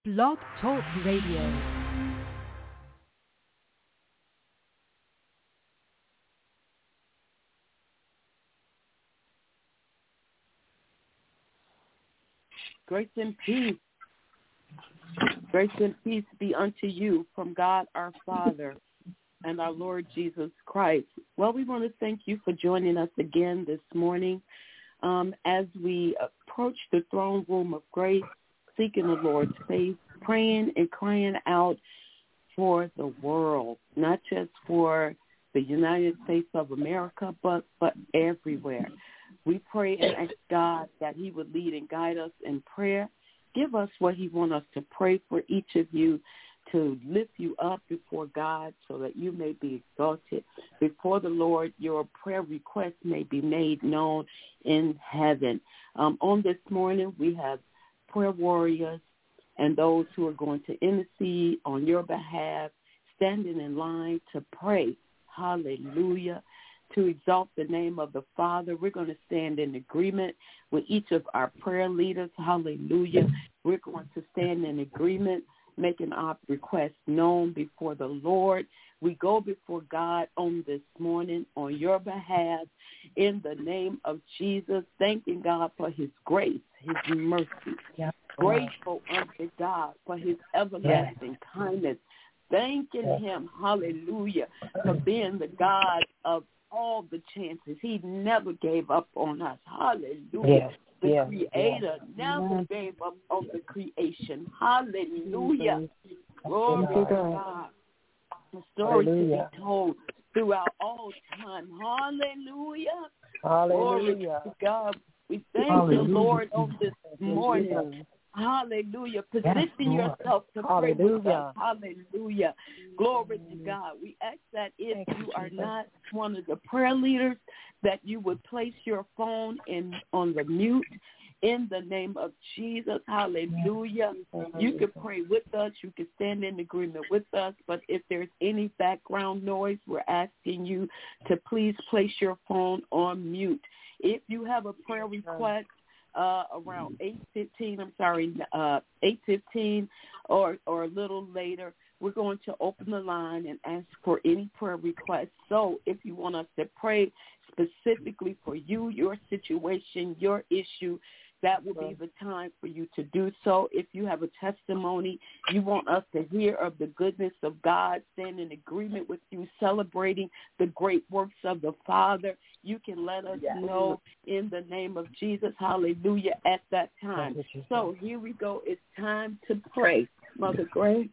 Blog Talk Radio. Grace and peace. Grace and peace be unto you from God our Father and our Lord Jesus Christ. Well, we want to thank you for joining us again this morning as we approach the throne room of grace, seeking the Lord's face, praying and crying out for the world, not just for the United States of America, but everywhere. We pray and ask God that he would lead and guide us in prayer. Give us what he wants us to pray for each of you, to lift you up before God so that you may be exalted before the Lord. Your prayer requests may be made known in heaven. On this morning, we have prayer warriors and those who are going to intercede on your behalf, standing in line to pray. Hallelujah. To exalt the name of the Father. We're going to stand in agreement with each of our prayer leaders. Hallelujah. We're going to stand in agreement, making our requests known before the Lord. We go before God on this morning on your behalf in the name of Jesus, thanking God for his grace, his mercy. Yep. Grateful unto God for his everlasting kindness. Thanking him, hallelujah, for being the God of all the chances. He never gave up on us. Hallelujah. The Creator never gave up on the creation. Hallelujah. Glory to God. The story to be told throughout all time. Hallelujah. Hallelujah. Glory to God. We thank the Lord on this morning. Hallelujah. Position yourself to pray with us. Hallelujah. Glory to God. We ask that if you are not one of the prayer leaders, that you would place your phone on the mute in the name of Jesus. Hallelujah. You can pray with us. You can stand in agreement with us. But if there's any background noise, we're asking you to please place your phone on mute. If you have a prayer request, around 8:15 or a little later, we're going to open the line and ask for any prayer requests. So if you want us to pray specifically for you, your situation, your issue, that will be the time for you to do so. If you have a testimony, you want us to hear of the goodness of God, stand in agreement with you, celebrating the great works of the Father, you can let us know in the name of Jesus. Hallelujah, at that time. So here we go. It's time to pray. Mother Grace.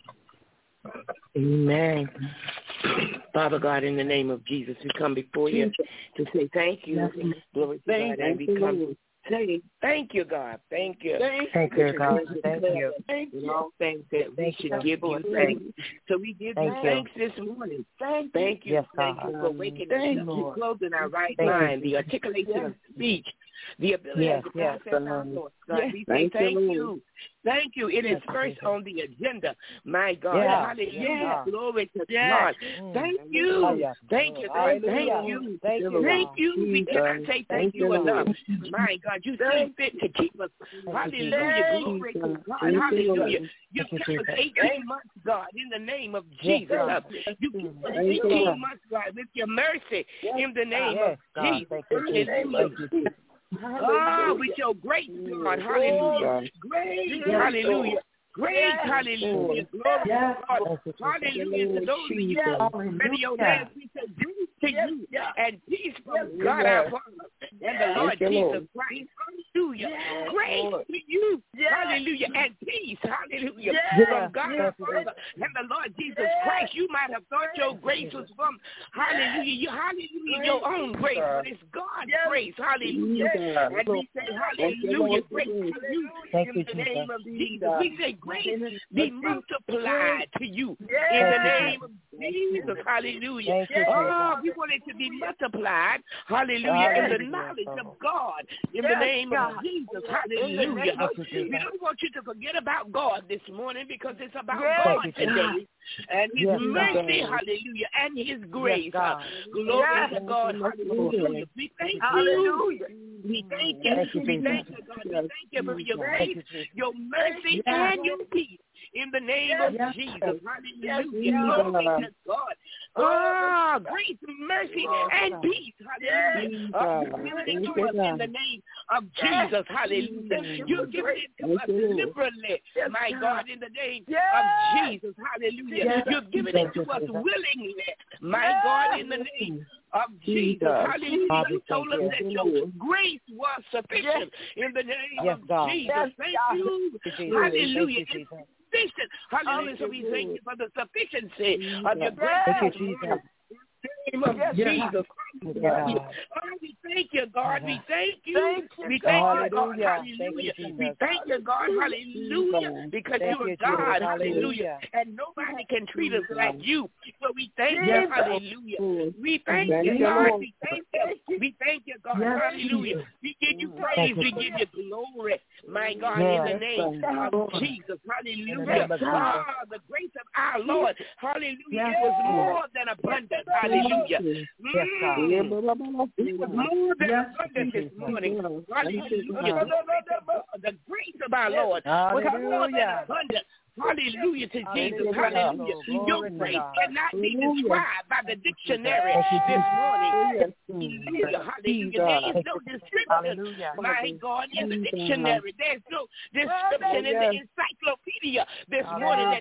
Amen. Father God, in the name of Jesus, we come before you to say thank you. Glory to God. And we come to say thank you, God. Thank you. Thank you, God. Thank you. All things that we should give you thanks. So we give you thanks this morning. Thank you. Thank you for waking us up, closing our right mind, the articulation of speech, the ability to process our thoughts. God, we say thank you. Thank you. It is first on the agenda. My God. Hallelujah. Glory to God. Thank you. Thank you, God. Thank you. Thank you. We cannot say thank you enough. My God, you see fit to keep us. Hallelujah. Glory to God. Hallelujah. You kept us 18 months, God, in the name of Jesus. You kept us 18 months, God, with your mercy in the name of Jesus. Hallelujah. With your grace, God. Hallelujah. Grace. Hallelujah. Great, hallelujah. Glory to God. Hallelujah. To those of you ready your hands, we say grace to you and peace from God our Father and the Lord Jesus Christ. Hallelujah. Grace to you. Hallelujah. And peace. Hallelujah. From God our Father and the Lord Jesus Christ. You might have thought your grace was from, hallelujah, your own grace, but it's God's grace. Hallelujah. And we say, hallelujah, grace to you in the name of Jesus. We say, grace be multiplied to you in the name of Jesus. Hallelujah. We want it to be multiplied. Hallelujah. In the knowledge of God. In the name of Jesus. Hallelujah. We don't want you to forget about God this morning because it's about God today. And his mercy, hallelujah, and his grace. Glory to God. Hallelujah. We thank you. We thank you. We thank you, God. We thank you for your grace, your mercy, and your peace. in the name of Jesus. Hallelujah. Glory to God. Grace, mercy, and peace. Hallelujah. You've given it to us in the name of Jesus. Hallelujah. You've given it to us liberally, my God, in the name of Jesus. Hallelujah. You've given it to us willingly, my God, in the name of Jesus. Hallelujah. You told us that your grace was sufficient in the name of Jesus. Thank you. Hallelujah. Hallelujah. So we thank you for the sufficiency of your grace. Thank you, Jesus. In the name of Jesus. We thank you, God. We thank you. We thank you, God. Hallelujah. We thank you, God. Hallelujah. Because you're God. Hallelujah. And nobody can treat us like you. So we thank you. Hallelujah. We thank you, God. We thank you. We thank you, God. Hallelujah. We give you praise. We give you glory. My God, in the name of Jesus. Hallelujah. The grace of our Lord. Hallelujah. It was more than abundant. Hallelujah. It was more than abundant this morning. Hallelujah. The grace of our Lord was more than abundant. Hallelujah to Jesus. Hallelujah. Your grace cannot be described by the dictionary this morning. Hallelujah. There is no description, my God, in the dictionary. There's no description in the encyclopedia this morning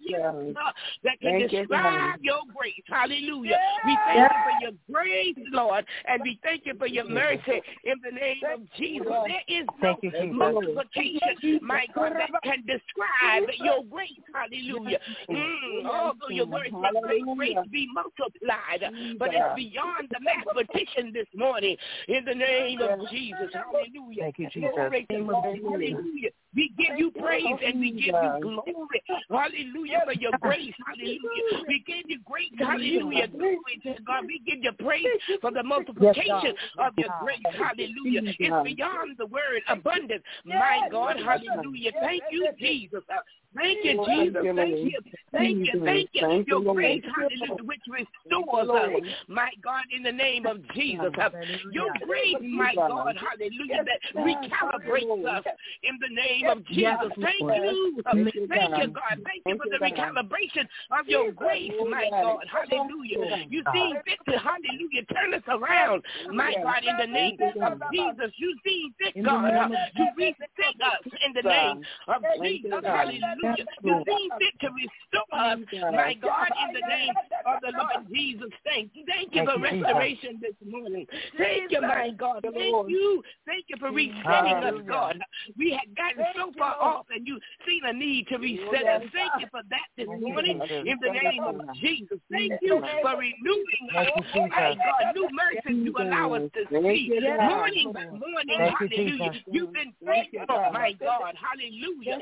that can describe your grace. Hallelujah. We thank you for your grace, Lord, and we thank you for your mercy in the name of Jesus. There is no multiplication, my God, that can describe your grace. Hallelujah. Although your word says grace be multiplied, but it's beyond the mathematician this morning in the name of Jesus. Hallelujah. Thank you, Jesus. Hallelujah. We give you praise and we give you glory. Hallelujah for your grace. Hallelujah. We give you grace. Hallelujah. Glory to God. We give you praise for the multiplication of your grace. Hallelujah. It's beyond the word abundant. My God. Hallelujah. Thank you, Jesus. Thank you, Jesus. Thank you. Thank you. Thank you. Your grace, hallelujah, which restores us, my God, in the name of Jesus. Your grace, my God, hallelujah, that recalibrates us in the name of Jesus. Thank you. Thank you, God. Thank you for the recalibration of your grace, my God. Hallelujah. You see fit to, hallelujah, turn us around, my God, in the name of Jesus. You see fit, God, to reset us in the name of Jesus. Hallelujah. You see fit to restore us, my God, in the name of the Lord Jesus. Thank you for restoration this morning. Thank you, my God. Thank you. Thank you for resetting us, God. We had gotten so far off, and you seen a need to reset us. Thank you for that this morning in the name of Jesus. Thank you for renewing us, my God. New mercies you allow us to see morning by morning. Hallelujah. You've been faithful, my God. Hallelujah.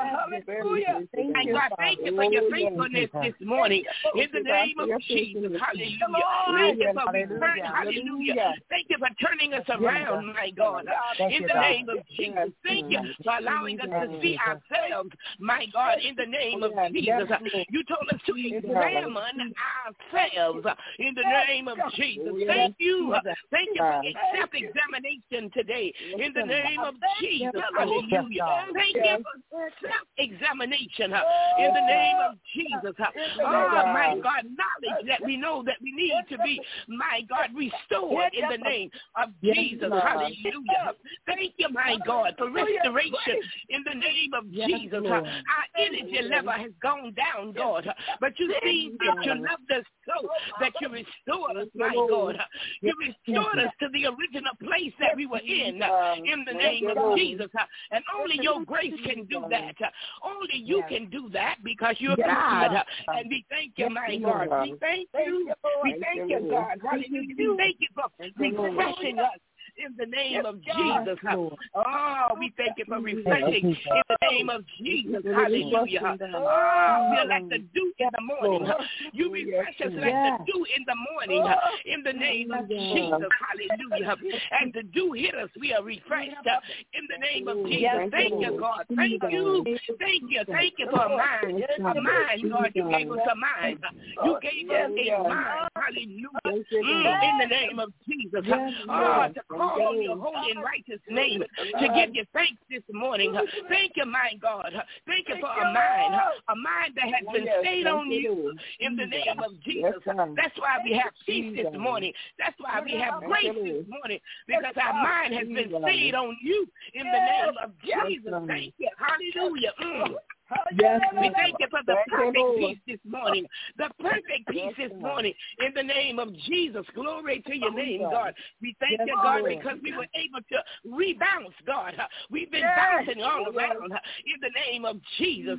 My God, thank you for your faithfulness this morning in the name of Jesus. Hallelujah. Thank you for returning. Hallelujah. Thank you for turning us around, my God, in the name of Jesus. Thank you for allowing us to see ourselves, my God, in the name of Jesus. You told us to examine ourselves in the name of Jesus. Thank you. Thank you for self-examination today in the name of Jesus. Hallelujah. Thank you for self-examination in the name of Jesus. Oh, my God, knowledge that we know that we need to be, my God, restored in the name of Jesus. Hallelujah. Thank you, my God, for restoration in the name of Jesus. Our energy level has gone down, God, but you see that you loved us so that you restored us, my God. You restored us to the original place that we were in the name of Jesus. And only your grace can do that. Only you can do that because you're God. And we thank you, my God. We thank you. We thank you, God. Hallelujah. We thank you for refreshing us in the name of Jesus. Oh, we thank you for refreshing in the name of Jesus. Hallelujah. Oh, we're like the dew in the morning. You refresh us like the dew in the morning in the name of Jesus. Hallelujah. And the dew hit us. We are refreshed in the name of Jesus. Thank you, God. Thank you. Thank you. Thank you for a mind. A mind, God. You gave us a mind. You gave us a mind. Hallelujah. In the name of Jesus. To call on your holy and righteous name, to give you thanks this morning. Thank you, my God. Thank you for a mind that has been stayed on you in the name of Jesus. That's why we have peace this morning. That's why we have grace this morning, because our mind has been stayed on you in the name of Jesus. Thank you. Hallelujah. We thank you for the perfect peace this morning. The perfect peace this morning in the name of Jesus. Glory to your name, God. We thank you, God, because we were able to rebound, God. We've been bouncing all around in the name of Jesus.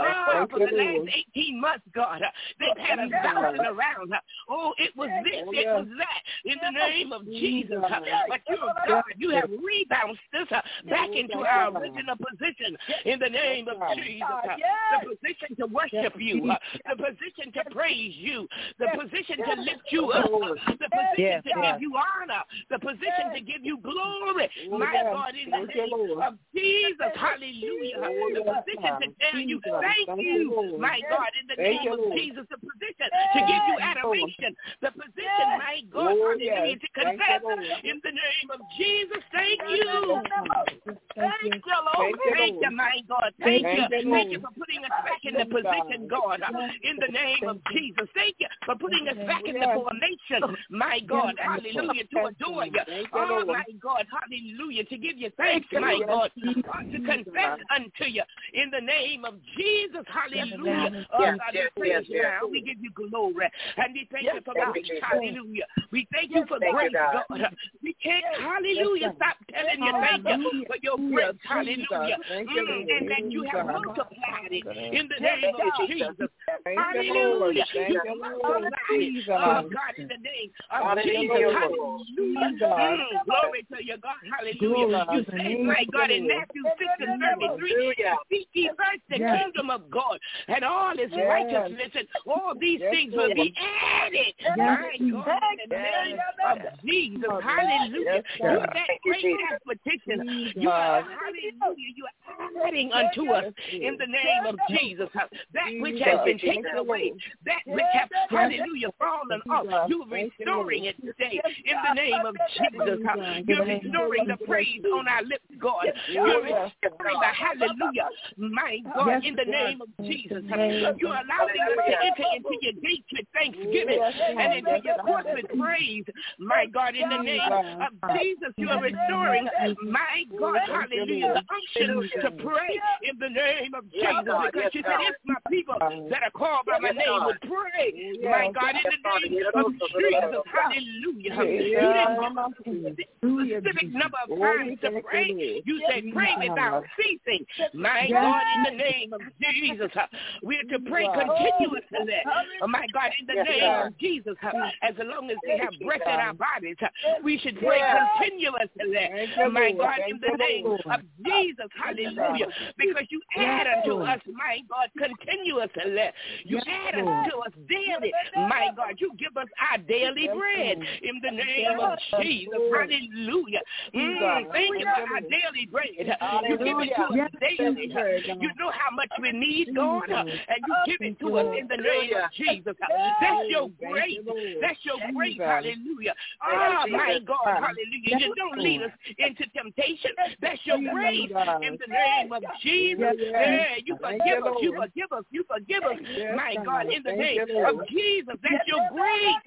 For the last 18 months, God, they've had us bouncing around. It was this, it was that, in the name of Jesus. But you, God, you have rebounded us back into our original position in the name of Jesus. The position to worship you, the position to praise you, the position to lift you up, the position to give you honor, the position to give you glory, my God, in the name of Jesus, hallelujah, the position to tell you thank you, my God, in the name of Jesus, the position to give you adoration, the position, my God, hallelujah, to confess in the name of Jesus. Thank you. Thank you, Lord. Thank you, my God. Thank you. Thank you for putting us back in the position, God, in the name of Jesus. Thank you for putting us back in the formation, my God, hallelujah, to adore you. Oh, my God, hallelujah, to give you thanks, my God, to confess unto you in the name of Jesus, hallelujah. Oh, God, we praise you now. We give you glory, and we thank you for grace, hallelujah. We thank you for grace, God. We can't, hallelujah, stop telling you thank you for your grace, hallelujah, and that you have multiplied it in the name of Jesus. Hallelujah. You have multiplied it, oh God, in the name of Jesus. Hallelujah. Glory to you, God. Hallelujah. You say, my God, in Matthew 6:33, seek ye first the kingdom of God and all his righteousness, and all these things will be added. My God, in the name of Jesus. Hallelujah. You're that great mathematician. You are, hallelujah, you are adding unto us in the name of Jesus that which has been taken away, that which has, hallelujah, fallen off. You're restoring it today in the name of Jesus. You're restoring the praise on our lips, God. You're restoring the hallelujah, my God, in the name of Jesus. You're allowing us to enter into your gates with thanksgiving and into your courts with praise, my God, in the name of Jesus. You're restoring, my God, hallelujah, the unction to pray in the name of Jesus, because you said if my people that are called by my name would pray, my God, in the name of Jesus, hallelujah. You didn't specific number of times to pray. You said pray without ceasing, my God, in the name of Jesus. We're to pray continuously, my God, in the name of Jesus. As long as we have breath in our bodies, we should pray continuously, my God, in the name of Jesus, hallelujah, because you add unto us, my God, continuously. You add unto us daily, my God. You give us our daily bread in the name of Jesus, hallelujah. Thank you for our daily bread. You give it to us daily. You know how much we need, God, and you give it to us in the name of Jesus. That's your grace. That's your grace, hallelujah. Oh, my God, hallelujah. You don't lead us into temptation. That's your grace in the name of Jesus. Yeah, you forgive us. You forgive us. You forgive us, my God, in the name of Jesus. That's your grace,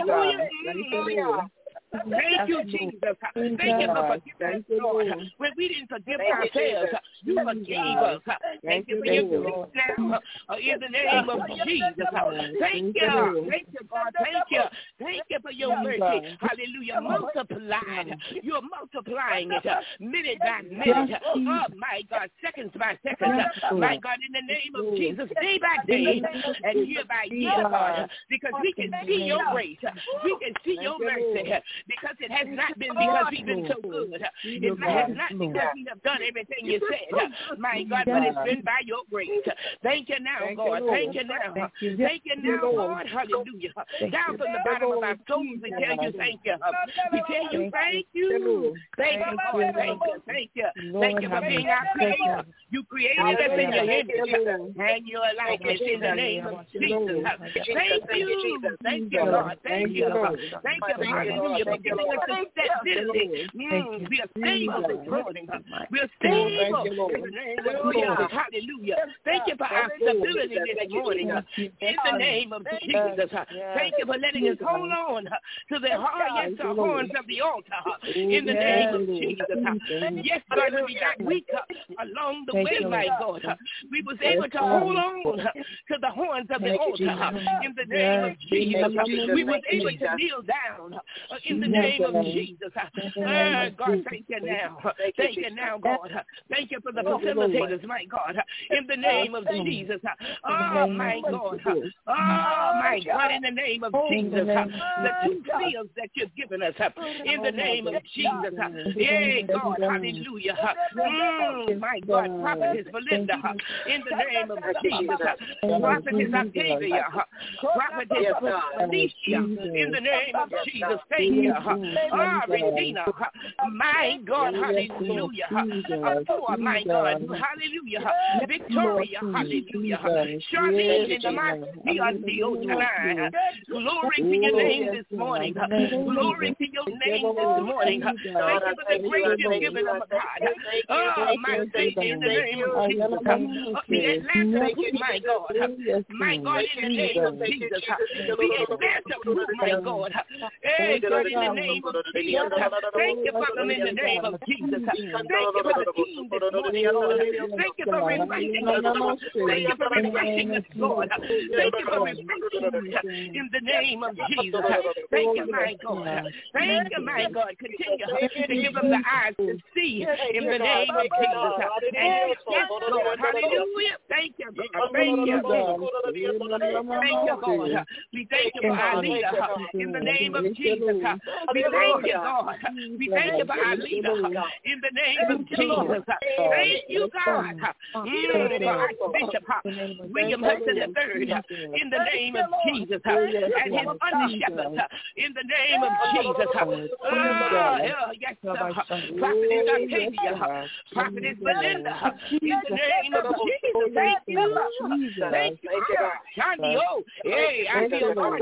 hallelujah. Thank you, Jesus. Thank you for forgiving us, Lord. When we didn't forgive ourselves, you forgave us. Thank you for your peace now in the name of Jesus. Thank you. Thank you, God. Thank you. Thank you for your mercy. Hallelujah. Multiplied. You're multiplying it minute by minute. Oh, my God. Seconds by seconds. My God, in the name of Jesus, day by day and year by year, God, because we can see your grace. We can see your mercy. because it has not been because we've been so good. It has not because we have done everything you said, my God, but it's been by your grace. Thank you now, God. Thank you now. Thank you now, Lord. Hallelujah. Down from the bottom of our souls, we tell you thank you. We tell you thank you. Thank you, Lord. Thank you. Thank you. Thank you for being our creator. You created us in your image and your likeness in the name of Jesus. Thank you. Thank you, Lord. Thank you. Thank you, hallelujah, for giving us the stability. We are stable this morning. We are stable in the name of Jesus. Hallelujah. Thank you for our stability this morning in the name of Jesus. Thank you for letting us hold on to the horns of the altar in the name of Jesus. Yes, God, when we got weak along the way, my God, we was able to hold on to the horns of the altar in the name of Jesus. We was able to kneel down in the name of Jesus. God, thank you now. Thank you now, God. Thank you for the facilitators, my God, in the name of Jesus. Oh, my God. Oh, my God, in the name of Jesus. The two fields that you've given us in the name of Jesus. Yeah, God, hallelujah. My God, Prophetess Belinda, in the name of Jesus. Prophetess Octavia, Prophetess Alicia, in the name of Jesus. Thank you. Regina, my God, hallelujah. My God, hallelujah. Victoria, hallelujah. Charlene in the mighty tonight. Glory to your name this morning. Glory to your name this morning. Thank you for the grace you've given us, God. Oh, my Savior, in the name of Jesus. The Atlanta group, my God. My God, in the name of Jesus. The Atlanta group, my God. Hey, God, in the name of Jesus. Thank you for them in the name of Jesus. Thank you for the team this morning, Lord. Thank you for refreshing us. Thank you for refreshing us, Lord. Thank you for refreshing us in the name of Jesus. Thank you, my God. Thank you, my God. Continue to give them the eyes to see in the name of Jesus. And yes, Lord, hallelujah. Thank you, God. Thank you, God. Thank you, God. We thank you for our leader in the name of Jesus. We thank you, God. We thank you for our leader in the name of Jesus. Thank you, God, for Archbishop William Hudson III in the name of Jesus and his under-shepherd in the name of Jesus. Yes, Prophetess Octavia, Prophetess Belinda in the name of Jesus. Thank you. Thank you, God. Hey, I feel God.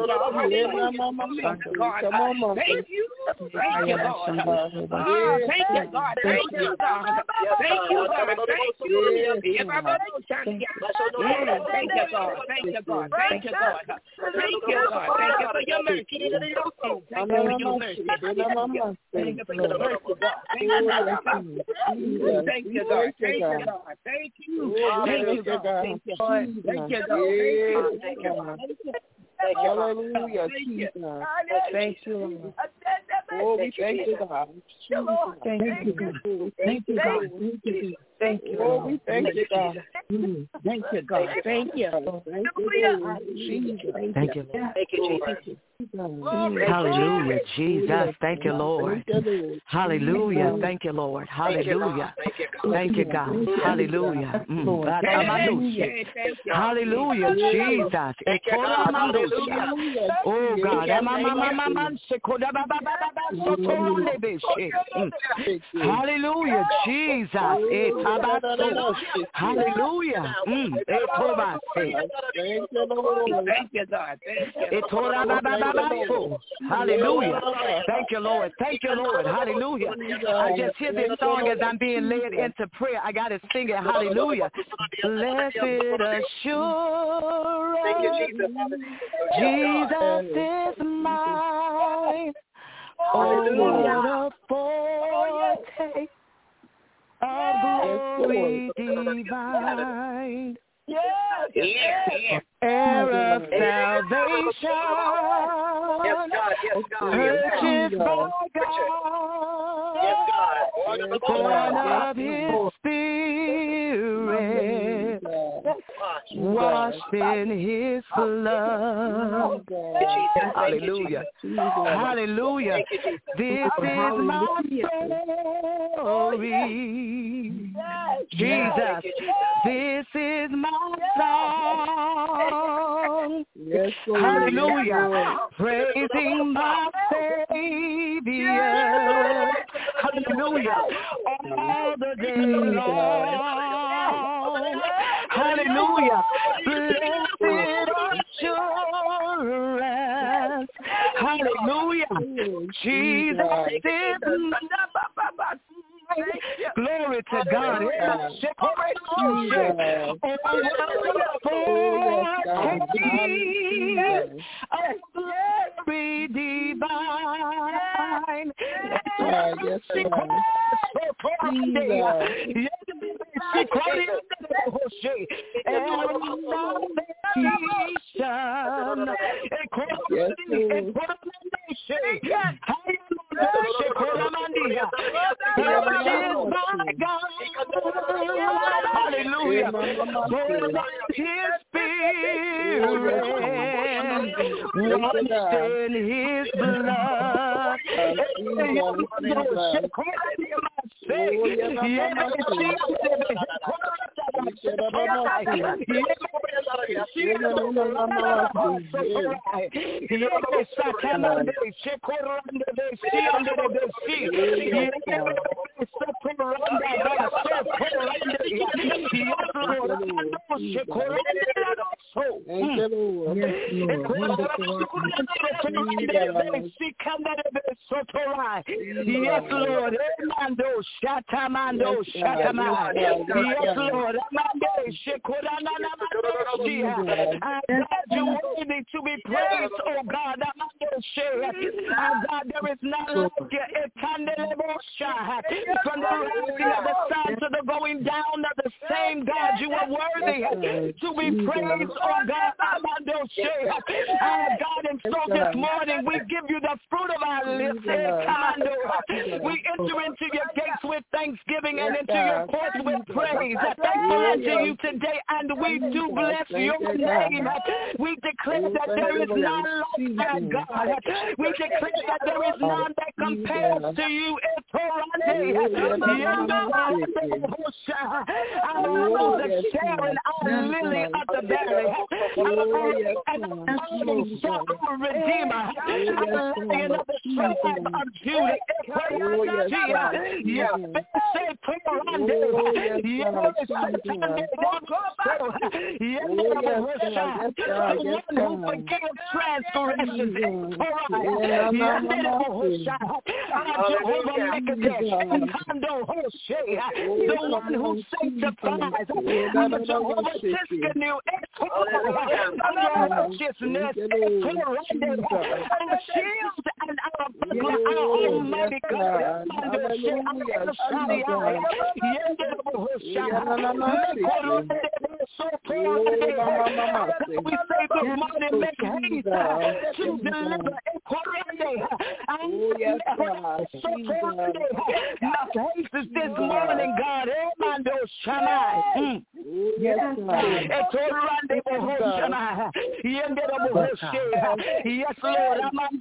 Thank you. Thank you, God. Thank you, God. Thank you, God. Thank you, God. Thank you. Thank you, God. Thank you, God. Thank you, God. Thank you, God. Thank you for your mercy. Thank you for your mercy. Thank you for your mercy, God. Thank you, God. Thank you, God. Thank you. Thank you, God. Thank you, God. Thank you, God. Thank you, God. Thank you, hallelujah, Jesus. Thank you, Lord. Oh, we thank you, God. Thank you, God. Thank you, God. Thank you. Oh, we thank you, God. Thank you, God. Thank you. Thank you, Thank you, Lord. Thank you, Jesus. Hallelujah, Jesus. Thank you, Lord. Hallelujah. Thank you, Lord. Hallelujah. Thank you, God. Hallelujah. Hallelujah, Jesus. Oh, God. Hallelujah, Jesus. Hallelujah. Thank you, God. Hallelujah. Thank you, Lord. Thank you, Lord. Hallelujah. I just hear this song as I'm being led into prayer. I got to sing it. Hallelujah. Blessed assurance, Jesus is mine. Oh, what a foretaste of glory divine. Heir of salvation, purchased by God, born of His Spirit, washed in his blood. Hallelujah. Hallelujah. This is my story. Jesus, this is my song. Hallelujah. Praising my Savior. Hallelujah. All the day long. Hallelujah. Blessed assurance. Hallelujah. Jesus is glory to God. Glory divine. Hallelujah. His spirit washed in his blood. Yes, Lord. Shatamando, Shatama. Yes, Lord. You're worthy to be praised, oh God. God, there is none like you. From the rising of the sun to the going down of the same God, you are worthy to be praised, oh God. God, and so this morning we give you the fruit of our lips. We enter into your gates with thanksgiving and into your courts with praise. Thankful unto you today, and we do bless your name. We declare that there is none like that, God. We declare that there is none that compares to you. Our Sharon, our lily of the valley, our Redeemer, our Lion of the tribe of Judah. Yes, who forgives transgressions. The one who sanctifies. Righteousness, our shield and our buckler, our Almighty God. We say good morning, make haste to deliver. Make haste this morning, God. Yes, Lord.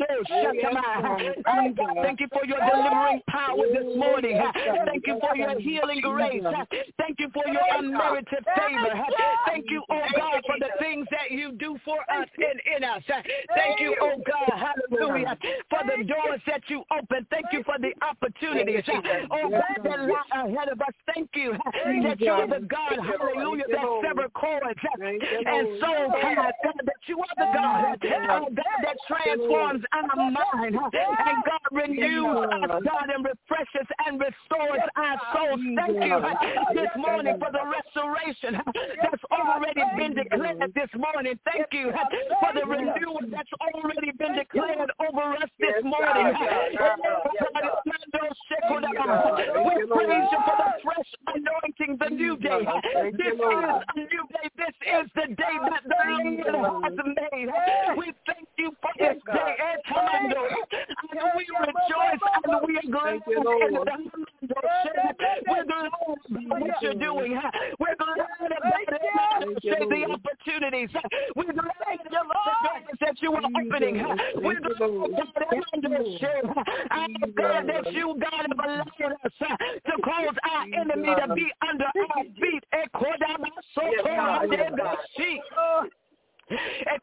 Thank you for your delivering power this morning. Thank you for your healing grace. Thank you for your unmerited favor. Thank you, oh God, for the things that you do for us and in us. Thank you, oh God, hallelujah, for the doors that you open. Thank you for the opportunities, oh God, that lie ahead of us. Thank you that you're the God, hallelujah, that sever cords and soul ties. God, that you are the God, oh God, that transforms our mind, and God renews us, God, and refreshes and restores our souls. Thank you this morning for the restoration that's already been declared this morning. Thank you for the renewal that's already been declared over us this morning. We praise you for the fresh anointing, the new day. This is a new day. This is the day that the Lord has made. We thank you for this day. And we rejoice and we are glad. We're glad about what you're doing. We're glad about it. appreciate the opportunities. We bless the doors that you are opening. We bless God that you, God, have allowed us to cause our enemy to be under our feet. And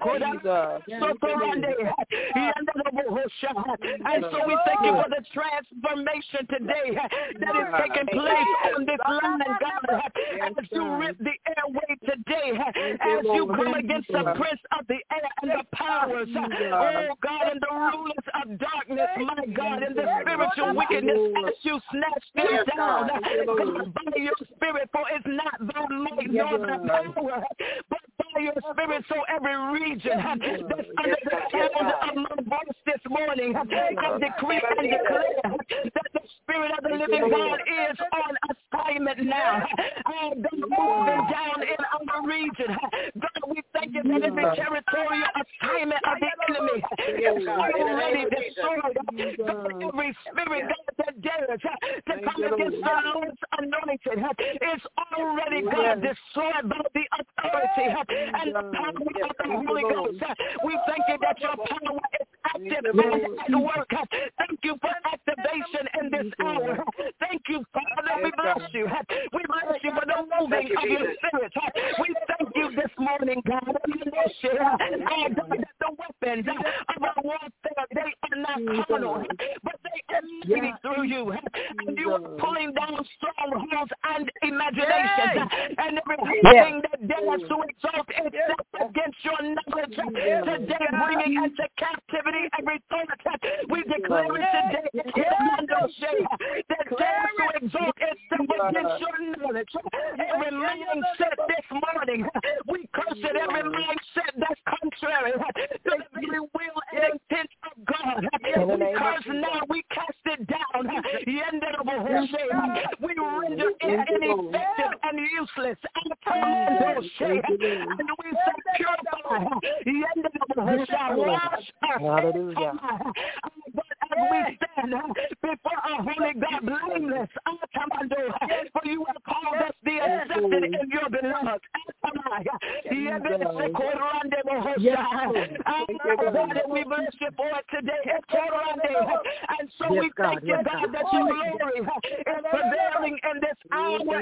so we thank you for the transformation today that is taking place on this line, God, as you rip the airway today, as you come against the prince of the air and the powers, oh God, and the rulers of darkness, my God, and the spiritual wickedness, as you snatch them down by your spirit, for it's not by might nor by power, but by your spirit. So every region that's under the sound of my voice this morning, I decree and declare that the Spirit of the living God is on assignment now. God, moving down in our region. God, we thank you that every territorial assignment of the enemy is already destroyed. God, every spirit that dares to come against the Lord's anointed is already, God, destroyed by the authority and the power of the Holy Ghost. We thank you that your power is active and at work. Thank you for activation in this hour. Thank you, Father. We bless you. We bless you for the moving of your spirit. We thank you this morning, God. We bless you. The weapons of our warfare, they are not carnal, but they are mighty through you. And you are pulling down strongholds and imaginations and everything that dares to exalt itself against your knowledge. Today, bringing into captivity every thought. We declare it today that dares to exalt itself against your knowledge. Every mindset this morning, we curse it. Every mindset that's contrary to the very will and intent of God. We curse now. We cast it down. We render it ineffective and useless. And we say purify. Hallelujah. But as we stand before our holy God blameless, for you have called us the accepted in your beloved. We bless you for it today. And so we thank you, God, that your glory is prevailing in this hour.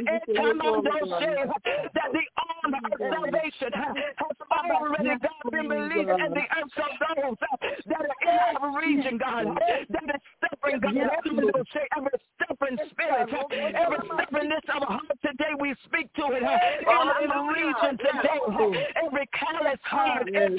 That the arm of salvation has already, God, been released in the earth of those that are in our region, God, that is suffering, God, every stubborn spirit, every stubbornness of heart today, we speak to it in the region today, every callous heart in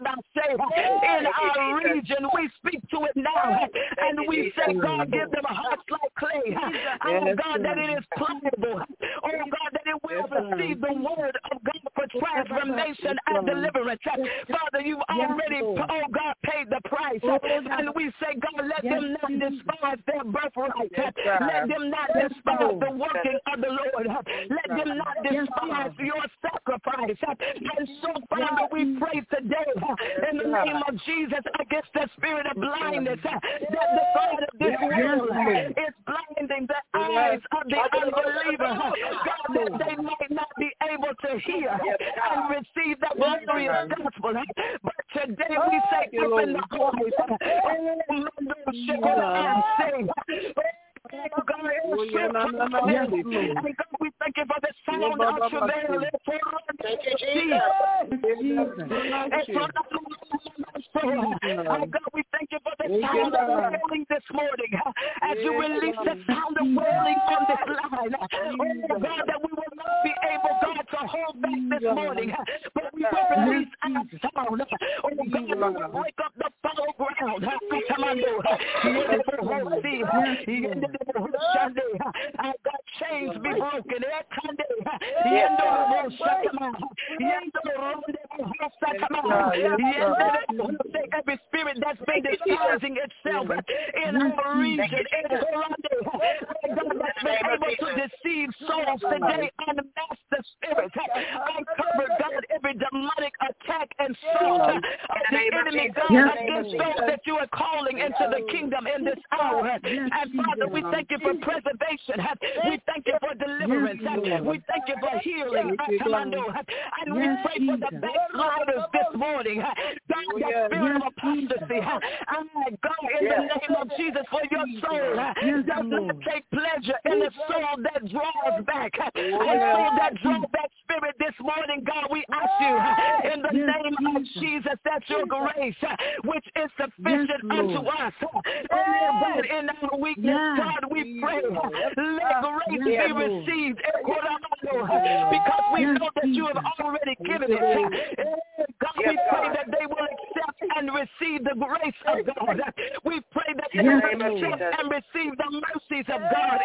our region, we speak to it now, and we say, God, give them hearts like clay, oh God, that it is pliable, oh God, that it will receive the word of God for transformation and deliverance. Father, you've already, oh God, paid the price, and we say, God, let them not despise their birthright. Let them not despise the working of the Lord. Let them not despise your sacrifice. And so, Father, we pray today in the name of Jesus against the spirit of blindness, that the God of this world is blinding the eyes of the unbeliever, God, that they might not be able to hear and receive the glorious gospel. But today we say, open the eyes. God, we thank you for the sound of travail. God, we thank you for the sound of wailing this morning. As you release the sound of wailing on this line, oh God, that we will not be able, God, to hold back this morning, but we will release our sound. Oh God, we will break up the fallow ground. God, chains be broken. Every spirit that's been disguising itself in our region, God, that's been able to deceive souls today, unmask the the Spirit. I cover, God, every demonic attack and assault of the enemy, God, against those that you are calling into the kingdom in this hour. And Father, we thank you for preservation. We thank you for deliverance. We thank you for healing. And we pray for the backsliders this morning. God, the spirit of apostasy. God, in the name of Jesus, for your soul does not take pleasure in the soul that draws back. And soul that draws back spirit this morning, God, we ask you in the name of Jesus that your grace, which is sufficient unto us, but in our weakness, God, we pray, let grace be received, because we know that you have already given it. God, we pray that they will accept and receive the grace of God. We pray that they will accept and receive the mercies of God.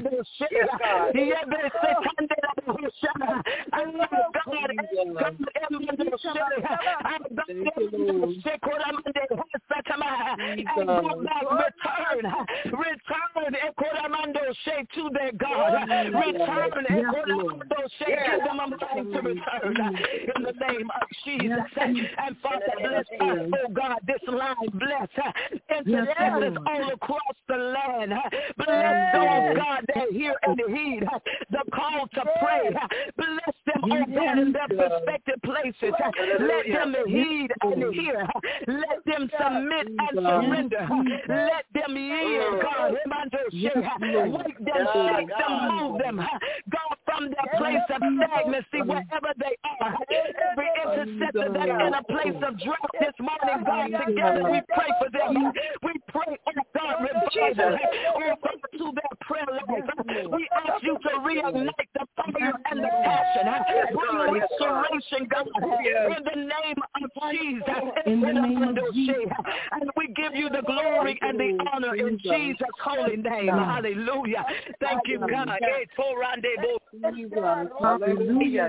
Return to their God. Return, give them a mind to return in the name of Jesus. And Father, bless us, oh God, this line, bless intercessors all across the land. Bless those, God, that hear and heed the call to pray. Bless them, oh God, in their prospective places. Let them heed and hear. Let them submit and surrender. Let them yield, God. Wake them, shake them, move them, God, from their place of stagnancy, wherever they are. Every intercessor that's in a place of drought this morning, God, together we pray for them. We pray, oh God, revival, oh God, to their prayer life. We ask you to reignite the fire and the passion. Bring restoration, God, in the name of Jesus. And we give you the glory and the honor in Jesus' holy name. Hallelujah. Thank you, God. Hallelujah. Hallelujah.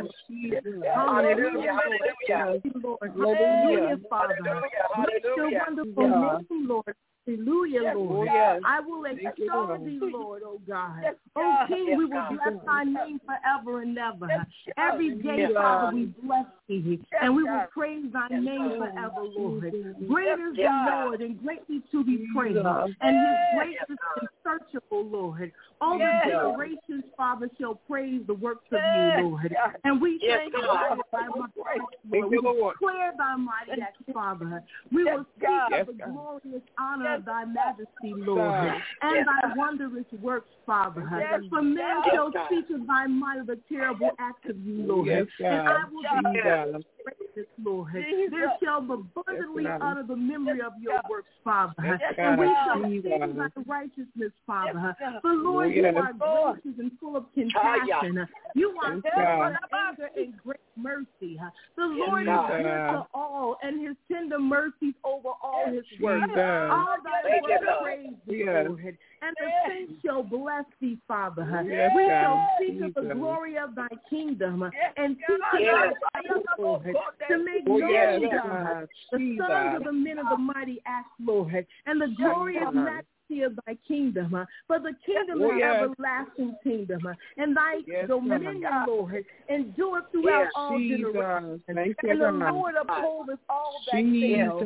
Hallelujah, Father. Bless your wonderful name, Lord. Hallelujah, Lord. I will extol thee, Lord, oh God. Oh King, we will bless thy name forever and ever. Every day, Father, we bless thee, and we will praise thy name forever, Lord. Great is the Lord, and greatly to be praised, and his grace is unsearchable, Lord. All the generations, Father, shall praise the works of you, Lord. And we thank you, Lord, we declare thy mighty acts, Father. We will speak of the glorious honor of thy majesty, Lord, and thy wondrous works, Father. For men shall speak of thy might, of the terrible acts of you, Lord. And I will be gracious, Lord. There shall abundantly utter the memory of your works, Father. And we shall sing thy righteousness, Father. For Lord, you are gracious and full of compassion. You are full of anger and great mercy. The Lord is good to all, and his tender mercies over all his works. All thy works praise thee, Lord. And the saints shall bless thee, Father. We shall speak of the glory of thy kingdom and teach thy fire, Lord, to make known, God, the sons of the men of the mighty acts, Lord, and the glory of majesty of thy kingdom, for the kingdom is everlasting kingdom, and thy dominion, Lord, endureth throughout all generations. And the Lord upholdeth all that fail,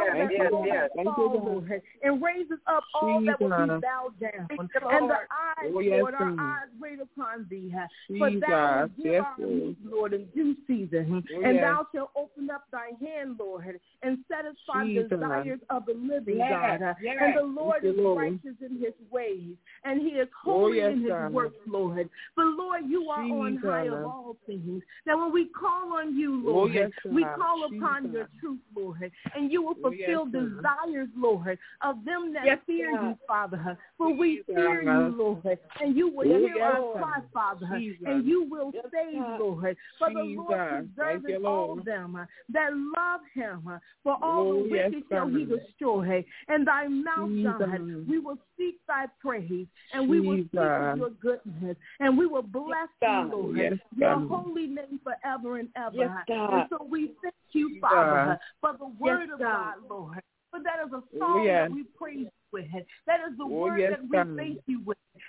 Lord, and raises up all that will be bowed down. And the eyes, Lord, our eyes wait upon thee, for thou wilt give our meat, Lord, in due season, and thou shalt open up thy hand, Lord, and satisfy the desires of the living God. And the Lord is righteous in his ways, and he is holy in his works, Lord. But Lord, you are on high of all things. That when we call on you, Lord, we call upon your truth, Lord, and you will fulfill desires, Lord, of them that fear you, Father. For we fear you, Lord, and you will hear our cry, Father, and you will save, Lord. For the Lord preserveth all them that love him, for all the wicked shall he destroy. And thy mouth, God, we will speak thy praise, and we will speak of your goodness, and we will bless you, Lord, your holy name forever and ever. And so we thank you, Father, for the word of God, Lord. For that is a song that we praise you with. That is the word that we thank you with.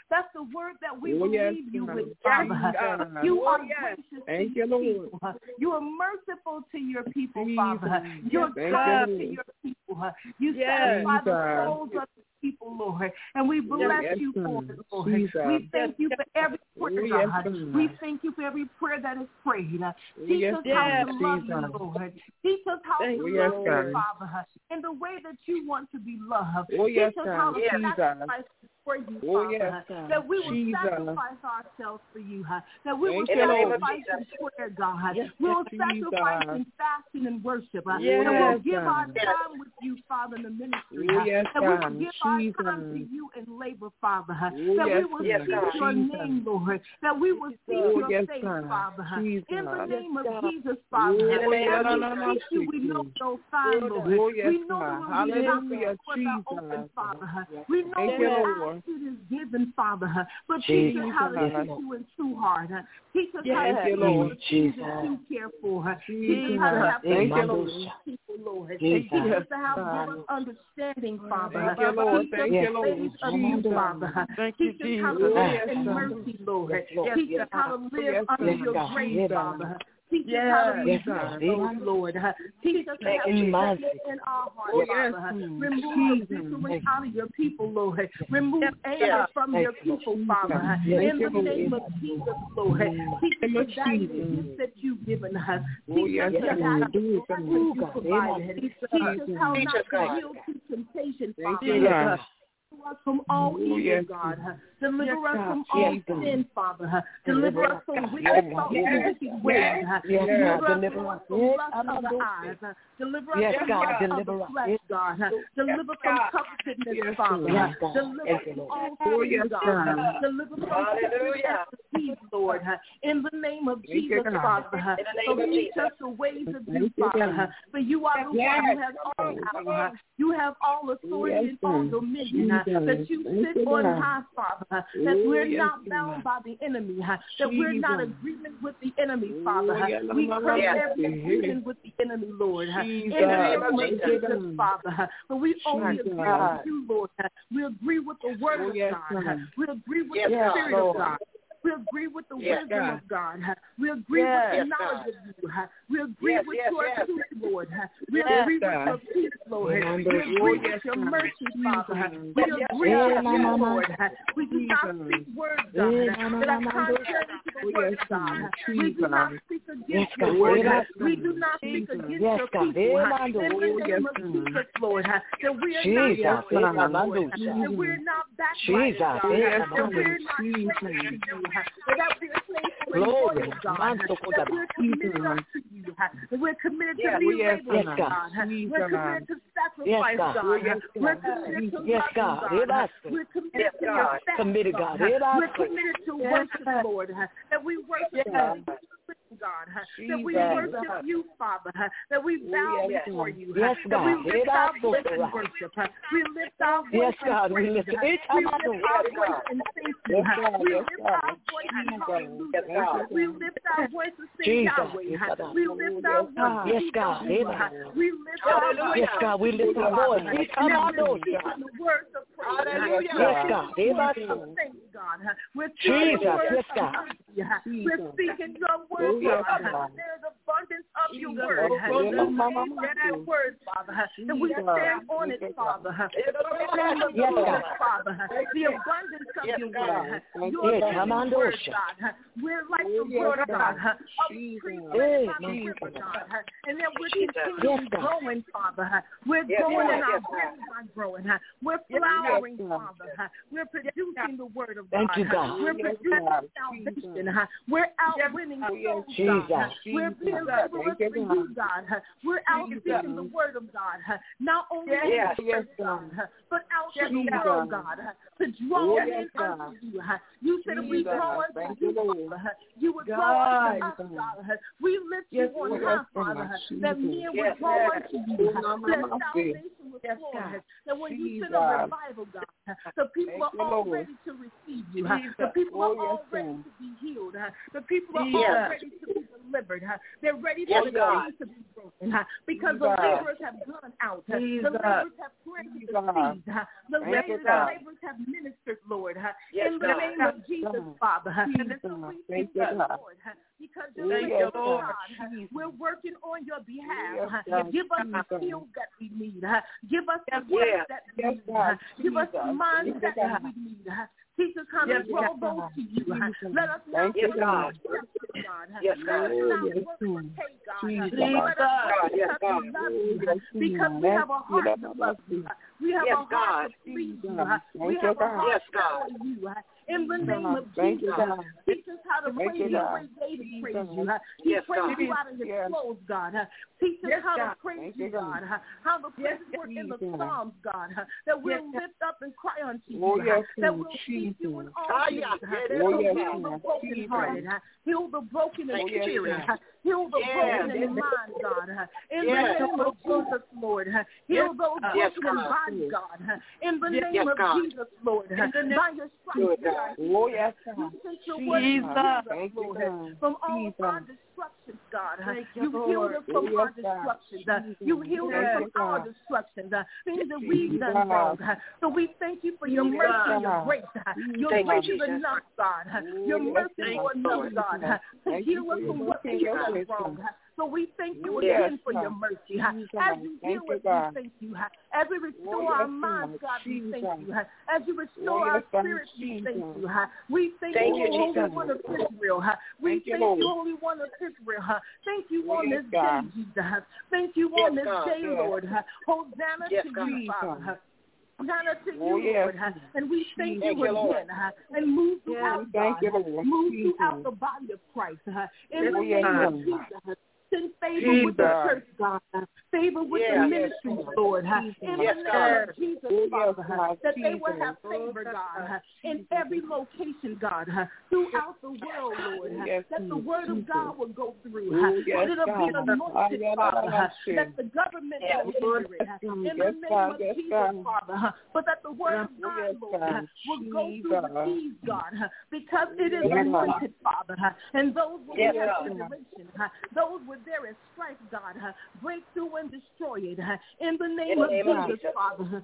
That's the word that we believe you with, Father. You are gracious to your people. You are merciful to your people, Father. You're kind to your people. You satisfy the souls of the people, Lord. And we bless you for it, Lord. We thank you for every prayer, God. We thank you for every prayer that is prayed. Teach us how to love you, Lord. Teach us how to love you, Father, in the way that you want to be loved. Teach us how to sacrifice for you, Father, that we will sacrifice ourselves for you, that we will sacrifice in prayer, God. We will sacrifice in fasting and worship, that we will give our time with you, Father, in the ministry, that we will give our time to you in labor, Father, that we will seek your name, Lord, that we will seek your face, Father, in the name of Jesus, Father. As we seek you, we know no sign, Lord. We know that when we knock, the doors are open, Father. We know that it is given, Father, but teach us how to seek you in true heart. Teach us how to seek you you care for. Teach us how to have people, Lord. Teach us to have good understanding, Father. Teach us the ways of you, Father. Teach us how to live in mercy, Lord. Teach us how to live under your grace, Father. Teach us how to be Lord. Teach us to have peace in our hearts, Father. Remove the bitterness out of your people, Lord. Remove anger from your people, Father. In the name of Jesus, Lord. Teach us the valuable gifts that you've given us. Teach us the valuable that you provided. Teach us how not to yield to temptation, Father. Deliver us from all evil, God. Deliver us from all sin, Father. Deliver us from wicked thoughts and wicked ways. Deliver us from lust of the eyes. Deliver us from lust of the flesh, God. Deliver from covetousness, Father. Deliver from all sin, God. Deliver from peace, Lord. In the name of Jesus, Father. So teach us the ways of you, Father. For you are the one who has all power. You have all authority and all dominion. That you sit on high, Father. That we're not bound by the enemy. That we're not agreement with the enemy, Father. We break every agreement with the enemy, Lord. In the name of Jesus, Father. But we only agree with you, Lord. We agree with the word of God. We agree with the spirit of God. We agree with the wisdom of God. We agree with the knowledge of you. We agree with your truth, Lord. We agree with your peace, Lord. We agree with your mercy, Father. We agree with you, Lord. We do not speak words, God, that are contrary to the word of God. We do not speak against your word. We do not speak against your people. In the name of Jesus, Lord, that we are not Lord, that we're not backbiting, God, that we're not praying to you. That we're faithful, God. That we're committed unto you. That we're committed to be labor, God. We're committed to sacrifice, God. We're committed to love, God. We're committed to respect, God. We're committed to worship, Lord. That we worship you. God, that we worship you, Father, that we bow before you, that we lift our voice in worship, we lift our voice in praise, we lift our voice in thanksgiving, we lift our voice in hallelujah, we lift our voice to sing Yahweh, we lift our voice to sing Yahweh, we lift our voice, yes God, we lift our voice, we come on the words of praise, yes God, thank God, we're speaking words of mercy, we're speaking your word, God. There's abundance of your word. That word, Father. And we stand on it, Father. Father. The abundance of your word. Your word, God. We're like the word, God. And that we're continuing growing, Father. We're growing and our branches are growing. We're flowering, Father. We're producing the word of God. Thank you, God. We're producing salvation. We're out winning souls. God. We're being laborers for you, God. We're out speaking the word of God. Not only in the church, God, but out in the world, God, to draw men unto you. You said if we draw unto you, Father, you would draw unto us, God. We lift you on high, Father, that men would draw unto you, that salvation was flowing, that when you send a revival, God, the people are all ready to receive you. The people are all ready to be healed. The people are all ready to be delivered. They're ready for the chains to be broken because the laborers have gone out. The laborers have planted the seeds. The laborers have ministered, Lord. In the name of Jesus, Father. And so we thank you, Lord, because you're God. We're working on your behalf. Give us the skills that we need. Give us the words that we need. Give us the minds that we need. Teach us how to draw those to you. Let us not work for God. Let us not work for pay, God. Because we have a heart to love you. We have a heart to please you. We have a heart to honor you. In the name of Jesus, teach us how to praise you the way David praised you. He praised you out of his clothes, God. Teach us how to praise you, God. How the praises work in the Psalms, God. That we'll lift up and cry unto you. That we'll seek you in all things. That we'll heal the brokenhearted. Heal the broken in spirit. Heal the broken in mind, God. In the name of Jesus, Lord. Heal those broken in body, God. In the name of Jesus, Lord. By your stripes, God. Oh, yes, God. Jesus, Lord. From all our destructions, God. You healed us from our destructions. You healed us from our destructions. Things that we've done wrong. So we thank you for your mercy and your grace. Your grace is enough, God. Your mercy is enough, God, to heal us from what we've done wrong. So we thank you again for your mercy. As you heal us, we thank you. As we restore our minds, God, we thank you. As you restore our spirits, we thank you. We thank you, Holy One of Israel. We thank you, Holy One of Israel. Thank you on this day, Jesus. Thank you on this day, Lord. Hosanna to you, Father. Hosanna to you, Lord. And we thank you again. And move throughout, God. Move throughout the body of Christ. In the name of Jesus. Send favor with the church, God. Favor with the ministries, Lord. In the name of Jesus, Father, that they will have favor, God, in every location, God, throughout the world, Lord. That the word of God will go through. That it'll be anointed, Father. That the government will hear it. In the name of Jesus, Father. But that the word of God, Lord, will go through the keys, God, because it is anointed, Father. And those will have generation. Those with there is strife, God. Break through and destroy it. In the name of Jesus, Father.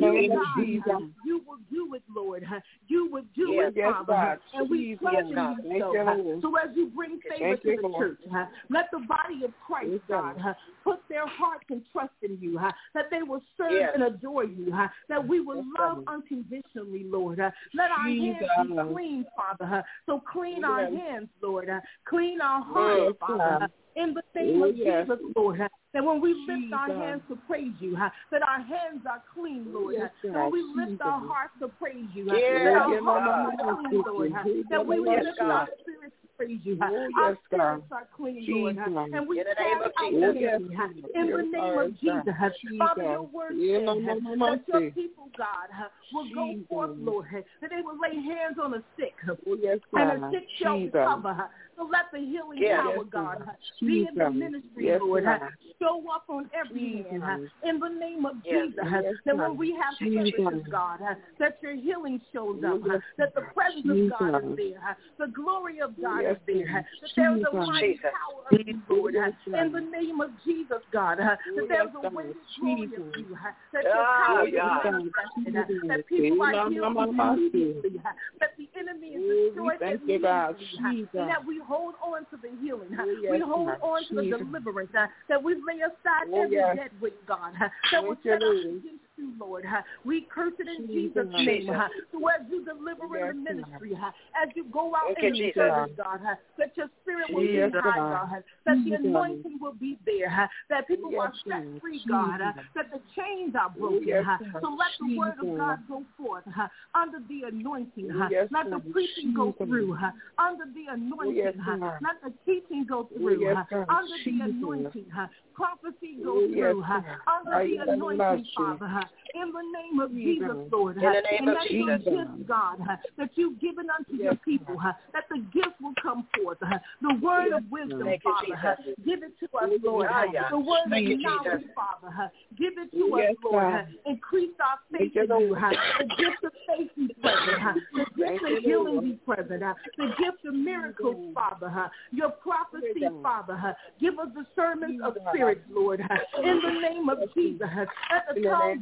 You will do it, Lord. You will do it, Father. And we trust in you. So as you bring favor to the church, let the body of Christ, God, put their hearts and trust in you. That they will serve and adore you. That we will love unconditionally, Lord. Let our hands be clean, Father. So clean our hands, Lord. Clean our hearts, Father. In the name of Jesus, Lord, that when we lift our hands to praise you, that our hands are clean, Lord. When we lift our hearts to praise you, that our hearts are clean, Lord. That when we lift our spirits to praise you, our spirits are clean, Lord. And we cast out envy in the name of Jesus. Father, your word says that your people, God, will go forth, Lord, that they will lay hands on the sick, and the sick shall recover. So let the healing power, God, be in the ministry, Lord. Show up on every hand. In the name of Jesus, that when we have services, God, that your healing shows up, that the presence of God is there, the glory of God is there, that there's a mighty power of you, Lord. In the name of Jesus, God, that there's a weighted glory of you, that your power is manifested, that people are healed immediately, that the enemy is destroyed immediately, and that we hold on to the healing. We hold on to the deliverance. That we lay aside every dead weight, God. That will set us against you, Lord. We curse it in Jesus' name. So as you deliver in the ministry, as you go out in the service, God, that your spirit will be high, God. That the anointing will be there. That people are set free, God. That the chains are broken. So let the word of God go forth under the anointing. Let the preaching go through under the anointing. Let the teaching go through under the anointing. Prophecy go through under the anointing, Father. In the name of Jesus, Lord. And let your gifts, God, that you've given unto your people, that the gifts will come forth. The word of wisdom, Father. Give it to us, Lord. The word of knowledge, Father. Give it to us, Lord. Increase our faith in you. The gift of faith be present. The gift of healing be present. The gift of miracles, Father. Your prophecy, Father. Give us discernment of spirits, Lord. In the name of Jesus. Let the tongues come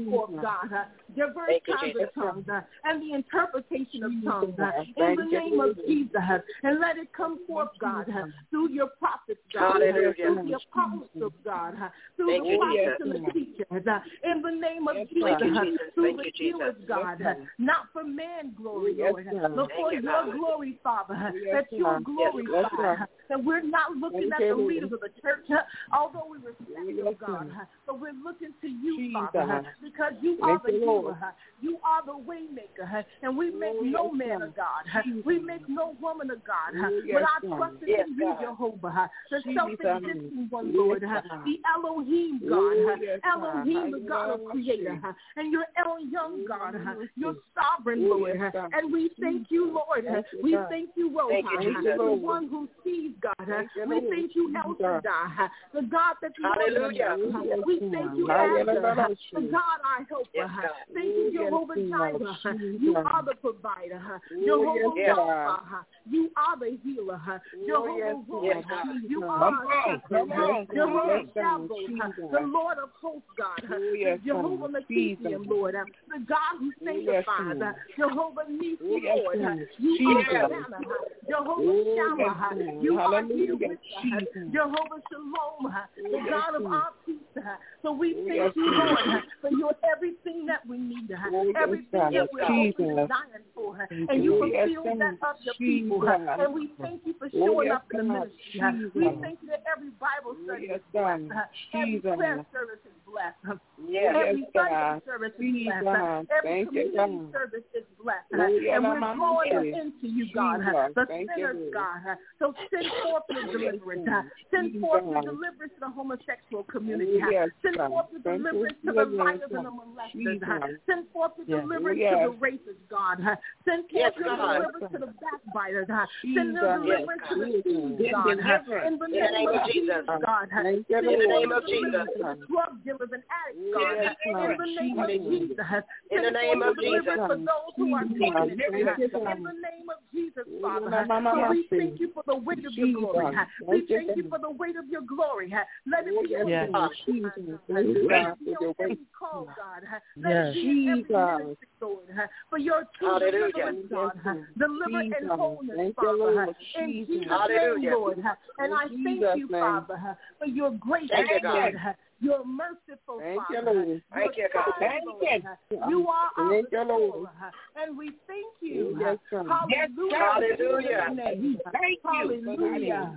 forth, God, diverse kinds of tongues and the interpretation of tongues in the name of Jesus. And let it come forth, God, through your prophets, God, through the apostles of God, through the prophets and the teachers, in the name of Jesus, through the healers, God, not for man glory, Lord, but for your glory, Father, that your glory, Father, that we're not looking at the leaders of the church, although we respect you, God, but we're looking to you, Father, because you are the healer, you are the way maker, and we make no man of God, we make no woman of God, but I trust in you, Jehovah, the self-existing one, Lord, the Elohim God, Elohim, the God of creator, and you're El Young God, you're sovereign, Lord, and we thank you, Lord, we thank you, Roha, the one who sees, God, we thank you, El Shaddai, the God that you are, we thank you, Abba, the God I help, thank you, Jehovah Jireh, you are the provider, Jehovah Rapha, you are the healer, Jehovah Roha, you are our shepherd, Jehovah Shalom, the Lord of hosts, God, Jehovah Mephistian, Lord, the God who sanctifies, Jehovah Nisi, Lord, you are Banner, Jehovah Shammah, you are here with us, Jehovah Shalom, the God of our peace. So we thank you, Lord, for your everything that we need, everything that we're hoping and dying for, and you fulfill that of your people. And we thank you for showing up in the ministry. We thank you that every Bible study is blessed, every prayer service is blessed, every Sunday service is blessed, every community service is blessed, and we're drawing them into you, God, the sinners, God. So send forth your deliverance, send forth your deliverance to the homosexual community, send forth your deliverance to the liars and the molesters, send forth your deliverance to the racists, God, send forth your deliverance to the backbiters, send your deliverance to the thieves, God, in the name of Jesus, God, in the name of Jesus, drug dealers and addicts, God, in the name of Jesus, in the name of Jesus, for those who are taking it, in the name of Jesus, Father. So we thank you for the weight of your glory. We thank you for the weight of your glory. Let it be on God. Let it be on every call, God. Let it be every ministry, Lord. For your true deliverance, God. Deliver in wholeness, Father. In Jesus' name, Lord. And I thank you, Father, for your grace, Lord. You're merciful, Father. Thank you, God. Thank you. You are our soul, and we thank you. Hallelujah. Hallelujah. Thank you. Hallelujah.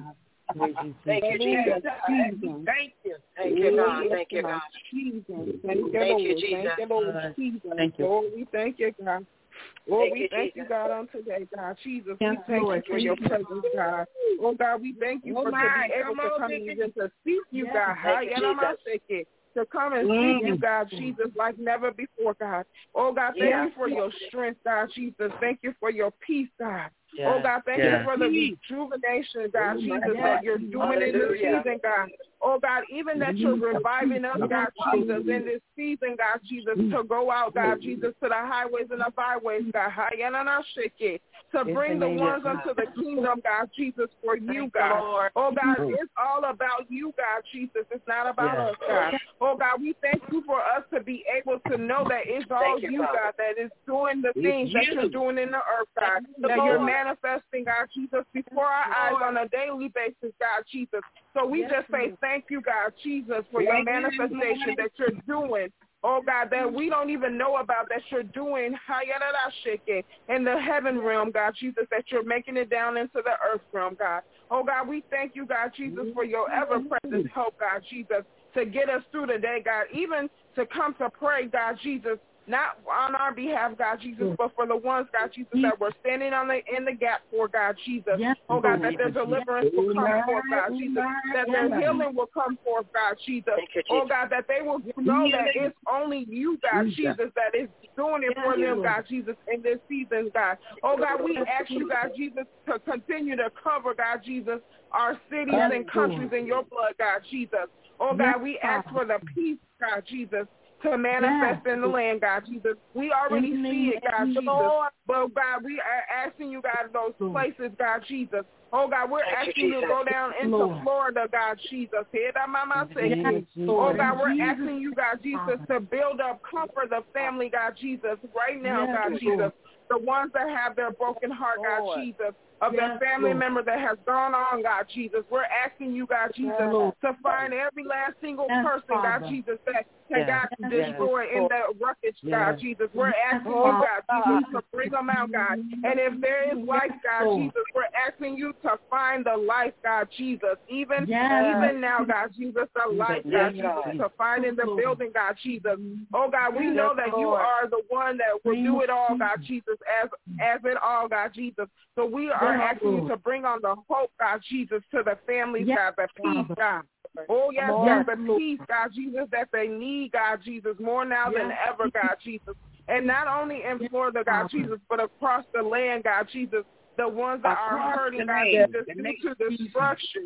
Thank you, Jesus. Thank you. Thank you, God. Thank you, God. Thank you, Jesus. Thank you. Lord, we thank you, God. Lord, we thank you, God, on today, God. Jesus, we thank you for your presence, God. Oh, God, we thank you for being able to come and even to seek you, God. To come and seek you, God, Jesus, like never before, God. Oh, God, thank you for your strength, God, Jesus. Thank you for your peace, God. Oh, God, thank you for the rejuvenation, God, Jesus, that you're doing in this season, God. Oh, God, even that you're reviving us, God, Jesus, in this season, God, Jesus, to go out, God, Jesus, to the highways and the byways, God, to bring the ones unto the kingdom, God, Jesus, for you, God. Oh, God, it's all about you, God, Jesus. It's not about us, God. Oh, God, we thank you for us to be able to know that it's all you, God, that is doing the things that you're doing in the earth, God, that you're manifesting, God, Jesus, before our eyes on a daily basis, God, Jesus. So we just say thank you, God, Jesus, for your manifestation that you're doing. Oh, God, that we don't even know about that you're doing in the heaven realm, God, Jesus, that you're making it down into the earth realm, God. Oh, God, we thank you, God, Jesus, for your ever-present help, God, Jesus, to get us through the day, God, even to come to pray, God, Jesus, not on our behalf, God, Jesus, but for the ones, God, Jesus, that we're standing in the gap for, God, Jesus. Oh, God, that their deliverance will come forth, God, Jesus, that their healing will come forth, God, Jesus. Oh, God, that they will know that it's only you, God, Jesus, that is doing it for them, God, Jesus, in this season, God. Oh, God, we ask you, God, Jesus, to continue to cover, God, Jesus, our cities and countries in your blood, God, Jesus. Oh, God, we ask for the peace, God, Jesus, to manifest in the land, God, Jesus. We already see it, God, Jesus. But, God, we are asking you, God, those places, God, Jesus, Oh, God, we're asking you to go down into Florida, God, Jesus. Oh, God, we're asking you, God, Jesus, to build up, comfort the family, God, Jesus, right now, God, Jesus. The ones that have their broken heart, God, Jesus, of their family member that has gone on, God, Jesus. We're asking you, God, Jesus, to find every last single person, God, Jesus, that God destroy in the wreckage, God, Jesus. We're asking you, God, Jesus, to bring them out, God. And if there is life, God, Jesus, we're asking you to find the life, God, Jesus. Even now, God, Jesus, the life, God, Jesus, to find in the building, God, Jesus. Oh, God, we know that you are the one that will do it all, God, Jesus, as it all, God, Jesus. So we are asking you to bring on the hope, God, Jesus, to the families, God, the peace, God. Oh, yes, God, the peace, God, Jesus, that they need, God, Jesus, more now than ever, God, Jesus. And not only in Florida, God, Jesus, but across the land, God, Jesus, the ones that are hurting, God, Jesus, due to destruction,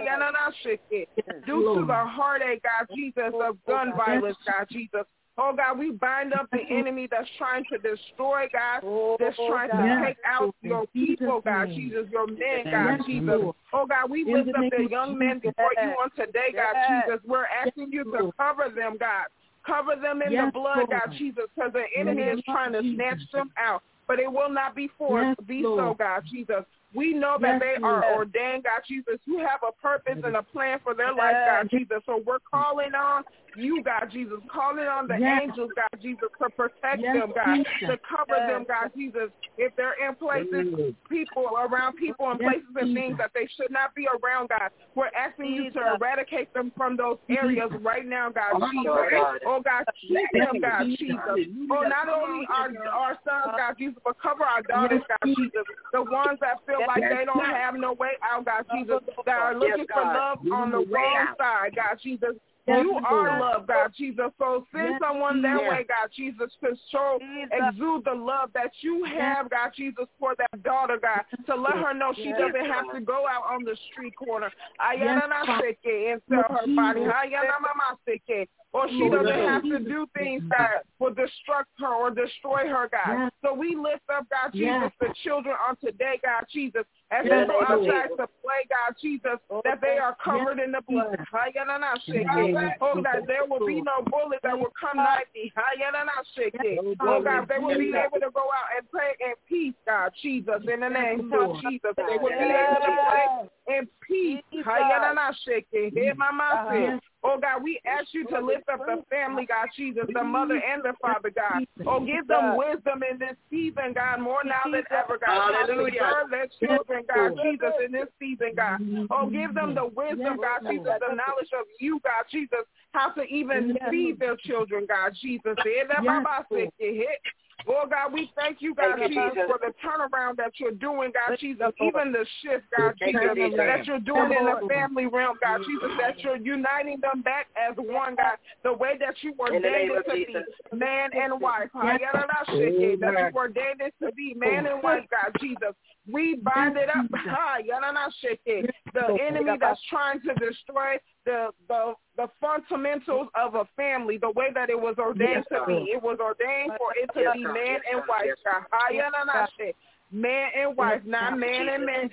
due to the heartache, God, Jesus, of gun violence, God, Jesus. Oh, God, we bind up the enemy that's trying to destroy, God, that's trying to take out your people, God, Jesus, your men, God, Jesus. Oh, God, we lift up the young men before you on today, God, Jesus. We're asking you to cover them, God. Cover them in the blood, God, Jesus, because the enemy is trying to snatch them out. But it will not be forced to be so, God, Jesus. We know that they are ordained, God, Jesus. You have a purpose and a plan for their life, God, Jesus. So we're calling on you, God, Jesus, calling on the angels, God, Jesus, to protect them, God, to cover them, God, Jesus. If they're in places, around people and places and things that they should not be around, God, we're asking you to eradicate them from those areas right now, God, Jesus. Oh, God, keep them, God, Jesus. Oh, not only our sons, God, Jesus, but cover our daughters, God, Jesus, the ones that feel like they don't have no way out, God, Jesus, that are looking for love on the wrong side, God, Jesus. You are love, God, Jesus. So send someone their way, God, Jesus, to exude the love that you have, God, Jesus, for that daughter, God, to let her know she doesn't have to go out on the street corner and sell her body. Or she doesn't have to do things that will destruct her or destroy her, God. So we lift up, God, Jesus, the children on today, God, Jesus, as they go outside to play, God, Jesus, that they are covered in the blood. Oh, God, there will be no bullet that will come nigh thee. Oh, God, they will be able to go out and play in peace, God, Jesus, in the name of Jesus. They will be able to play in peace. Oh, God, we ask you to lift up the family, God, Jesus, the mother and the father, God. Oh, give them wisdom in this season, God, more now than ever, God. Hallelujah. Serve their children, God, Jesus, in this season, God. Oh, give them the wisdom, God, Jesus, the knowledge of you, God, Jesus, how to even feed their children, God, Jesus. Oh, God, we thank you, God, Jesus, for the turnaround that you're doing, God, Jesus, even the shift, God, Jesus, that you're doing in the family realm, God, Jesus, that you're uniting them back as one, God, the way that you ordained it to be, man and wife, that you ordained it to be, man and wife, God, Jesus. We bind it up, the enemy that's trying to destroy the fundamentals of a family, the way that it was ordained to be. It was ordained for it to be man and wife. Man and wife, not man and man.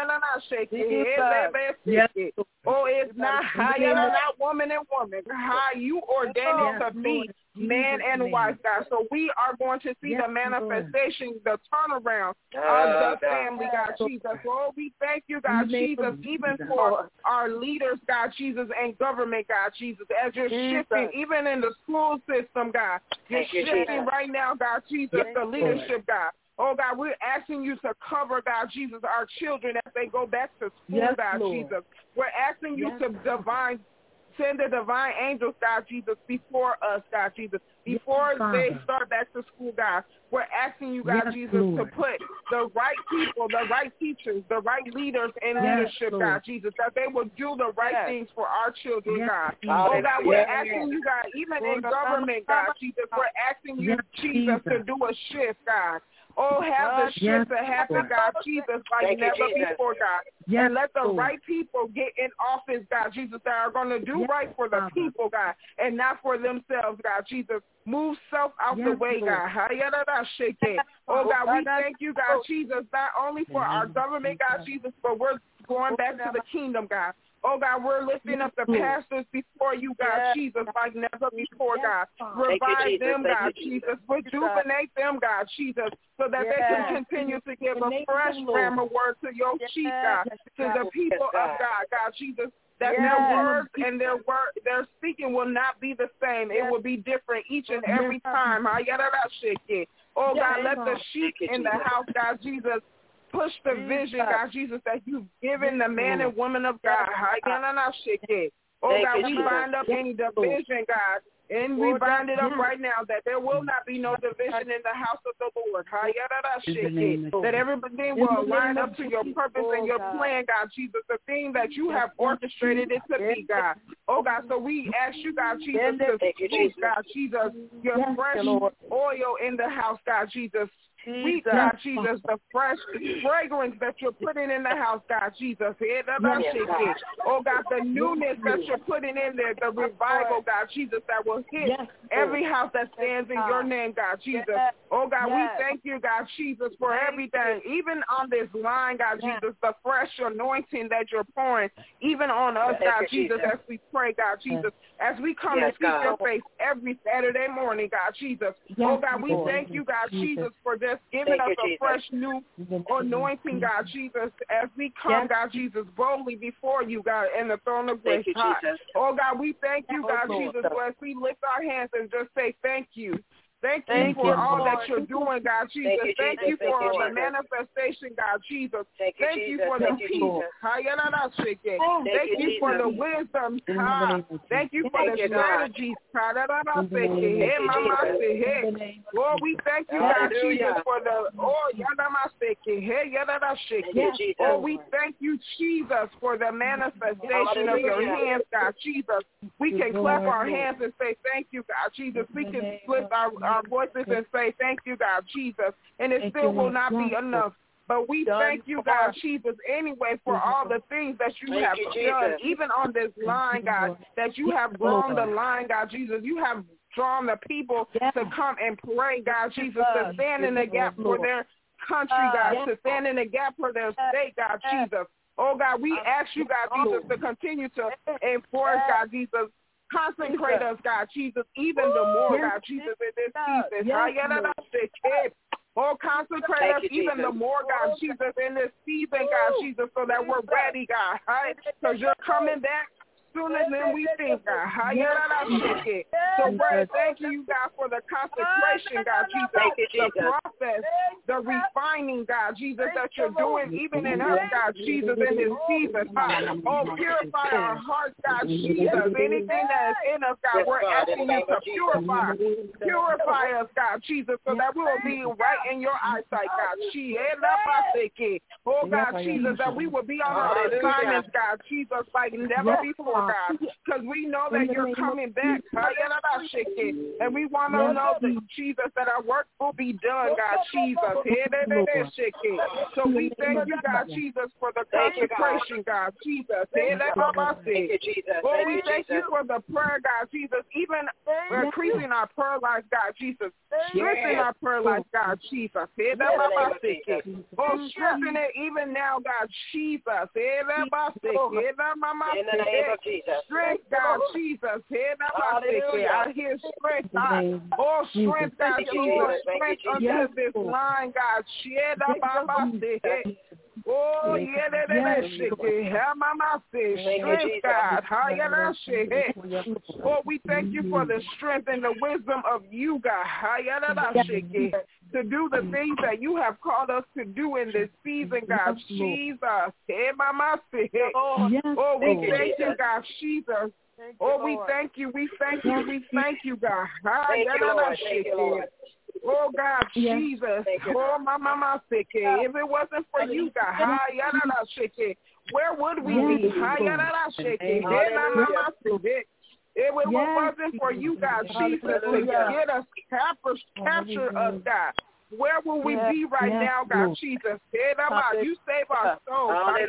Oh, it's not not woman and woman. How you ordained it to be man and wife, God. So we are going to see the manifestation, the turnaround of the family, God, Jesus. Lord, we thank you, God, Jesus, even for our leaders, God, Jesus, and government, God, Jesus, as you're shifting, even in the school system, God. You're shifting right now, God, Jesus, the leadership, God. Oh, God, we're asking you to cover, God, Jesus, our children as they go back to school, God, Jesus. We're asking you to send the divine angels, God, Jesus, before us, God, Jesus, before they start back to school, God. We're asking you, God, Jesus, to put the right people, the right teachers, the right leaders in leadership, God, Jesus, that they will do the right things for our children, God. Oh, God, we're asking you, God, even in government, God, Jesus, we're asking you, Jesus, to do a shift, God. Oh, have the shift to happen, God, Jesus, like never before, God. And let the right people get in office, God, Jesus, that are going to do right for the people, God, and not for themselves, God, Jesus. Move self out the way, God. Oh, God, we thank you, God, Jesus, not only for our government, God, Jesus, but we're going back to the kingdom, God. Oh, God, we're lifting up the pastors before you, God, Jesus, like never before, God. Revive them, God, Jesus. Rejuvenate them, God, Jesus, so that they can continue to give a fresh rhema word to your sheep, God, to the people of God, God, Jesus, that their words and their speaking will not be the same. It will be different each and every time. Oh, God, let the sheep in the house, God, Jesus, push the vision, God, Jesus, that you've given the man and woman of God. Oh, God, we bind up any division, God, and we bind it up right now that there will not be no division in the house of the Lord. That everything will line up to your purpose and your plan, God, Jesus, the thing that you have orchestrated it to be, God. Oh, God, so we ask you, God, Jesus, to speak, God, Jesus, your fresh oil in the house, God, Jesus. Sweet, God, Jesus, the fresh fragrance that you're putting in the house, God, Jesus. Oh, God, the newness that you're putting in there, the revival, God, Jesus, that will hit every house that stands in your name, God, Jesus. Oh, God, we thank you, God, Jesus, for everything, even on this line, God, Jesus, the fresh anointing that you're pouring, even on us, God, Jesus, as we pray, God, Jesus, as we come and seek your face every Saturday morning, God, Jesus. Oh, God, we thank you, God, Jesus, for this. Giving us a fresh new anointing, God, Jesus, as we come, God, Jesus, boldly before you, God, in the throne of grace. Oh, God, we thank you, God, Jesus, as we lift our hands and just say thank you. Thank you for all that you're doing, God, Jesus. Thank you for the manifestation, God, Jesus. Thank you for the peace. Thank you for the wisdom. Thank you for the strategies. Lord, we thank you, God, Jesus, for the oh, we thank you, Jesus, for the manifestation of your hands, God, Jesus. We can clap our hands and say thank you, God, Jesus. We can lift our voices and say thank you, God, Jesus, and it still will not be enough. But we thank you, God, Jesus, anyway, for all the things that you have done, even on this line, God, that you have drawn the line, God, Jesus. You have drawn the people to come and pray, God, Jesus, to stand in the gap for their country, God, to stand in the gap for their state, God, Jesus. Oh, God, we ask you, God, Jesus, to continue to enforce, God, Jesus, consecrate us, God, Jesus, even the more, God, Jesus, in this season. Oh, consecrate us even the more, God, Jesus, in this season, God, Jesus, so that we're ready, God, right? Because you're coming back sooner than we think, God. So, Brother, thank you, God, for the consecration, God, Jesus, the process, the refining, God, Jesus, that you're doing even in us, God, Jesus, in this season. Oh, purify our hearts, God, Jesus. Anything that is in us, God, we're asking you to purify. Purify us, God, Jesus, so that we will be right in your eyesight, God. Oh, God, Jesus, that we will be on our assignments, God, Jesus, like never before, God, because we know that you're coming back, and we want to know that, Jesus, that our work will be done, God, Jesus. So we thank you, God, Jesus, for the consecration, God, Jesus. Oh, we thank you for the prayer, God, Jesus, even increasing our prayer life, God, Jesus. Strengthen our prayer life, God, Jesus. Oh, strengthen it even now, God, Jesus. In the name of Jesus. Strength, God, Jesus. I hear strength, God. Oh, strength, God, Jesus. Strength under this line, God. Oh, yeah, strength, God. Oh, we thank you for the strength and the wisdom of you, God, to do the things that you have called us to do in this season, God, Jesus. Oh, we thank you, God, Jesus. Oh, we thank you, we thank you, we thank you, God. Oh, God, Jesus. Oh, my sick. If it wasn't for you, God, where would we be? If it wasn't for you, God, Jesus, to get us, capture us, God. where will we be right now, God Jesus? You save our souls.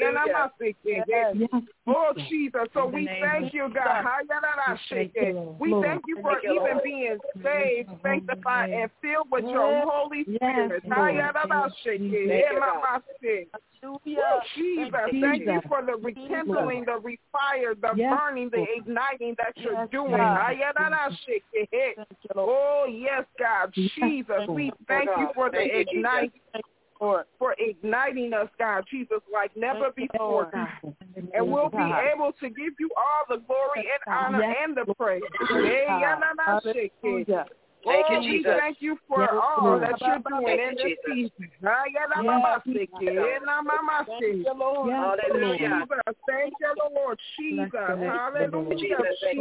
Oh, Jesus. So we thank you, God. We thank you for even being saved, sanctified, and filled with your Holy Spirit. Jesus, thank you for the rekindling, the refire, the burning, the igniting that you're doing. Oh, yes, God. Jesus, we thank you for the ignite, for igniting us, God, Jesus, like never before, God. And we'll be able to give you all the glory and honor and the praise. Thank you, Jesus. Thank you for all that you're doing in this season. Hallelujah. Thank you, Lord Jesus. Hallelujah.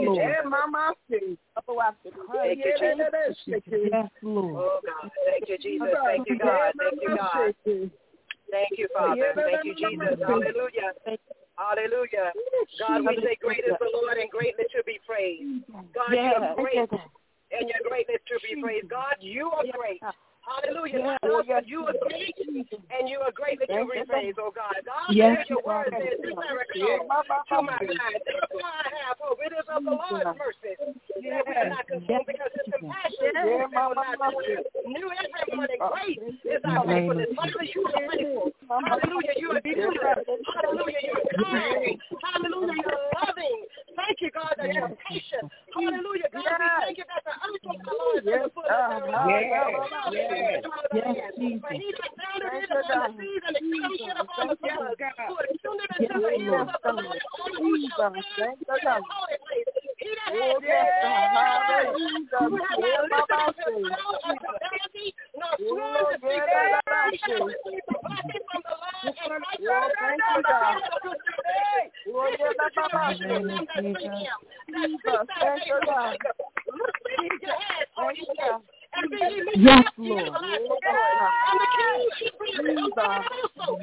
Oh, God. Thank you, Jesus. Thank you, God. Thank you, God. Thank you, Father. Thank you, Jesus. Hallelujah. Hallelujah. God, we say great is the Lord and greatly to be praised. God, you are great. And your greatness to be praised. God, you are great. Hallelujah. You are great, and you are greatly to be praised, oh God. God, your word says, to my mind. Therefore I have hope. It is of the Lord's mercy. We are not consumed because his compassion is new every morning. Great is our faithfulness. Father, you are faithful. Hallelujah. You are good. Hallelujah. You are kind. Hallelujah. You are loving. Thank you, God, that you are patient. Hallelujah. God, we thank you that the earth of the Lord is the foot of the Yes, Jesus. But he that founded it upon the seas and extinction upon the floods, who extended it to the hills of the Lord, all who shall stand in his holy place. He that has who has not lifted up his mouth unto vanity, nor sworn to speak he shall receive the blessing from the Lord and righteousness from the hand of his salvation. This is the generation of them that seek him, that seek thy face, look beneath your head, O ye gates. Yes, Lord. And the king should be also.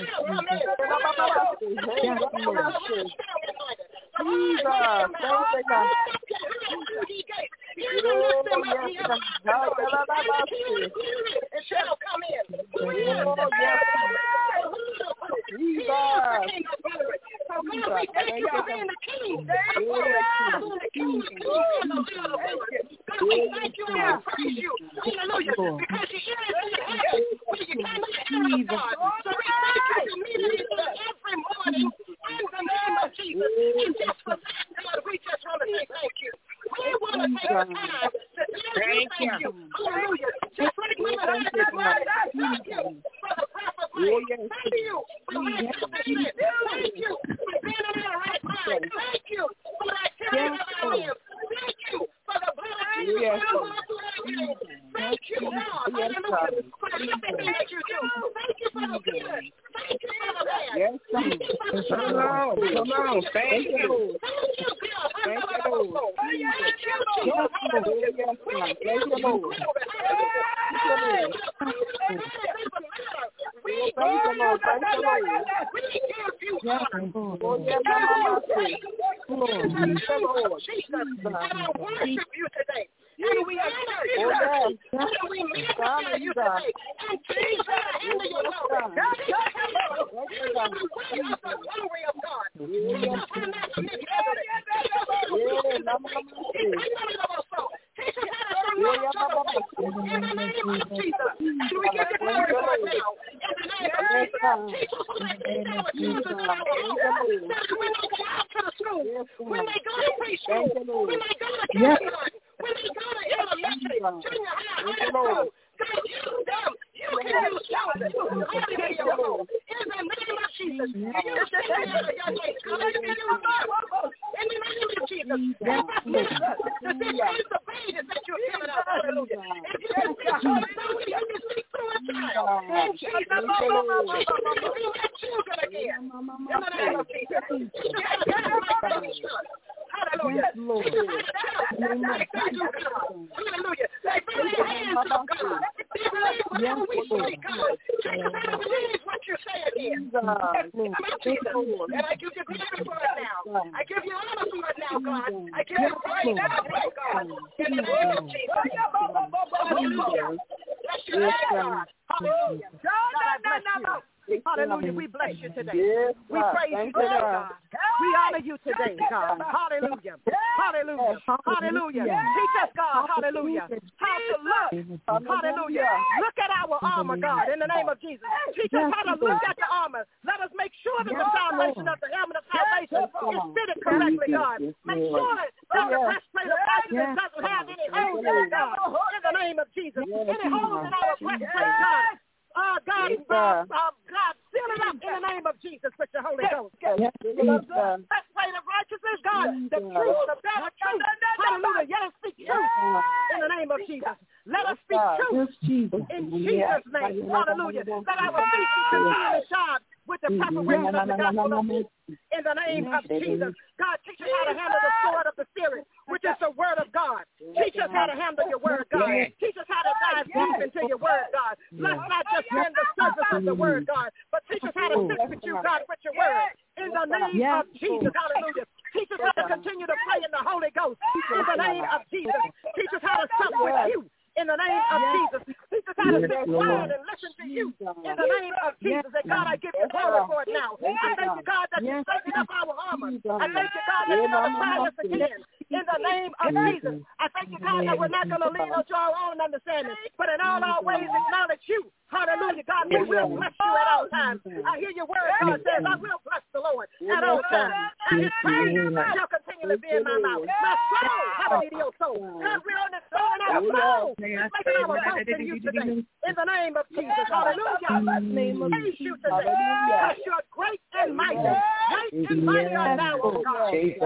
It shall come in. Thank you and praise you. Hallelujah. Because you hear it in your head when you came to the head of God. So we thank you immediately every morning in the name of Jesus. And just for that, God, we just want to say thank you. We want to take the time to thank you. Hallelujah. Just like we heard that word, thank you for the proper place. Thank you for right punishment. Thank you for being in the right mind. Thank you for the activity of our lives. Thank you for the blood of Jesus. Thank you, God. Hallelujah. For everything that you do. Thank you for the good. Thank you for the bad. Yes, thank you for the come on. Thank you. Thank you, God. Thank you, Lord. Thank you, Jesus. Hallelujah. Thank you, Lord. We give you and I worship you today. And we honor you today. And we magnify you today. And please let us handle your glory. The glory of God. Teach us how not to make evidence. Teach us how to bring life to the place. In the name of Jesus. And we give you glory right now. In the name of Jesus. Teach us how to sit down with Jesus in our home. When they go out to the school. When they go to preschool. When they go to kindergarten. When they go to elementary, junior high, high school, God, use them. You can use them. In the name of Jesus. In the name of Jesus. Help us now to dismiss the pages that you've given us. Hallelujah. If you can speak to a son, you can speak to a child. In Jesus' name. Be my children again. In the name of Jesus. Hallelujah. Yes, Lord. Hallelujah. They bring their hands up, God. They believe what we say, God. Believe what you say again. And I give you glory for it now. I give you honor for it now, God. I give you praise now, God. In the name of Jesus. Hallelujah. Bless God. Hallelujah. God, I bless you. Hallelujah. We bless you today. We praise you today, God. We honor you today, God. Hallelujah. Hallelujah. Hallelujah. Teach us, God. Hallelujah. How to look. Hallelujah. Look at our armor, God, in the name of Jesus. Teach us how to look at the armor. Let us make sure that the foundation of the helmet of salvation is fitted correctly, God. Make sure that the breastplate of righteousness doesn't have any holes in it, God. In the name of Jesus. Any holes in our breastplate, God. God, seal it up in the name of Jesus with your Holy Ghost. Breastplate of righteousness, God, the truth, the better truth. Hallelujah. Let us speak truth in the name of Jesus. Let us speak truth in Jesus' name. Hallelujah. Let our feet be continually shod with the preparation of the gospel of peace in the name of Jesus. God, teach us how to handle the sword of the Spirit, which is the word of God. Teach us how to handle your word, God. Teach us how to dive deep into your word, God. Let's not just spend the surface of the word, God, but teach us how to sit with you, God, with your word. In the name of Jesus, hallelujah. Teach us how to continue to pray in the Holy Ghost. In the name of Jesus. Teach us how to sup with you. In the name of Jesus. Teach us how to sit quiet and listen to you. In the name of Jesus. And God, I give you glory for it now. I thank you, God, that you're taking up our armor. I thank you, God, that you're going to try us again. In the name of Jesus. I thank you, God, that we're not going to lean on our own understanding, but in all our ways acknowledge you. Hallelujah, God, we will bless you at all times. I hear your word, God says, I will bless the Lord at all times. And his praise shall continue to be in my mouth. My soul, hallelujah, your soul. God, we're on this soul and our soul. Making our boast in you today. In the name of Jesus, hallelujah. Praise you today. Because you're great and mighty. Great and mighty are thou, O God. Great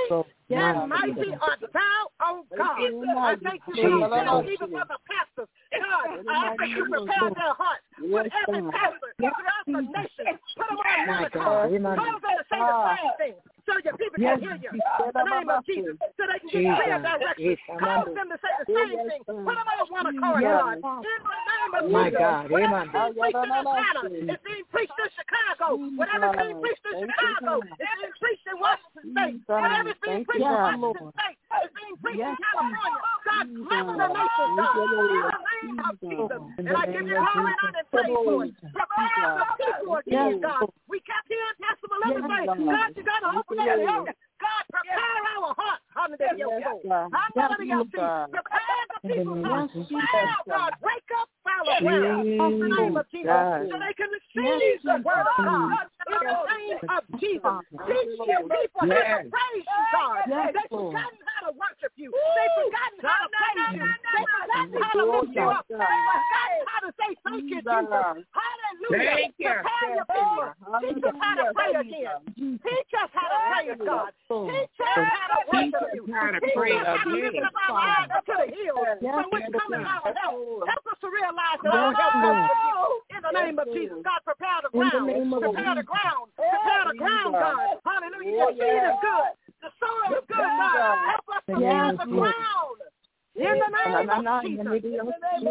and mighty are thou, O God. I thank you, God, even for the pastors. God, I ask that you prepare their hearts with every pastor throughout the nation. Put them on one accord. Cause them to say the same thing so your people can hear you. In the name of Jesus. So they can get clear direction. Cause them to say the same thing. Put them on one accord, God. In the name of Jesus. Whatever's being preached in Atlanta, it's being preached in Chicago. Whatever's being preached in Chicago, it's being preached in Washington State. Whatever's being preached in Washington State, it's being preached in California. God, bless the nation, God. In the name of Jesus. And I give you glory and honor and praise for it. Prepare the people again, God. We kept hearing Pastor Melinda say, God, you got to open up the earth. God, prepare our hearts. Hallelujah, your soul. Hallelujah, prepare the people, God. God, break up fallow ground in the name of Jesus so they can receive the word of God. In the name of Jesus. Teach your people how to praise you, God. They've forgotten how to worship you. They've forgotten how to praise you. They've forgotten how to lift you up. They've forgotten how to say thank you, Jesus. Hallelujah. Prepare your people. Teach us how to pray again. Teach us how to praise God. Teach us how to worship you. Teach us how to lift up our eyes up to the hills from which cometh our help. Help us to realize that our help comes from you. In the name of Jesus, God, prepare the ground. Prepare the ground. Prepare the ground, God. Hallelujah. Your seed is good. The soil is good, God. Help us prepare the ground. In the name of Jesus.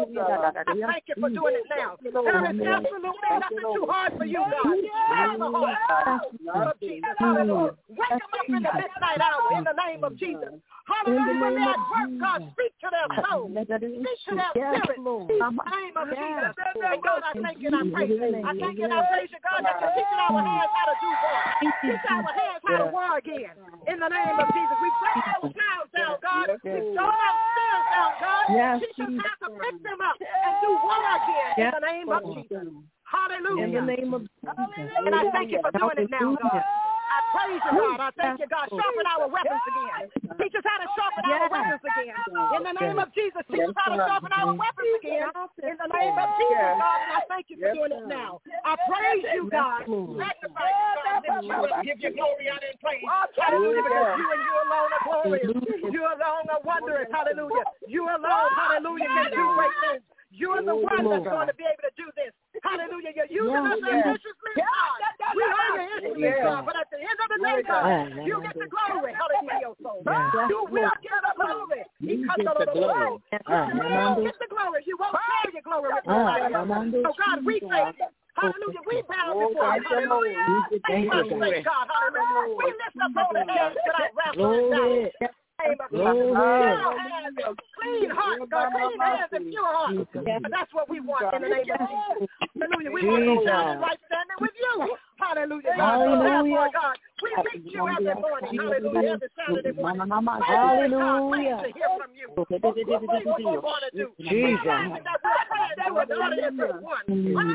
I thank you for doing it now. There is absolutely nothing too hard for you, God. Prepare the heart of Jesus. Hallelujah. Wake them up in the midnight hour in the name of Jesus. Hallelujah. When they're at work, God, speak to their soul. Speak to their spirit. In the name of Jesus. And God, I thank you and I praise you. I thank you and I praise you, God, that you're teaching our hands how to do war. Teach our hands how to war again. In the name of Jesus. We throw our clouds down, God. We throw our fears down, God. Teach us how to pick them up and do war again. In the name of Jesus. Hallelujah. In the name of Jesus. And I thank you for doing it now, God. I praise you, God. I thank you, God. Sharpen our weapons again. Teach us how to sharpen our weapons again. In the name of Jesus, teach us how to sharpen our weapons again. In the name of Jesus, God. And I thank you for doing it now. I praise you, God. Magnify you, God. Lift you up. Give you glory, honor, and praise. Hallelujah. Because you and you alone are glorious. You alone are wondrous. Hallelujah. You alone, hallelujah, can do great things. You are the one that's going to be able to do this. Hallelujah. You're using us as instruments, God. We are your instruments, God. But at the end of the day, God, you get the glory. Hallelujah, your soul. You will get the glory. You get the glory. You won't get the glory. You won't share your glory with nobody else. So, God, we thank you. Hallelujah. We bow before you. Hallelujah. Thank you, God. Hallelujah. We lift up all the hands without wrestling down. name of Jesus. Clean heart, God, clean hands and pure heart. That's what we want in the name of Jesus. Hallelujah. We want to stand in right standing with you. Hallelujah. Hallelujah. God, we meet you every morning. Hallelujah. Every Saturday morning. Hallelujah. To hear from you. What you want to do. Jesus. That was the audience of one.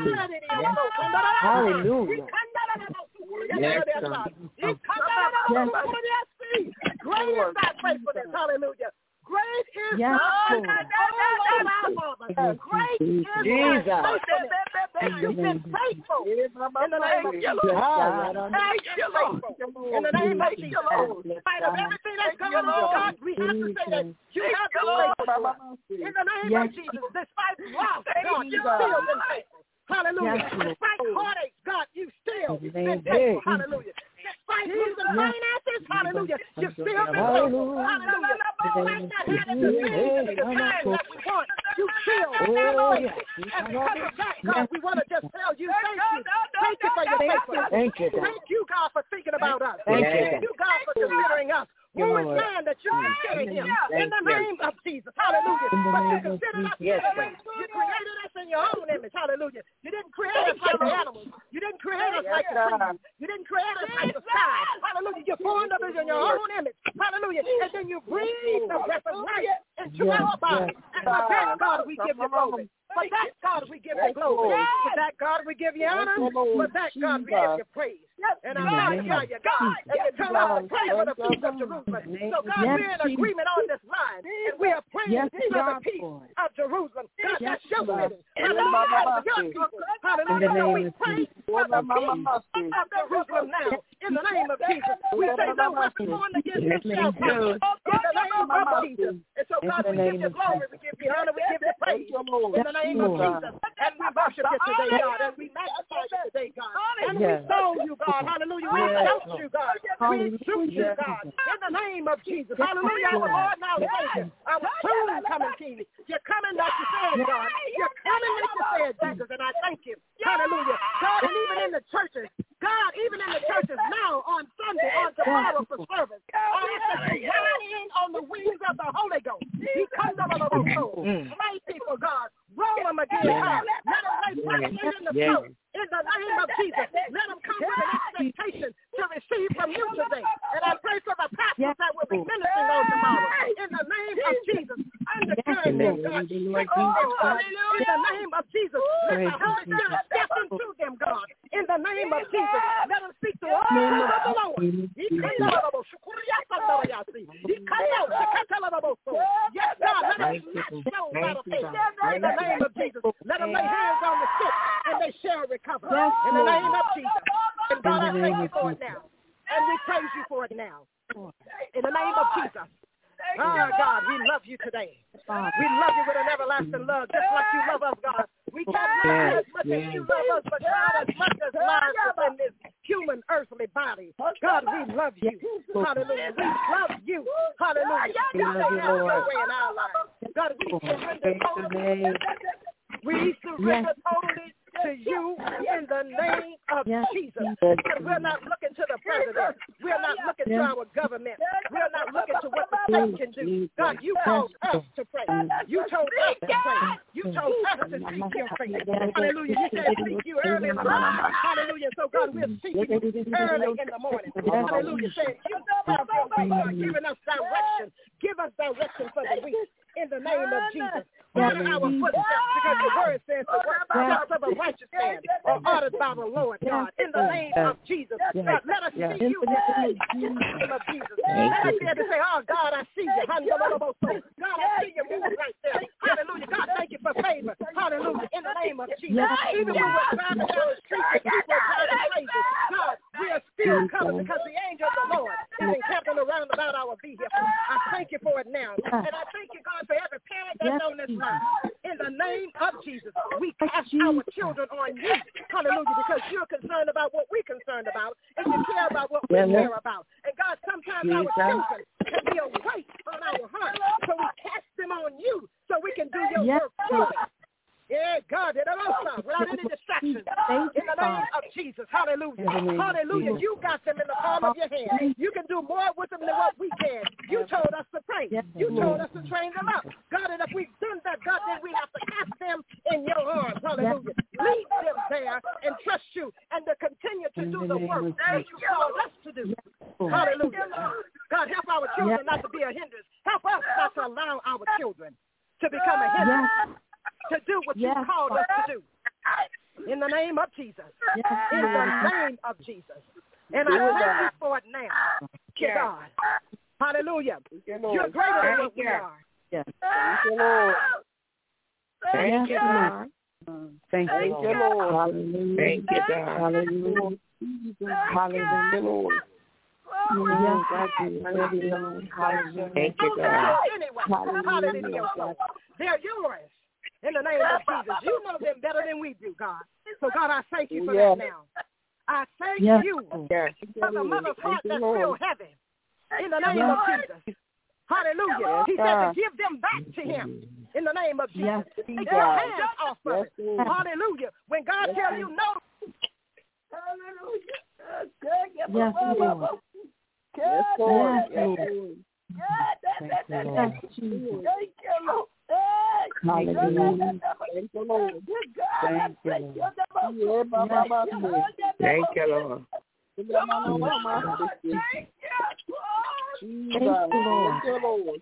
Hallelujah. Yes, great is thy faithfulness. Hallelujah. Great is thy faithfulness. Great is thy faithfulness. You've been faithful in the name of Jesus. Thank you, Lord. In the name of Jesus. In spite of everything that's going on, God, we have to say that you have been faithful. In the name of Jesus, despite loss, God, you've still been faithful. Hallelujah. Despite heartache, God, you still been faithful. Hallelujah. Despite losing finances, hallelujah, you still been faithful. Hallelujah. Despite not having the things and the time that we want, you still been faithful. And because of that, God, we want to just tell you thank you. Thank you for your faithfulness. Thank you. Thank you, God, for thinking about us. Thank you, God, for considering us. Who is man that you consider him? In the name of Jesus. Hallelujah. But you consider us. You created us in your own image. Hallelujah. You didn't create us like the animals. You didn't create us like the trees. You didn't create us like the sky. Hallelujah. You formed us in your own image. Hallelujah. And then you breathed the breath of life into our body. And for that, God, we give you glory. For that, God, we give you glory. For that, God, we give you honor. For that, God, we give you praise. And I magnify you, God. And you tell us to pray for the peace of Jerusalem. So, God, we're in agreement on this line. And we are praying for the peace of Jerusalem. God, that's your city. Hallelujah. Your people. Hallelujah. So we pray for the peace of Jerusalem now. In the name of Jesus. We say no weapon formed against us shall prosper. In the name of Jesus. And so, God, we give you glory. We give you honor. We give you praise. In the name of Jesus. And we worship you today, God. And we magnify you today, God. And we soul you, God. Hallelujah. We exalt you, God. We exalt you, God. In the name of Jesus. Hallelujah. Our Lord and our Savior. Our soon coming King. You're coming like you said, God. You're coming like you said, Jesus. And I thank you. Hallelujah. God, and even in the churches. God, even in the churches now on Sunday, on tomorrow for service. I ask that you ride in on the wings of the Holy Ghost. He comes out of the soul. Slay people, God. Roll them again. Let them lay prostrate in the throat. In the name of Jesus, let them come with an expectation to receive from you today. And I pray for the pastors that will be ministering on tomorrow. In the name of Jesus, undergird them, God. In the name of Jesus, let the Holy Spirit step into them, God. In the name of Jesus, let them speak to all of the Lord. Yes, God, let them snatch souls out of faith. In the name of Jesus, let them lay hands on the sick and they shall recover. In the name of Jesus. And God, I thank you for it now. And we praise you for it now. In the name of Jesus. Oh, God, we love you today. We love you with an everlasting love, just like you love us, God. We can't love as much as you love us, but God, as much as lies within this human earthly body. God, we love you. Hallelujah. We love you. Hallelujah. We love you, Lord. In our lives. God, we surrender totally. We surrender totally to you in the name of Jesus. And we're not looking to the president. We're not looking to our government. We're not looking to what the state can do. God, you told us to pray. You told us to pray. You told us to seek your face. Hallelujah. You said seek you early in the morning. Hallelujah. So God, we're seeking you early in the morning. Hallelujah. Saying you are giving us direction. Give us direction for the week. In the name of Jesus. Order our footsteps, because the word says the steps of a righteous man are ordered by the Lord God. In the name of Jesus. God, let us see you in the name of Jesus. Let us be able to say, oh, God, I see you. God, I see you moving right there. Hallelujah. God, thank you for favor. Hallelujah. In the name of Jesus. Even when we're driving down the street and people are driving crazy, God, we are still covered because the angel of the Lord is encamping around about our vehicle. I thank you for it now. And I thank you, God, for every parent that's on this line. In the name of Jesus, we cast our children on you. Hallelujah, because you're concerned about what we're concerned about, and you care about what we care about. And God, sometimes our children can be a weight on our heart, so we cast them on you so we can do your work fully. Yeah, God, without any distraction. In the name of Jesus. Hallelujah. Hallelujah. You got them in the palm of your hand. You can do more with them than what we can. You told us to train. You told us to train them up. God, and if we've done that, God, then we have to cast them in your arms. Hallelujah. Lead them there and trust you and to continue to do the work that you called us to do. Hallelujah. God, help our children not to be a hindrance. Help us not to allow our children to become a hindrance, to do what you called us to do. In the name of Jesus. In the name of Jesus. And I thank you for it now. God. Hallelujah. You're greater than what we are. Yes. Thank you, Lord. Thank you, God. Thank you, Lord. Hallelujah. Thank you, God. Hallelujah. Hallelujah, Lord. Yes, Thank you, God. Hallelujah. They're yours. In the name of Jesus. You know them better than we do, God. So, God, I thank you for that now. I thank you for the mother's heart that's still heavy. In the name of Jesus. Hallelujah. He said to give them back to him. In the name of Jesus. Take your hands off of it. Hallelujah. When God tells you no. Yes, Lord. Yes, Lord. Yes, Lord. Thank you, Lord. Hallelujah. Thank you, Lord. Thank you, Lord. Thank you, Lord. Thank you, Lord.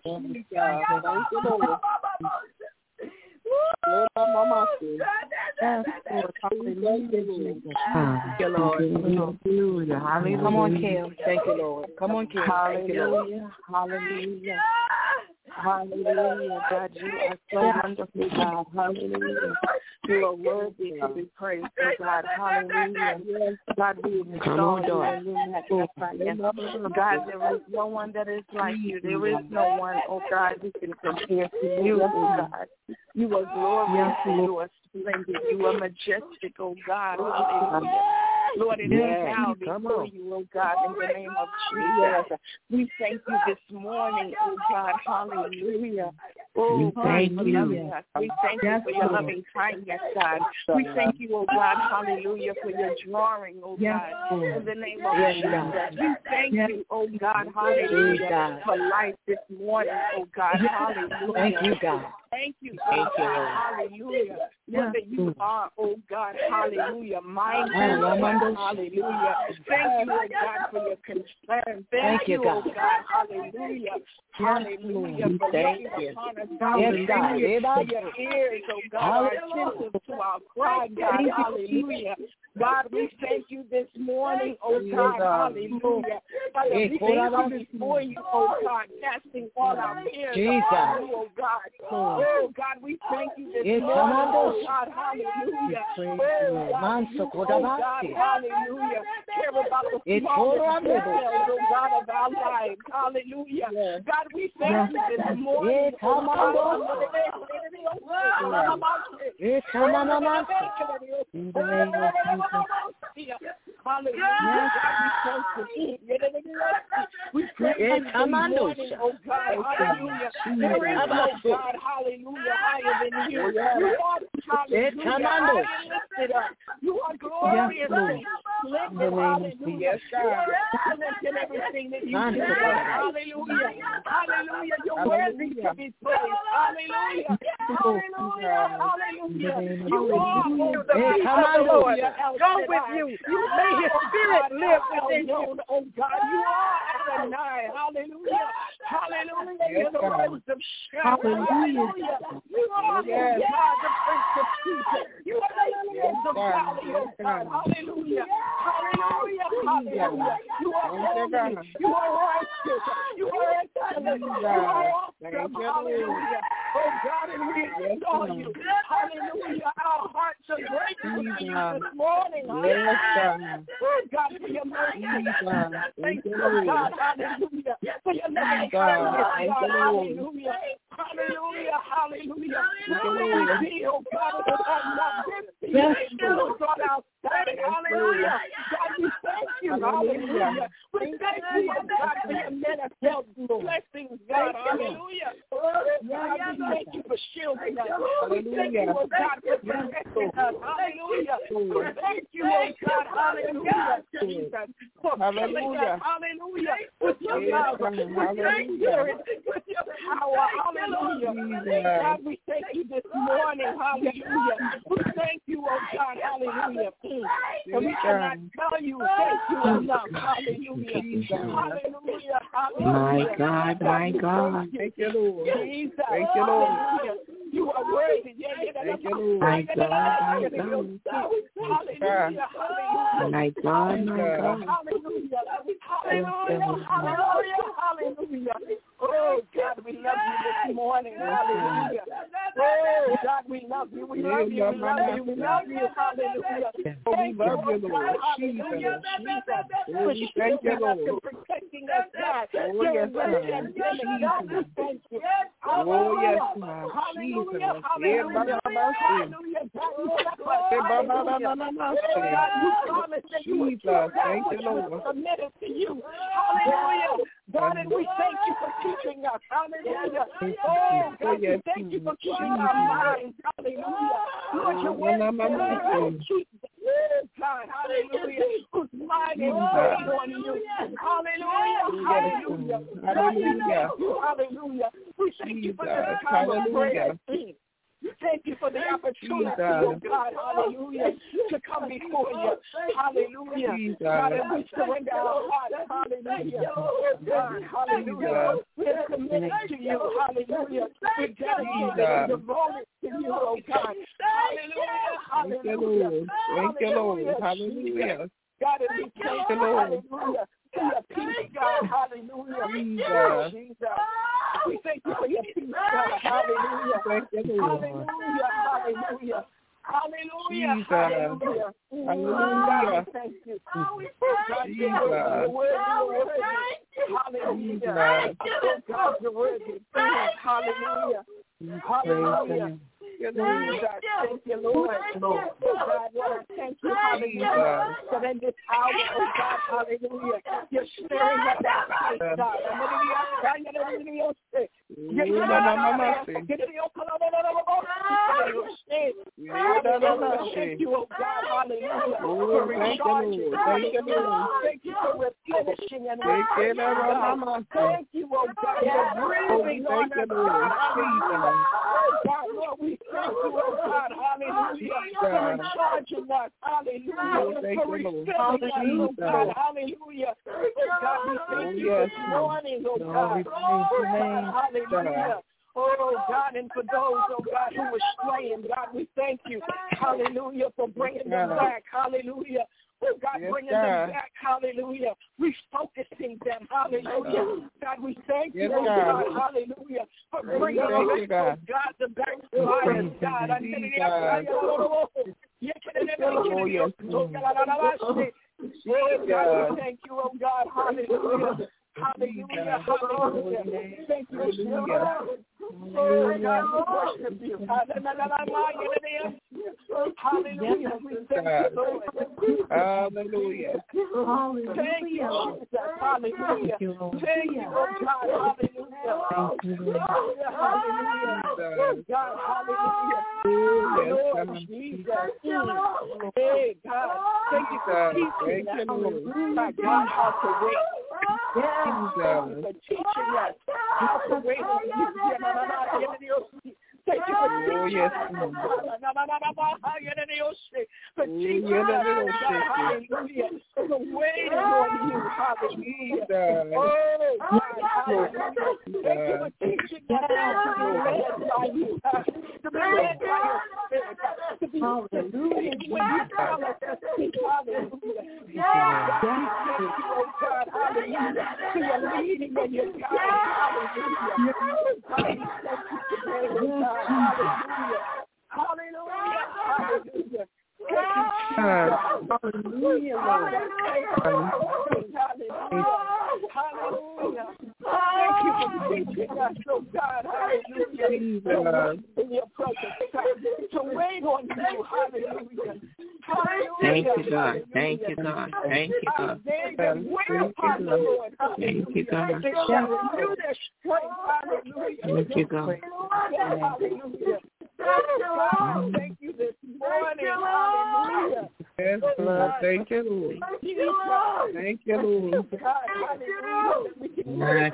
Come on, Kim. Thank you, Lord. Come on, Kim. Hallelujah. Hallelujah. Hallelujah. God, you are so wonderful, God. Hallelujah. You are worthy to be praised, oh God. Hallelujah. God, we exalt you and we magnify you. God, there is no one that is like you. There is no one, oh God, who can compare to you, oh God. You are glorious. You are splendid. You are majestic, oh God. Hallelujah. Lord, it is now before you, oh God, in the name of Jesus. We thank you this morning, oh God. Hallelujah. Oh, thank you. We thank you for your loving kindness, God. We thank you, oh God, hallelujah, for your drawing, oh God, in the name of Jesus. We thank you, oh God, hallelujah, for life this morning, oh God, hallelujah. Thank you, God. Thank you, oh God, hallelujah. Whether you are, oh God, hallelujah, mindful, hallelujah. Thank you, oh God, for your concern. Thank you, oh God, hallelujah. Hallelujah. Thank you. Yes, God. For your ears, oh God, are attentive to our cry, God. Hallelujah. God, we thank you this morning, oh God, hallelujah. Father, we thank you before you, oh God, casting all our fears upon you, oh God. Oh God, we thank you this morning, oh God, hallelujah. Oh God, hallelujah. Care about the small details, oh God, of our lives. Hallelujah. God, we thank you this morning, oh God. Hallelujah. We pray this morning, oh God, hallelujah. There is no God, hallelujah, higher than you. You are, hallelujah, lifted up. You are glorious and splendid, hallelujah. You are excellent in everything that you do. Hallelujah. Hallelujah. You're worthy to be praised. Hallelujah. Hallelujah. Hallelujah. You are the Lord. Go with you. May his spirit live within you. Oh God, you are Adonai. Hallelujah. Hallelujah. You're the Prince of Sharon. Hallelujah. You are the God, the Prince of Peace. You are the Prince of Valley, oh God. Hallelujah. Hallelujah. Hallelujah. You are holy. You are righteous. You are excellent. You are awesome. Hallelujah. Oh God, and we adore you. Hallelujah. Our hearts are grateful to you this morning. Hallelujah. Oh God, for your mercy. Thank you, God. Hallelujah. For your loving kindness. Hallelujah. Hallelujah. Hallelujah. We see, oh God, that I'm not been you brought outside. Hallelujah. God, we thank you. Hallelujah. We thank you, oh God, for your manifest blessings, God. Hallelujah. God, we thank you for shielding us. We thank you, oh God, for protecting us. Hallelujah. We thank you, oh God, hallelujah, Jesus, for filling us. Hallelujah. With your love, with your spirit, with your power. Hallelujah. God, we thank you this morning. Hallelujah. We thank you, oh God. Hallelujah. And we cannot tell you thank you enough. Hallelujah. Hallelujah. My God, my God. Thank you, Lord. Jesus. Thank you, Lord. You are worthy. Thank you, Lord. My God, my God. Hallelujah. Hallelujah. My God, my God. Hallelujah. Hallelujah. Hallelujah. Hallelujah. Oh, God, we love you this morning. Hallelujah. Oh, God, we love you. We love you. We love you. We love you. Hallelujah. Oh, we love you, Lord. Hallelujah. Jesus. Thank you, Lord. For protecting us, God. Oh, yes, God. God, we thank you. Oh, yes, God. Hallelujah. Hallelujah. Hallelujah. Jesus. Thank you, Lord. Submitted to you. Hallelujah. God, and we thank you for teaching us. Hallelujah. Oh, God, we thank you for keeping our minds. Hallelujah. Lord, your word keep God, hallelujah, whose mind is stayed on you. Hallelujah. Hallelujah. Hallelujah. Hallelujah. We thank you for this time of prayer. Thank you for the opportunity, oh God, hallelujah, to come before you. Hallelujah. God, and we surrender our hearts. Hallelujah. Oh God, hallelujah. We're committed to you. Hallelujah. We're dedicated and devoted to you, oh God. Hallelujah. Hallelujah. Thank you, Lord. Hallelujah. God, and we thank you, hallelujah, for your peace, God. Hallelujah. Jesus. We thank you for your peace, God. Hallelujah. Thank you, Lord. Hallelujah. Hallelujah. Jesus. Hallelujah. Hallelujah. Thank you. Jesus. You're worthy. Hallelujah. Oh God, you're worthy. Hallelujah. Hallelujah. Thank you, Lord. God, Lord, thank you, hallelujah, that in this hour, oh God, hallelujah, you're stirring up that place, God. Thank you, oh God, hallelujah, for recharging. Thank you for replenishing and refreshing. Thank you, oh God, for breathing on us, God. God, Lord, we thank you, oh God, hallelujah, for recharging us, hallelujah, for refilling us, oh God, hallelujah. Oh God, we thank you this morning, oh God, hallelujah. Oh, God, and for those, oh, God, who were straying, God, we thank you, hallelujah, for bringing them back, hallelujah. Oh, God, bringing them back, hallelujah, refocusing them, hallelujah. God, we thank you, oh, God, hallelujah, for bringing them back, oh, God, the backsliders, God. Oh, God, we thank you, oh, God, hallelujah. Hallelujah, hallelujah. Thank you, Jesus. Oh, God, we worship you. Hallelujah. We thank you, Lord. Hallelujah. Thank you, Jesus. Hallelujah. Thank you, oh God. Hallelujah. Hallelujah. Oh, God, hallelujah. Lord Jesus. Hey, God. Thank you for teaching us, my God, how to wait. For teaching us how to wait on you. Thank you for teaching us. For teaching us, hallelujah, for waiting on you, hallelujah. Oh, God, hallelujah. Thank you for teaching us how to be led by you, to be led by your spirit, to be hallelujah. When you tell us to speak, hallelujah. God, thank you, oh God, hallelujah, for your leading and your guidance, hallelujah. God, we thank you today, oh God. Hallelujah. Hallelujah. Hallelujah. Hallelujah, Lord. Hallelujah. Thank you for teaching us, oh God, hallelujah, in your presence, to wait on you, hallelujah. Thank you, God. Thank you, God. Thank you, God. Thank you, God. Thank you, God. Thank you this morning. Hallelujah. Yes, Lord. Thank you, Lord. Thank you, Lord. Hallelujah.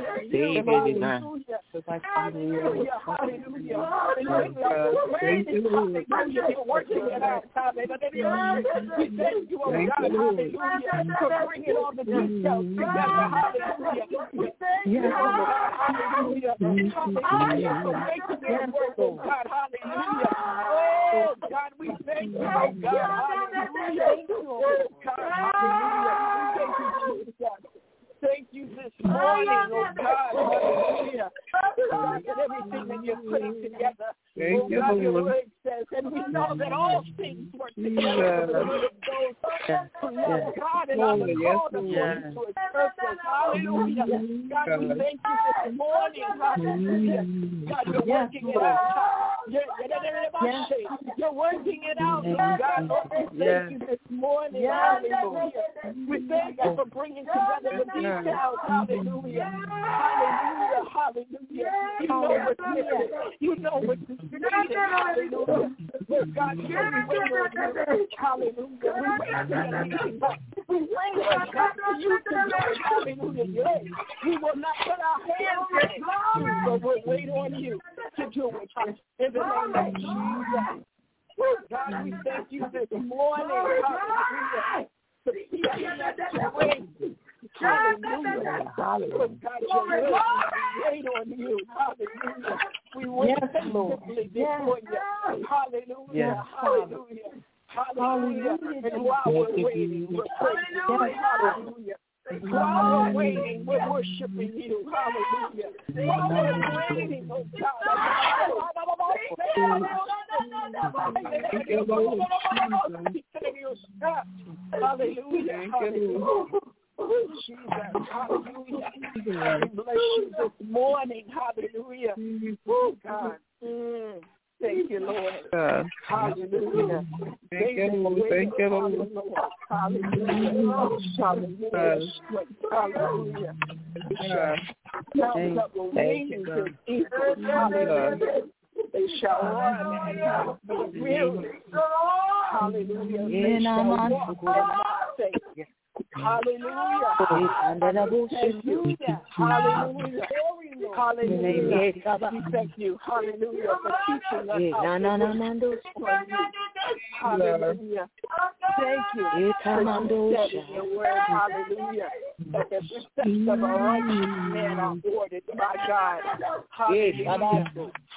Thank you, Lord. You're working it out. We thank you, oh God. Hallelujah. For bringing all the details together. Hallelujah. Yes, hallelujah. Hallelujah. For making it work, oh God. Hallelujah. Oh God, we thank you, oh God. Hallelujah. Oh God. Hallelujah. Thank you, Jesus. Thank you this morning, oh God. Hallelujah. God, that everything that you're putting together, thank oh you, God, your Lord. word says, and we know that all things work together for the good of those who love God and are called according to His purpose. Hallelujah. God, we thank you this morning. Hallelujah. God, you're working it out. You're working it out, oh God. Lord, we thank you this morning. Hallelujah. We thank you for bringing together the details. Hallelujah. Hallelujah. Hallelujah. You know what's missing. You know what's needed. Hallelujah. God, here we wait on you. Hallelujah. We wait on God for you to do it. Hallelujah. We will not put our hands in it, but we'll wait on you to do it. In the name of Jesus. God, we thank you this morning. Hallelujah. Hallelujah. Hallelujah. God, wait on you. Hallelujah. We wait simply before you. Hallelujah. Hallelujah. Hallelujah. And while we're waiting, we're praising. Hallelujah. While we're waiting, we're worshiping you. Hallelujah. While we're waiting, oh God. Hallelujah. Hallelujah. Jesus, hallelujah. We bless you this morning. Hallelujah. Oh, God. Thank you, Lord. Hallelujah. Thank you, Lord. Thank you, Lord. Hallelujah. Hallelujah. Hallelujah. Mount up the wings of eagles. Hallelujah. They shall run and not be weary. Hallelujah. They shall walk and not faint. Hallelujah. Hallelujah. Hallelujah. Hallelujah. We thank you. Hallelujah. For teaching us how to hallelujah. Thank you for you said in your word. Hallelujah. That the steps of a righteous man are ordered by God. Hallelujah.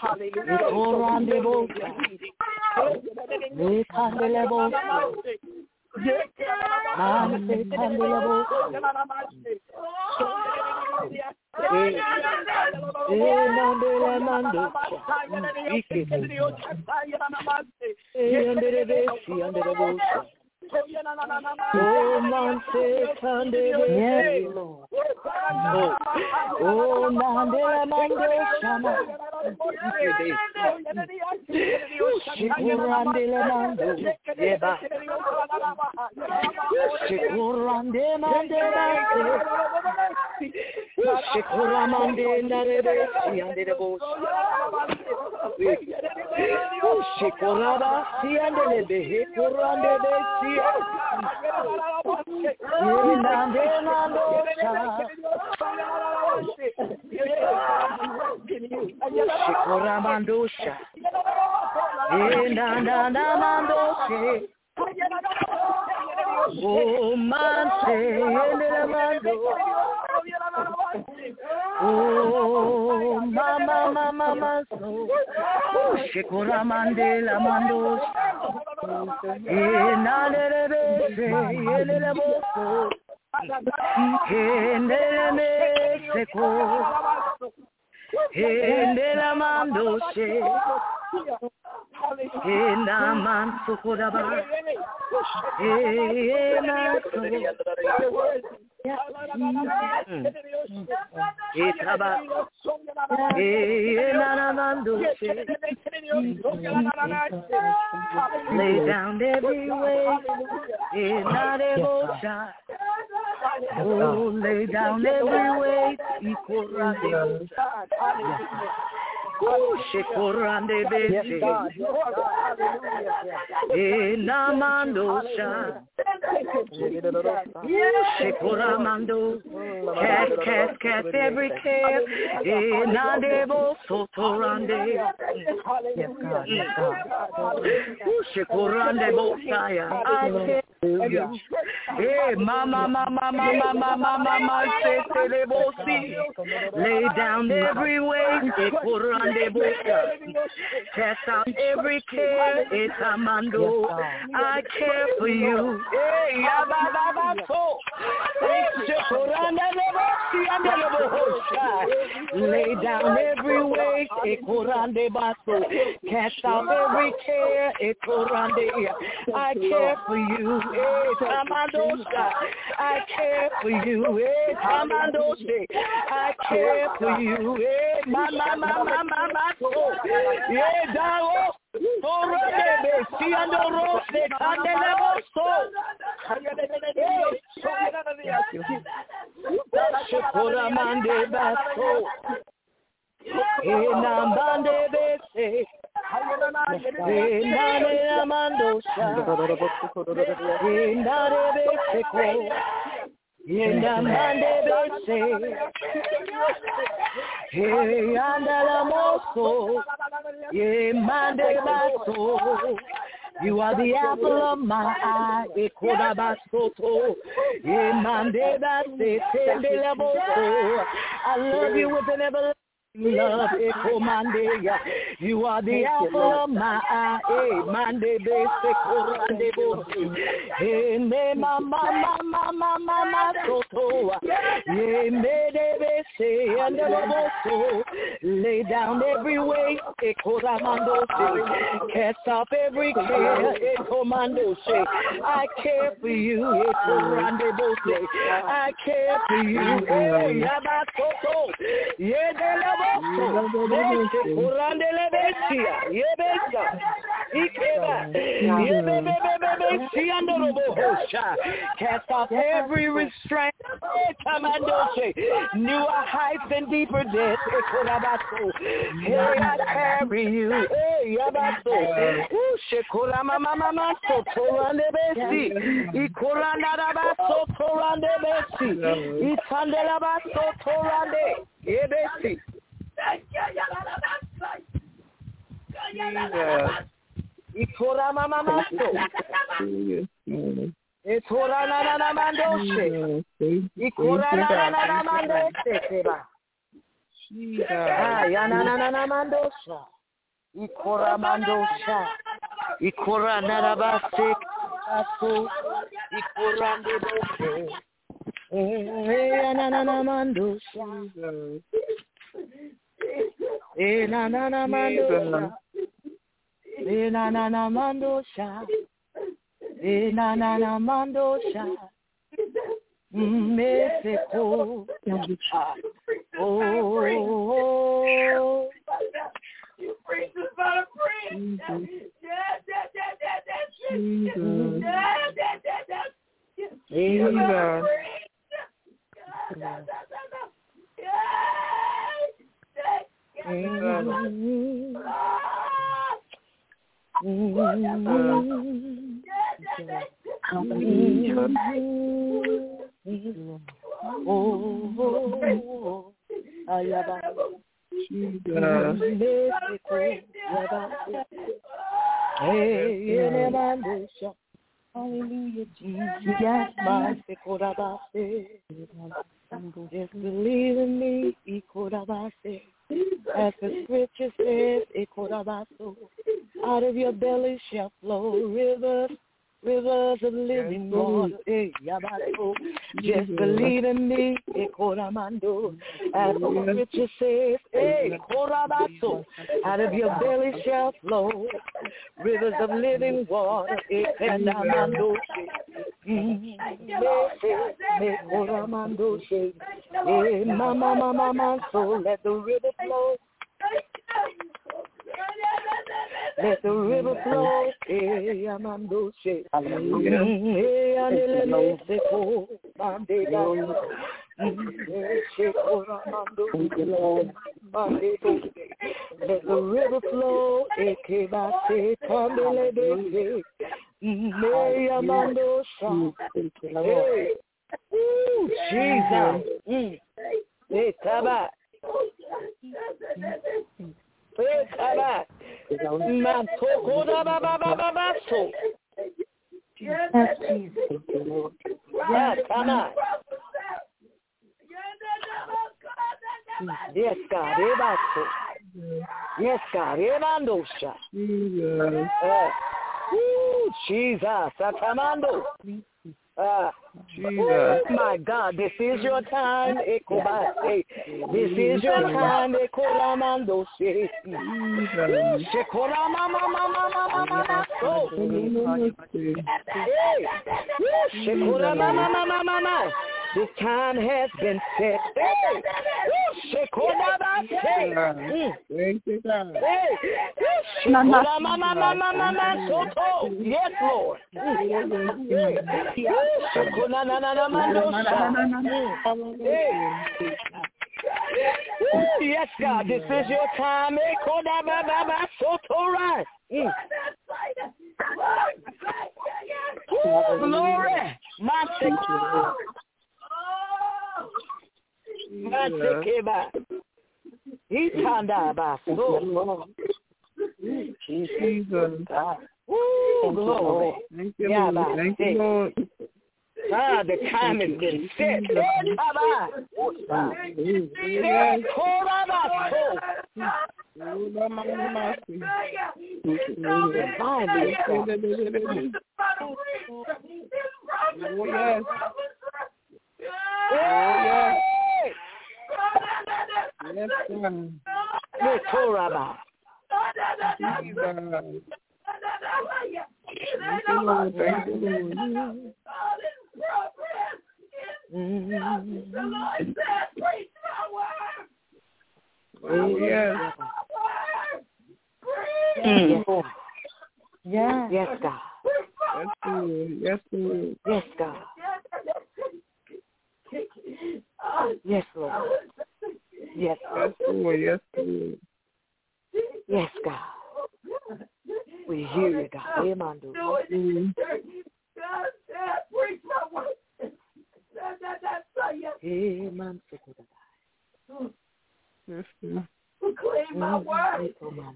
Oh, man, oh, mama, Shikura Mandela Mandos, Lay down every weight, not able shot. Oh, lay down every weight, Shekorande Bese, Namandosha, Shekoramando, cast every care, Nadebo Sotorande, Shekorande Bosaya, I care you, mama, lay down every weight, cast out every care, I care for you. Lay down every weight, cast out every care, I care for you. I care for you. I care for you. Mama. You are the apple of my eye. I love you with an everlasting love, you are the apple of my eye, mande bese corande bosi, mama soto, mede bese and the lay down every weight, cast off every care, I care for you, I care for you, cast off every restraint, newer heights and deeper depths. I carry you. Mexico. Oh, you preach about a friend. Hallelujah, Jesus. Yes, my just believe in me, as the scripture says, out of your belly shall flow rivers of living water. Just believe in me, as the scripture says, out of your belly shall flow rivers of living water. Mama, so let the river flow. Let the river flow. Amando she. Let the river flow. Jesus. Yes, God. Yes, God. Jesus. Jesus. My God, this is your time. This is your time. This time has been set. Thank you, God. Yes, Lord. Yes, God, this is your time. Glory. Jesus. Glory. Thank you, Lord. Thank you, Lord. The time has been set. Yes, God. Yes, Lord. Yes, God. Yes, Lord. Yes, Lord. Yes, Lord. Yes, God. We hear you, God. Amen. Proclaim my word.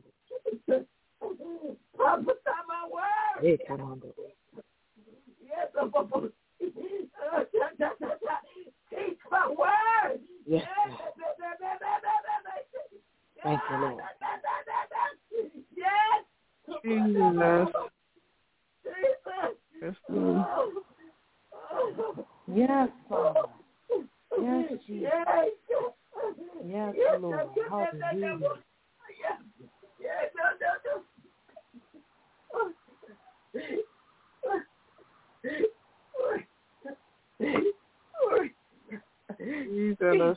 Prophesy my word. Yes, teach my word. Yes. Thank you, Lord. Yes. Jesus. Yes, Lord. Yes, Father. Yes, Jesus. Yes, Lord. Hallelujah. Jesus.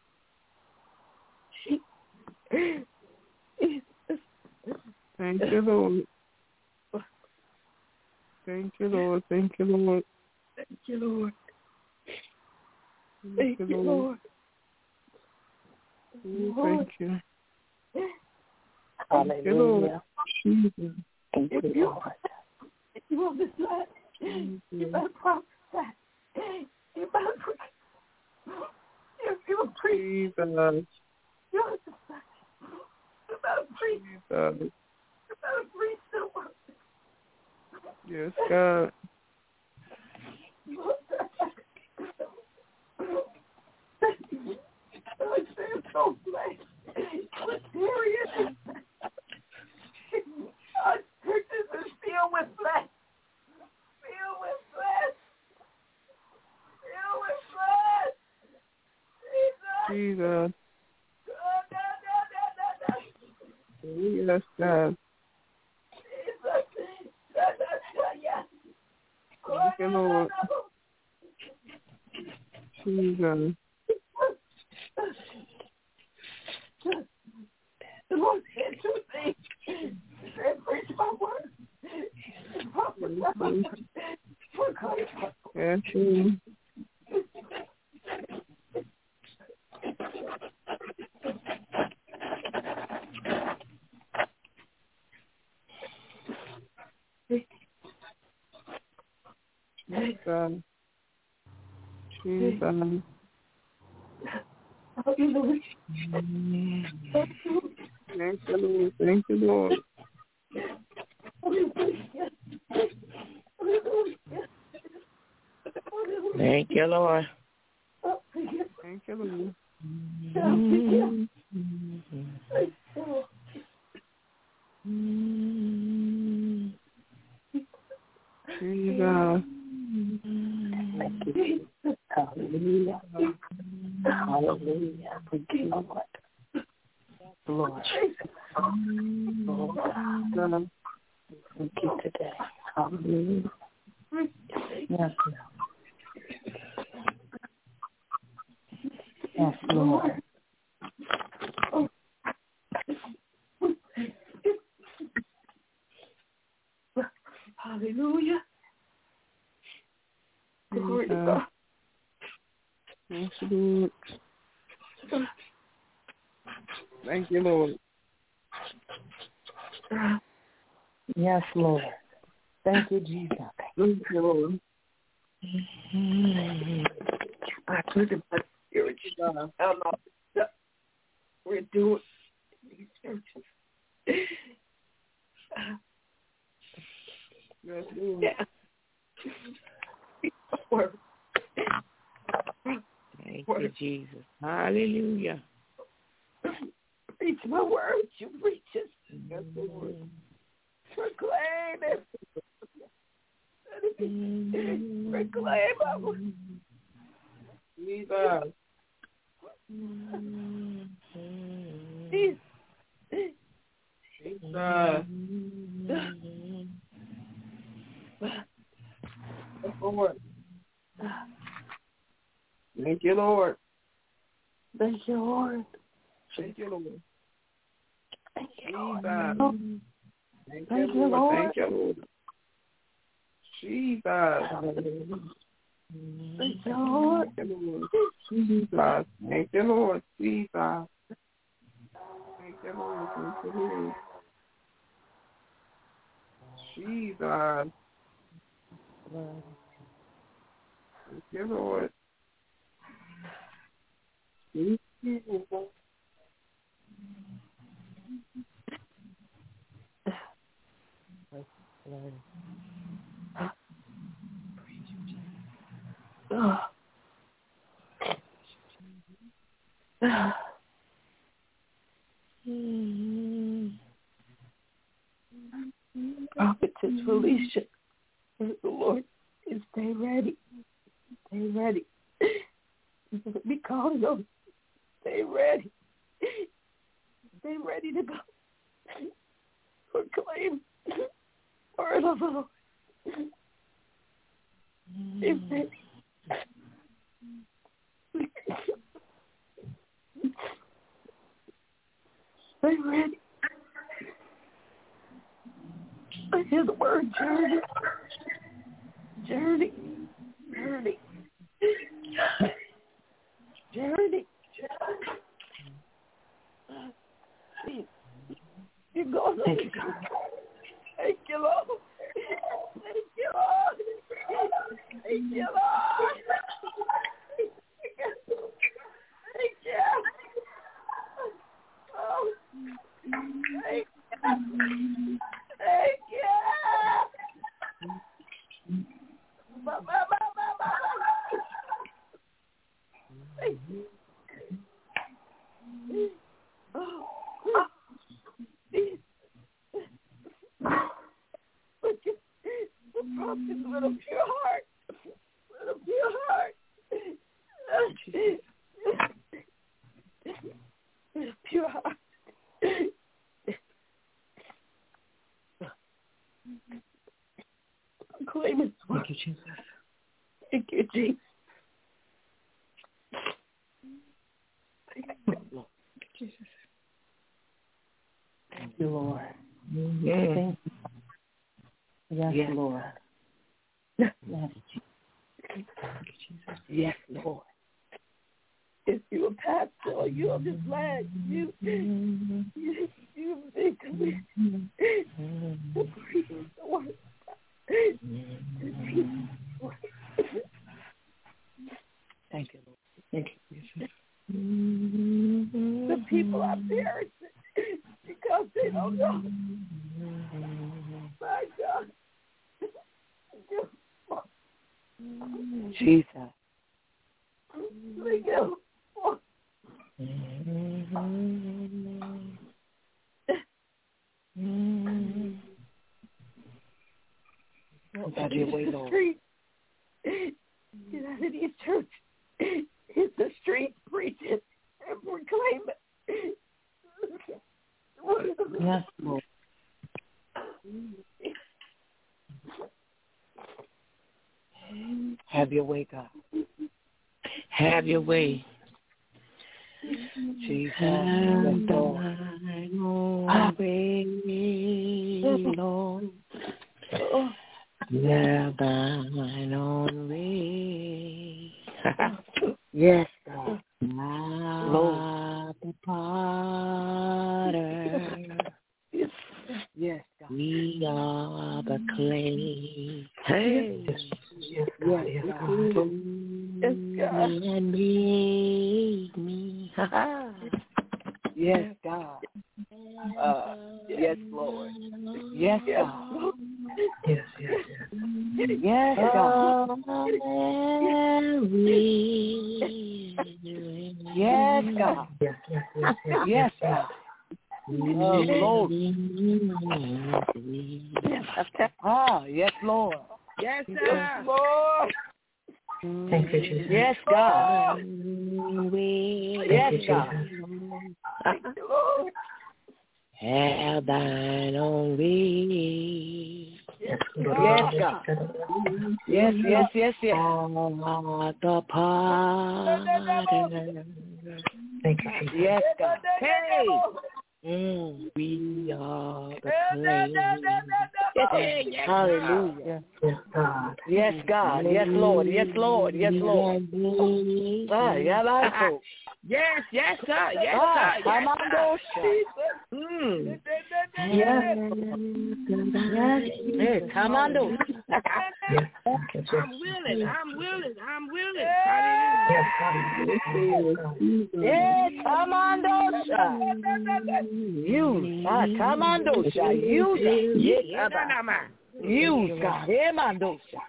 Thank you, Lord. Thank you, Lord. Thank you, Lord. Thank you, Lord. Thank you, Lord. Thank you. Hallelujah. Jesus. Thank you, Lord. If you want this land, you better prophesy. You better pray. If you preach, Jesus. you better preach. Jesus. You better preach the word. Yes, God. So serious. Our churches are filled with flesh. Filled with flesh. Filled with flesh. Jesus. Yes, God. Thank you, Lord. Jesus. The Lord said two things. He said, preach my word. Yes, true. Jesus. Jesus. Thank you, Lord. Thank you, Lord. Thank you, Lord. Thank you, Lord. Jesus. Hallelujah. Hallelujah. Thank you, Lord. Lord. Oh, God. Thank you today. Hallelujah. Yes, Lord. Yes, Lord. Hallelujah. Glory to God. Thank you, Lord. Thank you, Lord. Yes, Lord. Thank you, Jesus. Thank you, Lord. I put in my spirit, we're doing these churches. Yes, Lord. Yeah. Word. Thank you, Jesus. Hallelujah. Preach my word, you preach it. Yes, Lord. Proclaim it. Proclaim my word. Jesus. Jesus. Lord. Thank you, Lord. Thank you, Lord. Thank you, Lord. Thank you, Lord. Thank you, you, Lord. Thank you, Lord. Jesus. Thank you, Lord. Thank you, Lord. Jesus. Thank you, Lord. Jesus. Thank you, Lord. Thank you, Lord. Jesus. Thank you, Lord. Jesus. Prophetess Felicia, the Lord is stay ready. Stay ready. Be calling on. Stay ready. Stay ready to go. Proclaim word of the Lord. Stay ready. Stay ready. I hear the word journey. Journey. Journey. Journey. You're going to Thank you, Lord. Thank you, Lord. Thank you, Lord. Thank you, Lord. Thank you. Oh, thank you. Thank you. Thank you. The prophet's with a pure heart. With a pure heart. With a pure heart. Claim his word. Thank you, Jesus. Thank you, Jesus. Jesus. Thank you, Lord. Yes. Thank you. Yes, Yes. Lord. Yes, Jesus. Yes, Lord. If you a pastor or you on this land, you victory. To preach the word. Thank you, Lord. Thank you, Jesus. The people are perishing because they don't know. My God. Jesus. Thank you. Have your way, Lord. Get out of these church. Hit the street, preach it, and proclaim it. Yes, Lord. Have your way, God. Have your way. Jesus. Yes, Lord. Have way, Lord. Have thine own way. Yes, God. Lord, the potter. Yes, God. We are the clay. Hey. Yes, God. Yes, God. Yes, God. And make me. Yes, God. Yes, Lord. Yes, God. Yes, yes, yes. Yes, God. Yes, God. Yes, yes, yes, yes. Yes, God. Oh, Lord. Yes, Lord. Yes, Lord. Thank you, Jesus. Yes, God. Yes, God. Have thine own way. Yes, Yes, God. Yes, yes, yes, yes. The potter. Thank you, Jesus. Yes, God. Hey. We are the clay. Hallelujah. Yes, God. Yes, God. Yes, Lord. Yes, Lord. Yes, Lord. Yes, yes, sir. Yes, sir. Come on, Yes. Yes. Come on, Yes. I'm willing. Yes, God. Yes, come on, use. Come on, use. Use God. Emandosha.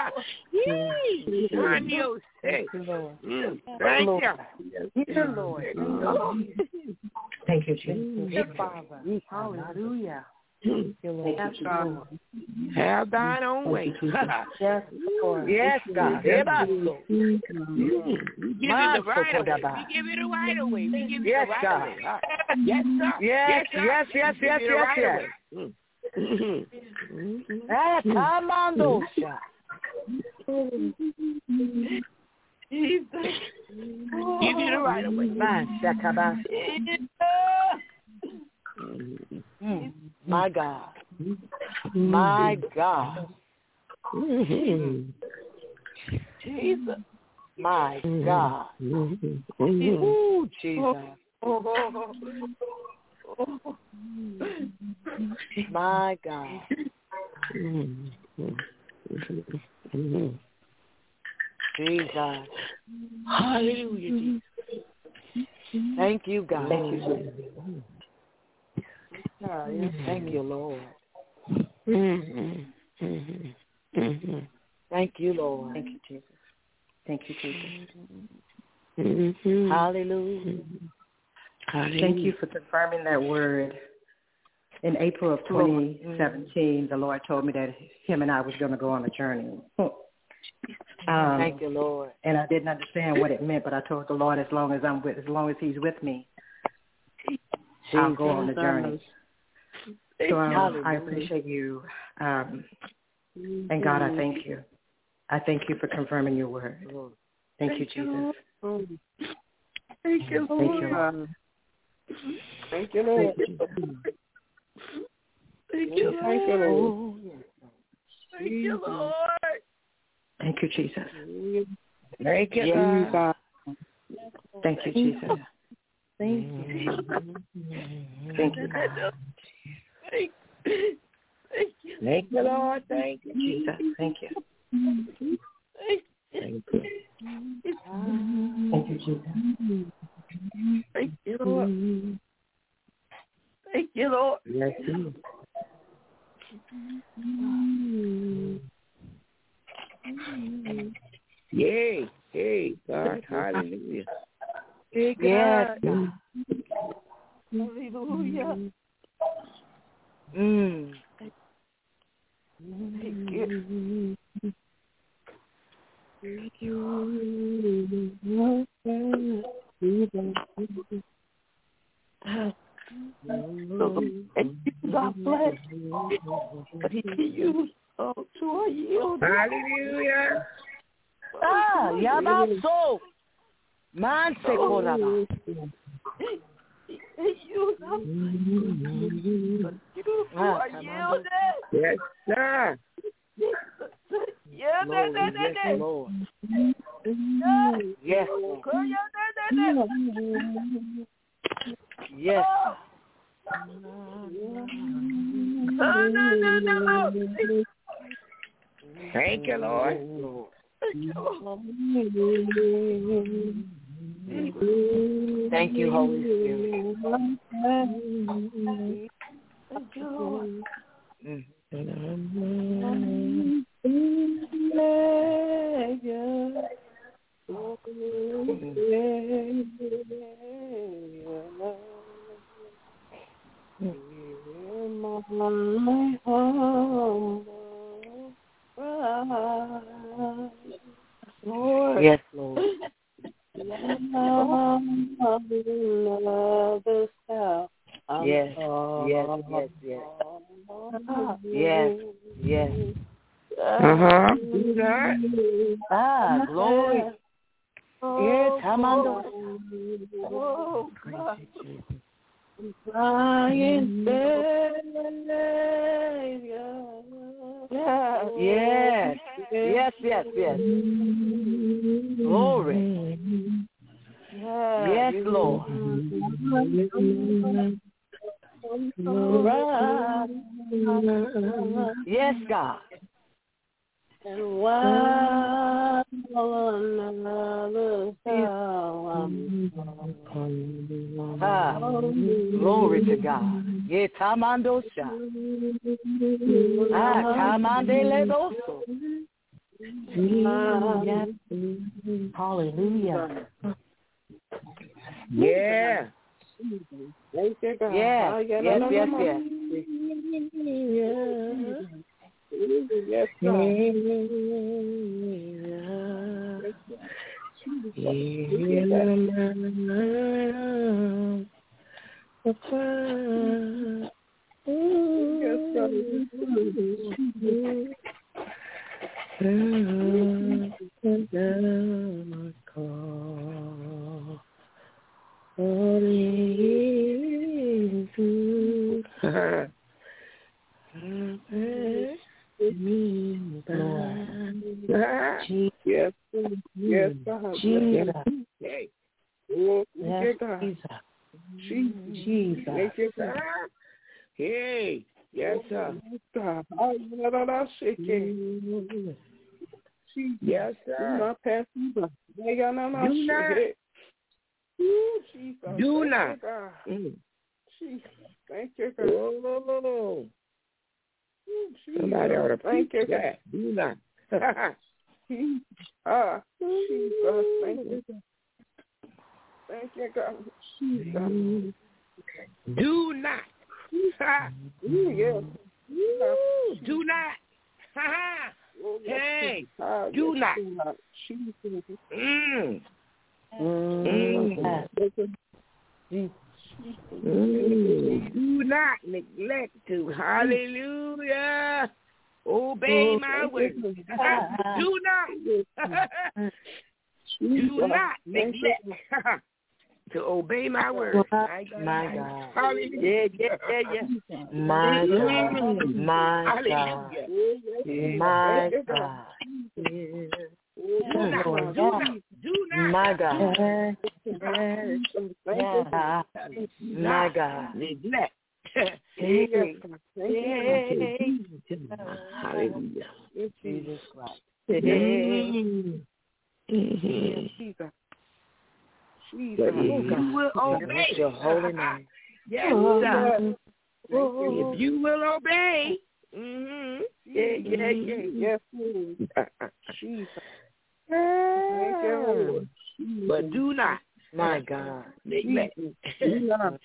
Thank you, Lord. Thank you, Lord. Thank you, Jesus. Yes, Father. Hallelujah. Thank you, Lord. Have thine own way. Yes, Lord. Yes, God. Yes, We Lord. give it the right away. We give it the right away. We give it the right away. Yes, sir. Yes, yes, yes, yes, yes, yes. Tamandosha. Jesus. Give it the right away. My God. My God. Jesus. My God. Ooh, Jesus. My God. Jesus. Hallelujah, Jesus. Thank you, God. Thank you, Jesus. Thank you, Lord. Thank you, Lord. Thank you, Jesus. Thank you, Jesus. Hallelujah. Thank you for confirming that word. In April of 2017, the Lord told me that him and I was going to go on a journey. Thank you, Lord. And I didn't understand what it meant, but I told the Lord, as long as He's with me, I'll go on the journey. So I appreciate you, and God, I thank you. I thank you for confirming your word. Thank you, Jesus. Thank you, Lord. Thank you, Lord. Thank you, Lord. Thank you, Lord. Thank you, Lord. Thank you, Jesus. Thank you, God. Thank you, Jesus. Thank you. Thank you, God. Thank you. Thank you, Lord. Thank you, Jesus. Thank you. Thank you. Thank you, Jesus. Thank you, Lord. Thank you, Lord. Yes, you. Yay. Hey, God. Hallelujah. Hey, God. Yes, God. Hallelujah. Thank you. Thank you. God bless. But he can use to our yield. Hallelujah. Yabaso. Man se koraba. Yes, sir. Yeah, Lord. Yes, Yes. Thank you, Lord. Thank you, Holy Spirit. Thank you, Lord. Yes, Lord. Yes, yes, yes, yes. Yes, yes. Do that. Glory. Yes, Hamando. Oh, God. Crying Yes, yes, yes, yes. Glory. Yes, Lord. Yes, God. And while another glory to God. Yeah, Tamando Sha. Tamande Ledoso. Hallelujah. Yeah. Yes, yes, yes, yes. Yes, Yes, yes, God. Jesus. Oh, yes, God. Jesus. Thank you, God. Hey, yes, sir. God. Yes, sir. Do not pass me by. Do not. Ooh, Jesus. Do not. Jesus. Thank you, God. Oh. Somebody ought to preach that. Do not. Jesus. Thank you. Thank you, God. Jesus. Do not. Yes. Do not. Hey, do not. Do not neglect to. Hallelujah. Obey my word. Do not neglect to obey my word. My God. Hallelujah. Yeah. My God. My God. My God. Do not. My God. My God. Neglect. Hallelujah. Jesus Christ. But if you will obey your holy name. Yes, if you will obey. Yes, Jesus. Thank you, Lord. But do not. My God. Neglect. Do not.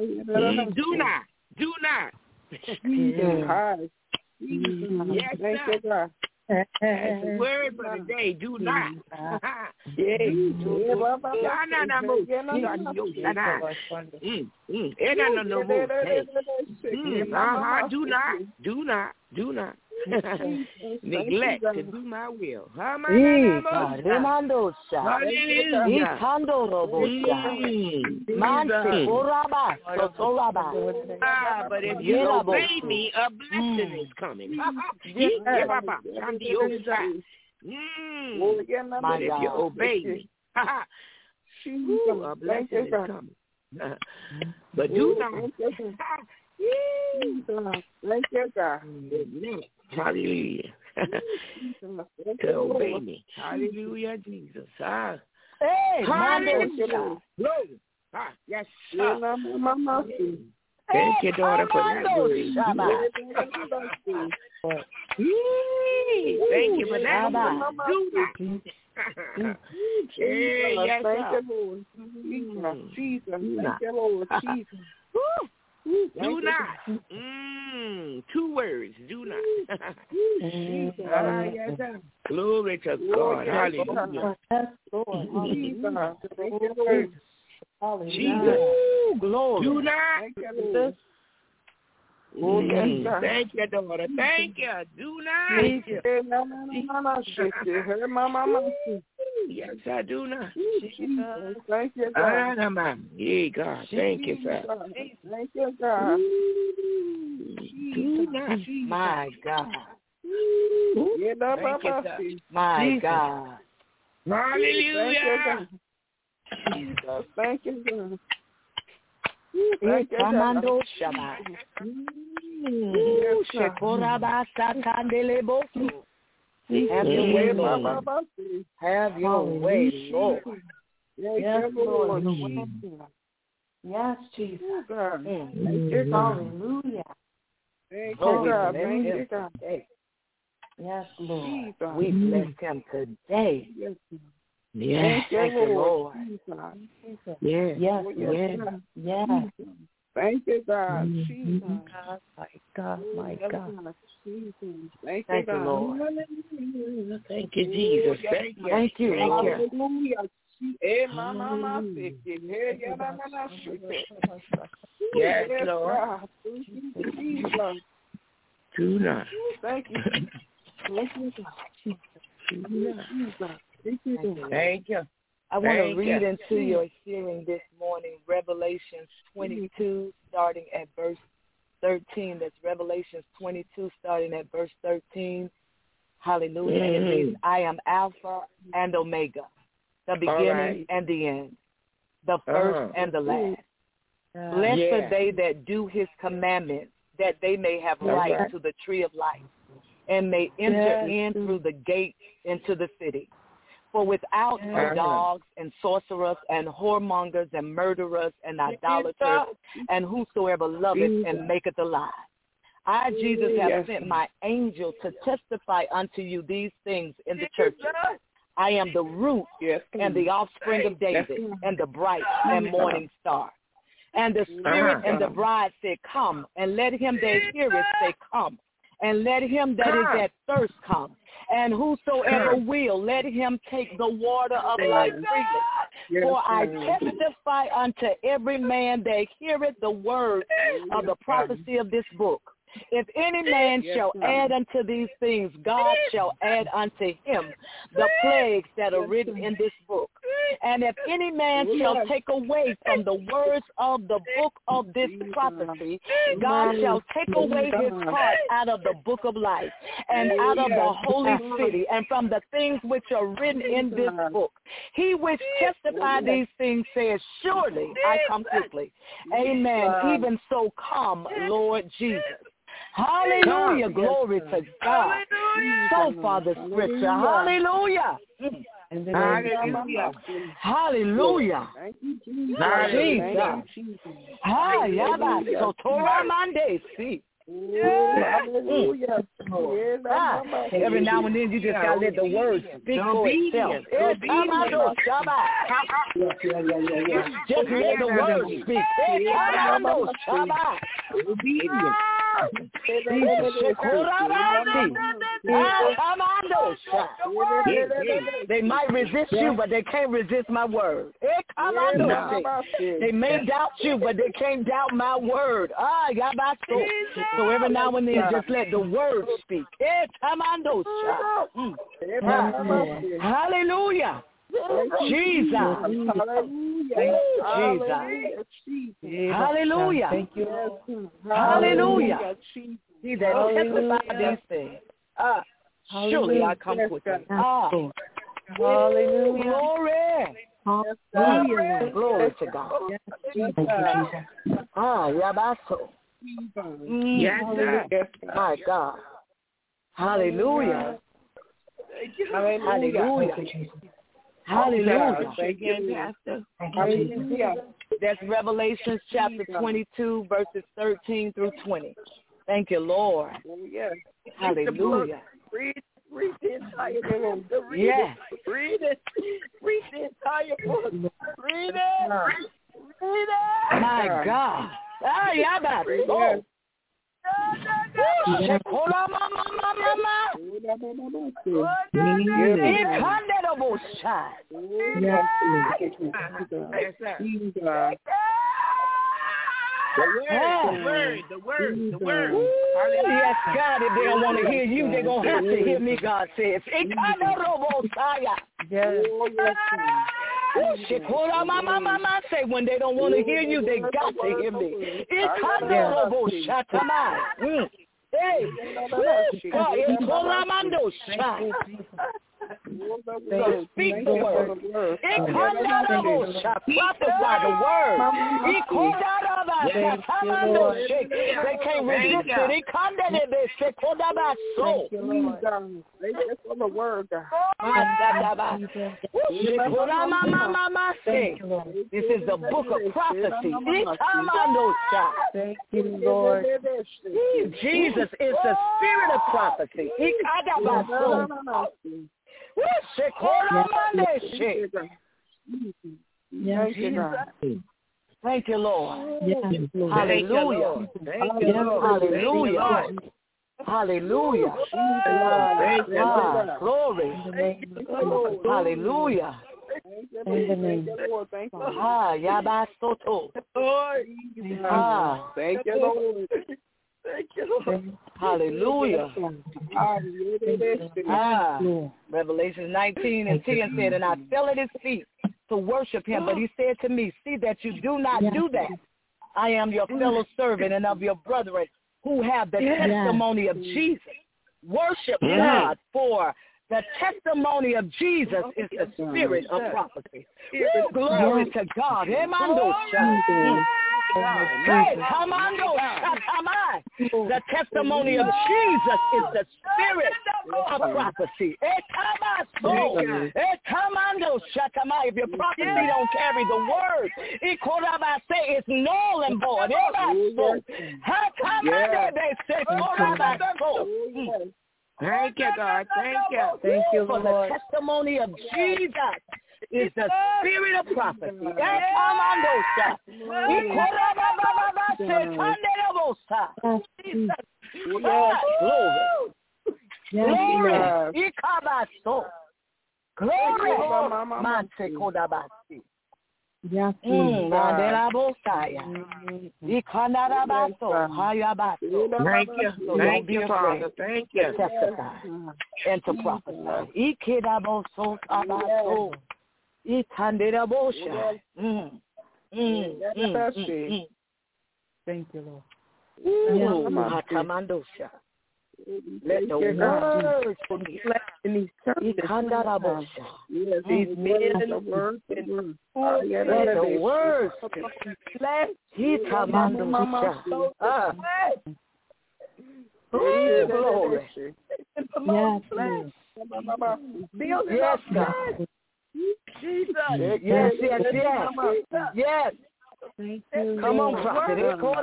Yes, thank you, God. That's the word for the day. Do not. Do not. Neglect to do my will. Hallelujah. But if you obey me, a blessing is coming. But if you obey me, a blessing is coming. But do not. Thank you, God. Hallelujah. To obey me. Hallelujah, Jesus. Hey, hallelujah. Yes, sir. Thank you, daughter, for that word. Thank you for that. Do not. Yes, thank you, Lord. Jesus. Thank you, Lord. Jesus. Do not. 2 words. Do not. Glory to God. Hallelujah. Jesus. Glory. Do not. Thank you, daughter. Thank you. Do not. Yes, I do not. Thank you, God. Yeah, God. Thank you, sir. Thank you, God. Do not. My God. Thank you, sir. My God. Hallelujah. Jesus. Thank you, God. Thank you, God. Have your way, Lord. Have your way, Lord. Yes, Lord. Yes, Jesus. Hallelujah. Thank you, God. Thank you, God. Yes, Lord. We bless him today. Yes. Thank you, Lord. Yes. Thank you, God. Jesus. My God. Thank you, God. Lord. Thank you, Jesus. Thank you, Lord. Hallelujah. Yes, Lord. Do not. Thank you. Thank you. I want to read into your hearing this morning Revelations 22, starting at verse 13. That's Revelations 22, starting at verse 13. Hallelujah. It reads, I am Alpha and Omega, the beginning and the end, the first and the last. Blessed are they that do his commandments, that they may have right to the tree of life, and may enter in through the gates into the city. For without are dogs and sorcerers and whoremongers and murderers and idolaters and whosoever loveth and maketh a lie. I, Jesus, have sent my angel to testify unto you these things in the churches. I am the root and the offspring of David and the bright and morning star. And the Spirit and the bride said, come, and let him that heareth say, come. And let him that is at thirst come. And whosoever will, let him take the water of life freely. For I testify unto every man that heareth the word of the prophecy of this book. If any man shall add unto these things, God shall add unto him the plagues that are written in this book. And if any man shall take away from the words of the book of this prophecy, God shall take away his part out of the book of life and out of the holy city and from the things which are written in this book. He which testifies these things says, surely I come quickly. Amen. Even so come, Lord Jesus. Hallelujah. Glory to God. So, Father, Scripture. Hallelujah. Hallelujah. Hallelujah. Thank you, Jesus. Jesus. Hallelujah. Hallelujah. Every now and then you just gotta let the word speak for itself. Just let the word speak. They might resist you, but they can't resist my word. They may doubt you, but they can't doubt my word. So every now and then, just let the word speak. Hallelujah. Jesus. Hallelujah. Thank you. Hallelujah. He that testifies these things. Surely I come quickly. Hallelujah. Glory. Hallelujah. Glory to God. Yabaso. Yes, sir. My God. Hallelujah. Hallelujah. Hallelujah. Hallelujah. That's Revelation chapter 22, verses 13 through 20. Thank you, Lord. Hallelujah. Read the entire book. Yes. Read it. Read the entire book. Read it. My God. The word. Yes, God, if they don't want to hear you, they're going to have to hear me, God says. Say when they don't want to hear you, they got to hear me. So speak the word. Prophesy the word. They can't resist it. This is the book of prophecy. Thank you, Lord. Jesus is the spirit of prophecy. Thank you, Lord. Hallelujah. Hallelujah. Hallelujah. Glory. Hallelujah. Yabasoto. Thank you, Lord. Thank you, Lord. Hallelujah. Revelation 19:10 said, and I fell at his feet to worship him, but he said to me, see that you do not do that. I am your fellow servant and of your brethren who have the testimony of Jesus. Worship God, for the testimony of Jesus is the spirit of prophecy. Glory to God. The testimony of Jesus is the spirit of prophecy. If your prophecy don't carry the word, it's null and void. Thank you, God. Thank you. Thank you, For Lord. the testimony of Jesus is the spirit of prophecy. Yes, Mandela Bosaya. Ikanarabaso, Hayabaso. Thank you. Thank you, Father. Thank you. Testify and to prophesy. Ikiraboso Abaso. Ikanderabosha. Thank you, Lord. Hatamandosha. Let the words from these men and the words let the words glory. Yes, God. Yes. Come on, prophet. Yes, Lord.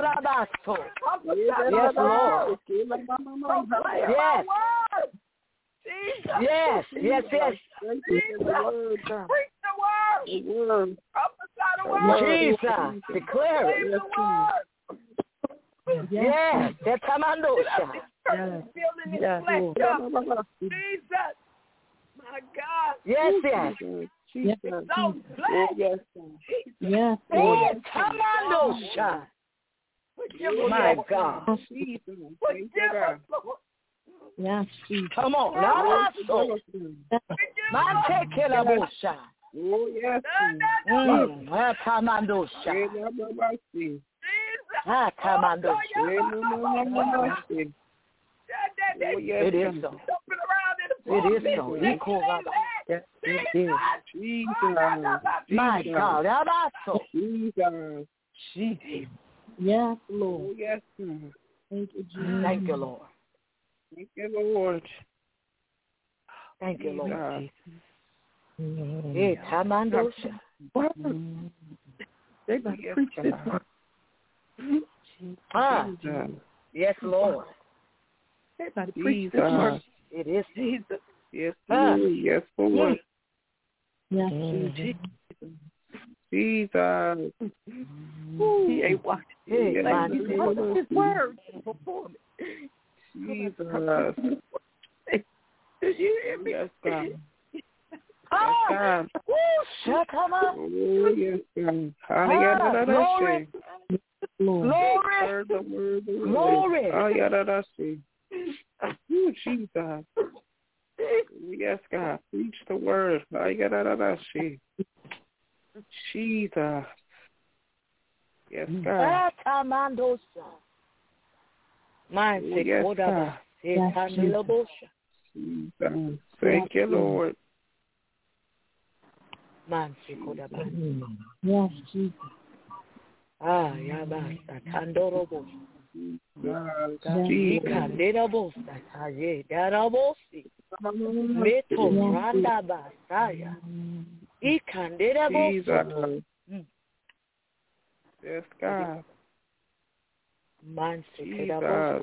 Yes. Yes. Jesus, declare it. Yes, that's Tamandosha. Jesus, my God. Yes. Jesus. Yes. Tamandosha. My God. Yes, come on. Now, my tekelabosha. Oh, yes. Tamandosha. It is so. It is so. Yes, it is. My God. Jesus. Yes, Lord. Yes. Thank you, Jesus. Thank you, Lord. Thank you, Lord. Thank you, Lord. Yes, Tamandosha. They must preach this word. Yes, Lord. They must preach this word. It is Jesus. Yes, yes, Lord. Yes, Jesus. He ain't watching. His word before me. Jesus. Did you hear me? Yes, God. Shut up. Oh, yes, God. Glory. Glory. Oh, yeah, that's it. Oh, Jesus. Yes, God. Preach the word. Oh, yeah, that's it. Jesus. Yes, God. Yes, God. Thank you, Lord. Yes, Jesus. Yabasa Tandorobo. Ikanderabos Taye Darabosi. Meto Randa Basaya. Ikanderabos. Yes, God. Jesus.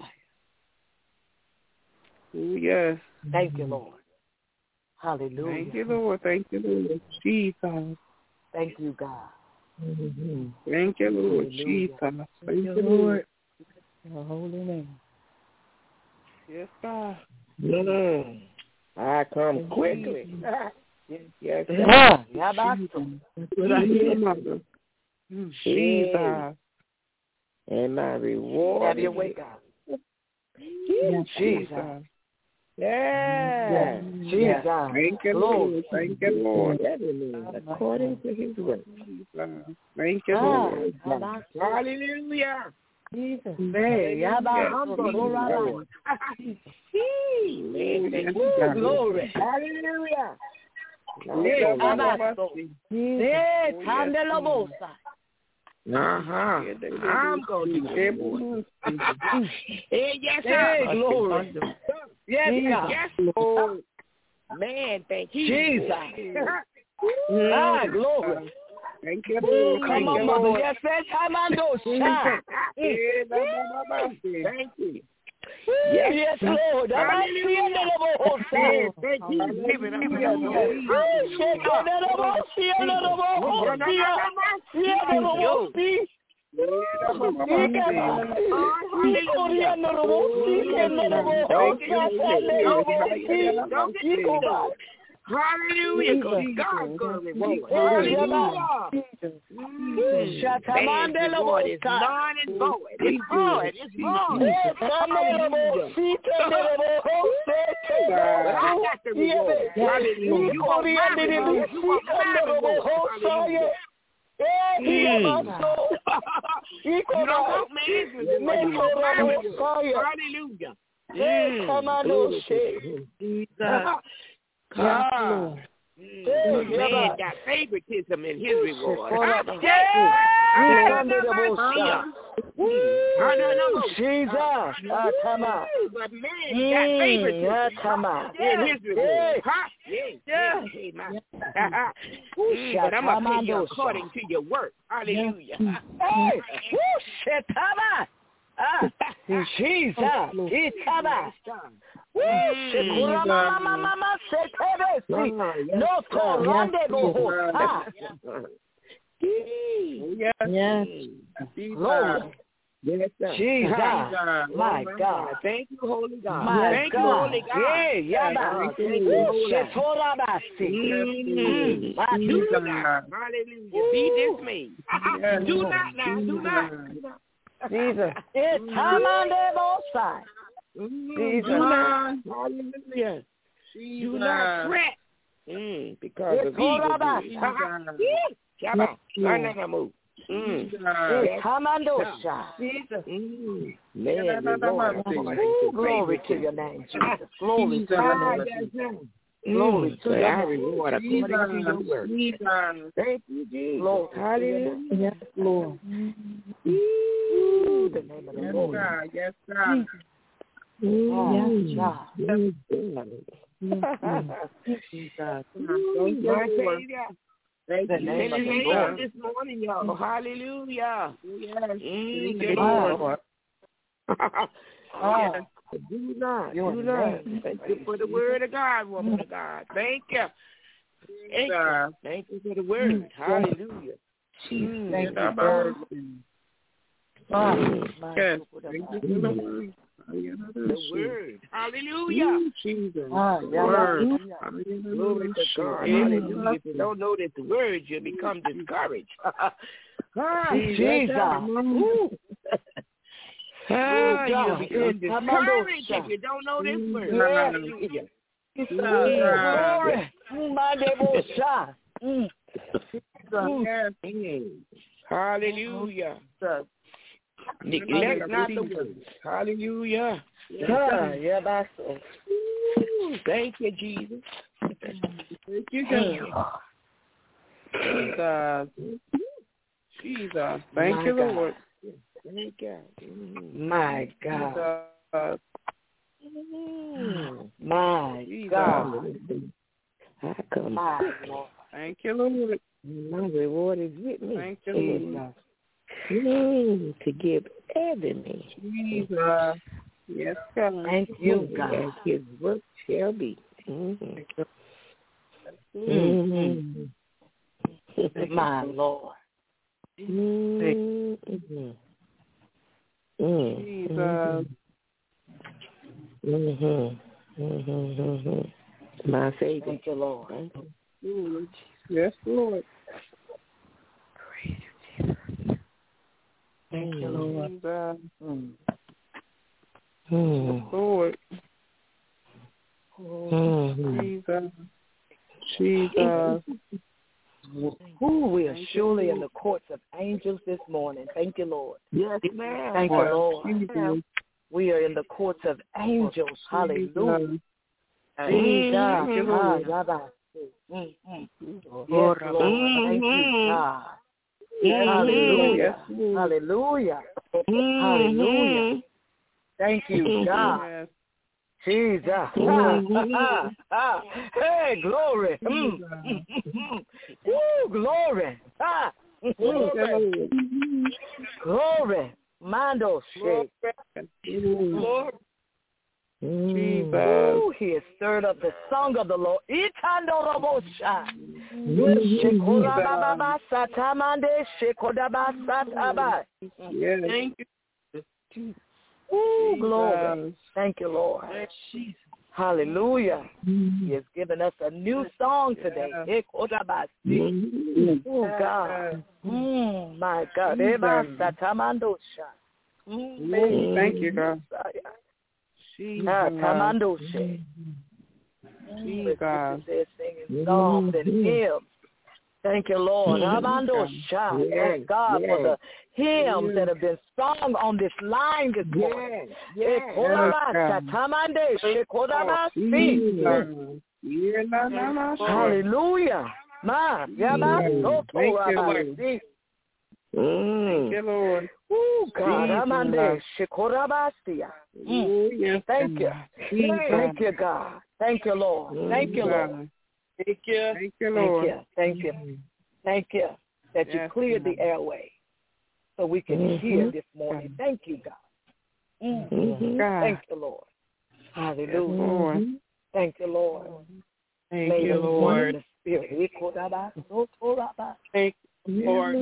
Oh, yes. Thank you, Lord. Hallelujah. Thank you, Lord. Thank you, Lord. Jesus. Thank you, God. Thank you, Lord. Jesus. Thank you, Lord. Your holy name. Yes, God. I come quickly. Yes, God. Jesus. And my reward. Have your way, God. Jesus. Yeah. Jesus. Thank you, Lord. Thank you, Lord. According to his will. Thank you, Lord. Hallelujah. Jesus. Glory. Hallelujah. I'm going to do it. Yes, glory. Yes, Lord. Man, thank you. Jesus. Glory. Thank you, Lord. Come on, Mother. Yes, that's how I know. Thank you. Yes, Lord. Hallelujah. God's going to reward. Hallelujah. Man's reward is none and void. It's void. It's void. Hallelujah. But I got the reward. Hallelujah. You want my reward. You want my reward. Hallelujah. You don't want man's reward. You want my reward. Hallelujah. Come on, man got favoritism in his reward. Jesus. Come on. But man got favoritism in his reward. But I'm going to pay you according to your work. Hallelujah. Jesus. Yes, sir. Jesus. My God. Thank you, Holy God. Thank you, Holy God. Hallelujah. Be dismayed. Do not now. Do not. Jesus. It's time on the both sides. Jesus. Hallelujah. Do not fret. Because of evil. Glory to your name, Jesus. Glory to your name. Glory to your reward according to your word. Thank you, Jesus. Lord. Hallelujah. Yes, Lord. The name of the Lord. Yes, God. Yes, God. Thank you. This morning, y'all. Hallelujah. Yes. Lord. Do not. Thank you for the word of God, woman of God. Thank you. Thank you for the word. Hallelujah. Thank you, God. Yes. Thank you for the word. The word. Hallelujah. Jesus. Word. Glory to God. Hallelujah. If you don't know that the word, you become discouraged. Jesus. You become discouraged if you don't know this word. Hallelujah. Glory. My devotion. Hallelujah. Neglect not the word. Hallelujah. Thank you, Jesus. Thank you, God. Jesus. Thank you, Lord. Thank you. My God. My God. My Lord. Thank you, Lord. My reward is with me. Thank you, Lord. To give every Jesus. Yes, God. Thank you, God. As his work shall be. My Lord. Jesus. My Savior. Thank you, Lord. Yes, Lord. Thank you, Lord. Lord. Jesus. Who we are surely in the courts of angels this morning. Thank you, Lord. Yes, ma'am. Thank you, Lord. We are in the courts of angels. Hallelujah. Jesus. Yes, Lord. Thank you, God. Hallelujah. Hallelujah. Hallelujah. Thank you, God. Jesus. Hey, glory. Woo, glory. Glory. Mando shake. Lord. Jesus. Ooh, he has stirred up the song of the Lord. Itando robosha. Shekorababa satamande shekodaba sataba. Yes. Thank you. Ooh, glory. Thank you, Lord. Hallelujah. He has given us a new song today. Oh, God. My God. Thank you, God. Singing songs and hymns. Thank you, Lord. Thank God for the hymns that have been sung on this line this morning. Hallelujah. Thank you, Lord. Oh, God. Thank you. Thank you, God. Thank you, Lord. Thank you, Lord. Thank you. Thank you, Lord. Thank you. Thank you that you cleared the airway so we can hear this morning. Thank you, God. Thank you, Lord. Hallelujah. Thank you, Lord. Thank you, Lord. The Spirit. Thank you, Lord.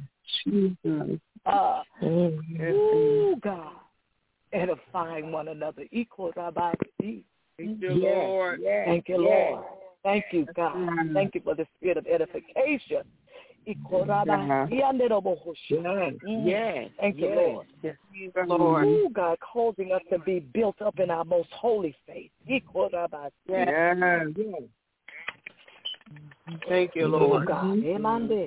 Oh, God. Edifying one another. Thank you, Lord. Thank you, Lord. Thank you, God. Thank you for the spirit of edification. Thank you, Lord. Yes, Lord. Oh, God, causing us to be built up in our most holy faith. Yes. Thank you, Lord. Thank you,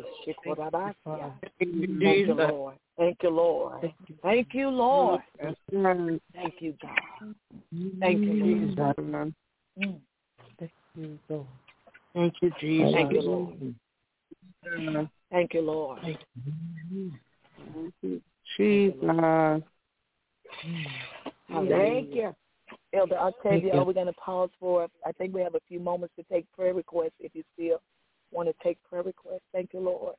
Lord. Thank you, Lord. Thank you, Lord. Thank you, God. Thank you, Lord. Thank you, Jesus. Thank you, Lord. Thank you, Lord. Jesus. Thank you. Elder Octavia, are we going to pause for, I think we have a few moments to take prayer requests if you still want to take prayer requests. Thank you, Lord.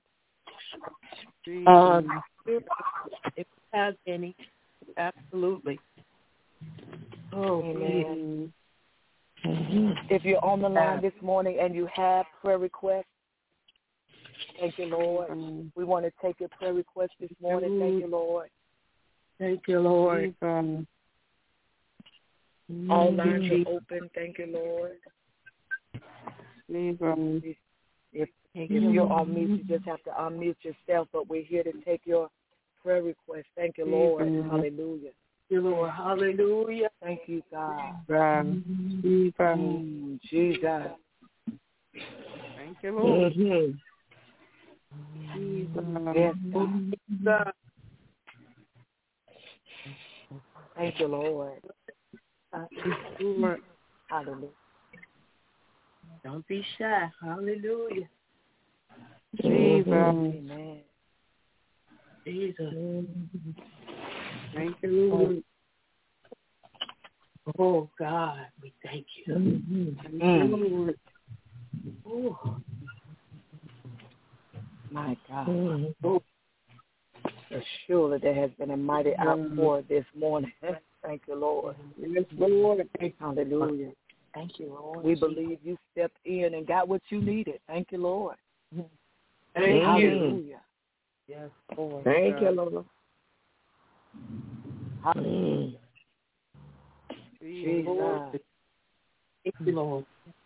If you have any, absolutely. Oh, amen. If you're on the line this morning and you have prayer requests, thank you, Lord. We want to take your prayer requests this morning. Thank you, Lord. Thank you, Lord. All lines are open. Thank you, Lord. If you're on mute, you just have to unmute yourself, but we're here to take your prayer requests. Thank you, Lord. Hallelujah. Thank you, Lord. Hallelujah. Thank you, God. Jesus. Thank you, Lord. Yes, God. Thank you, Lord. Hallelujah. Don't be shy. Hallelujah. Jesus. Amen. Jesus. Thank you, Lord. Oh, God, we thank you. Thank you, Lord. Oh. My God. Surely there has been a mighty outpour this morning. Thank you, Lord. Yes, Lord. Hallelujah. Thank you, Lord. We believe you stepped in and got what you needed. Thank you, Lord. Thank Hallelujah. you. Yes, Lord. Thank you, Lord. Hallelujah. Jesus. Thank you, Lord.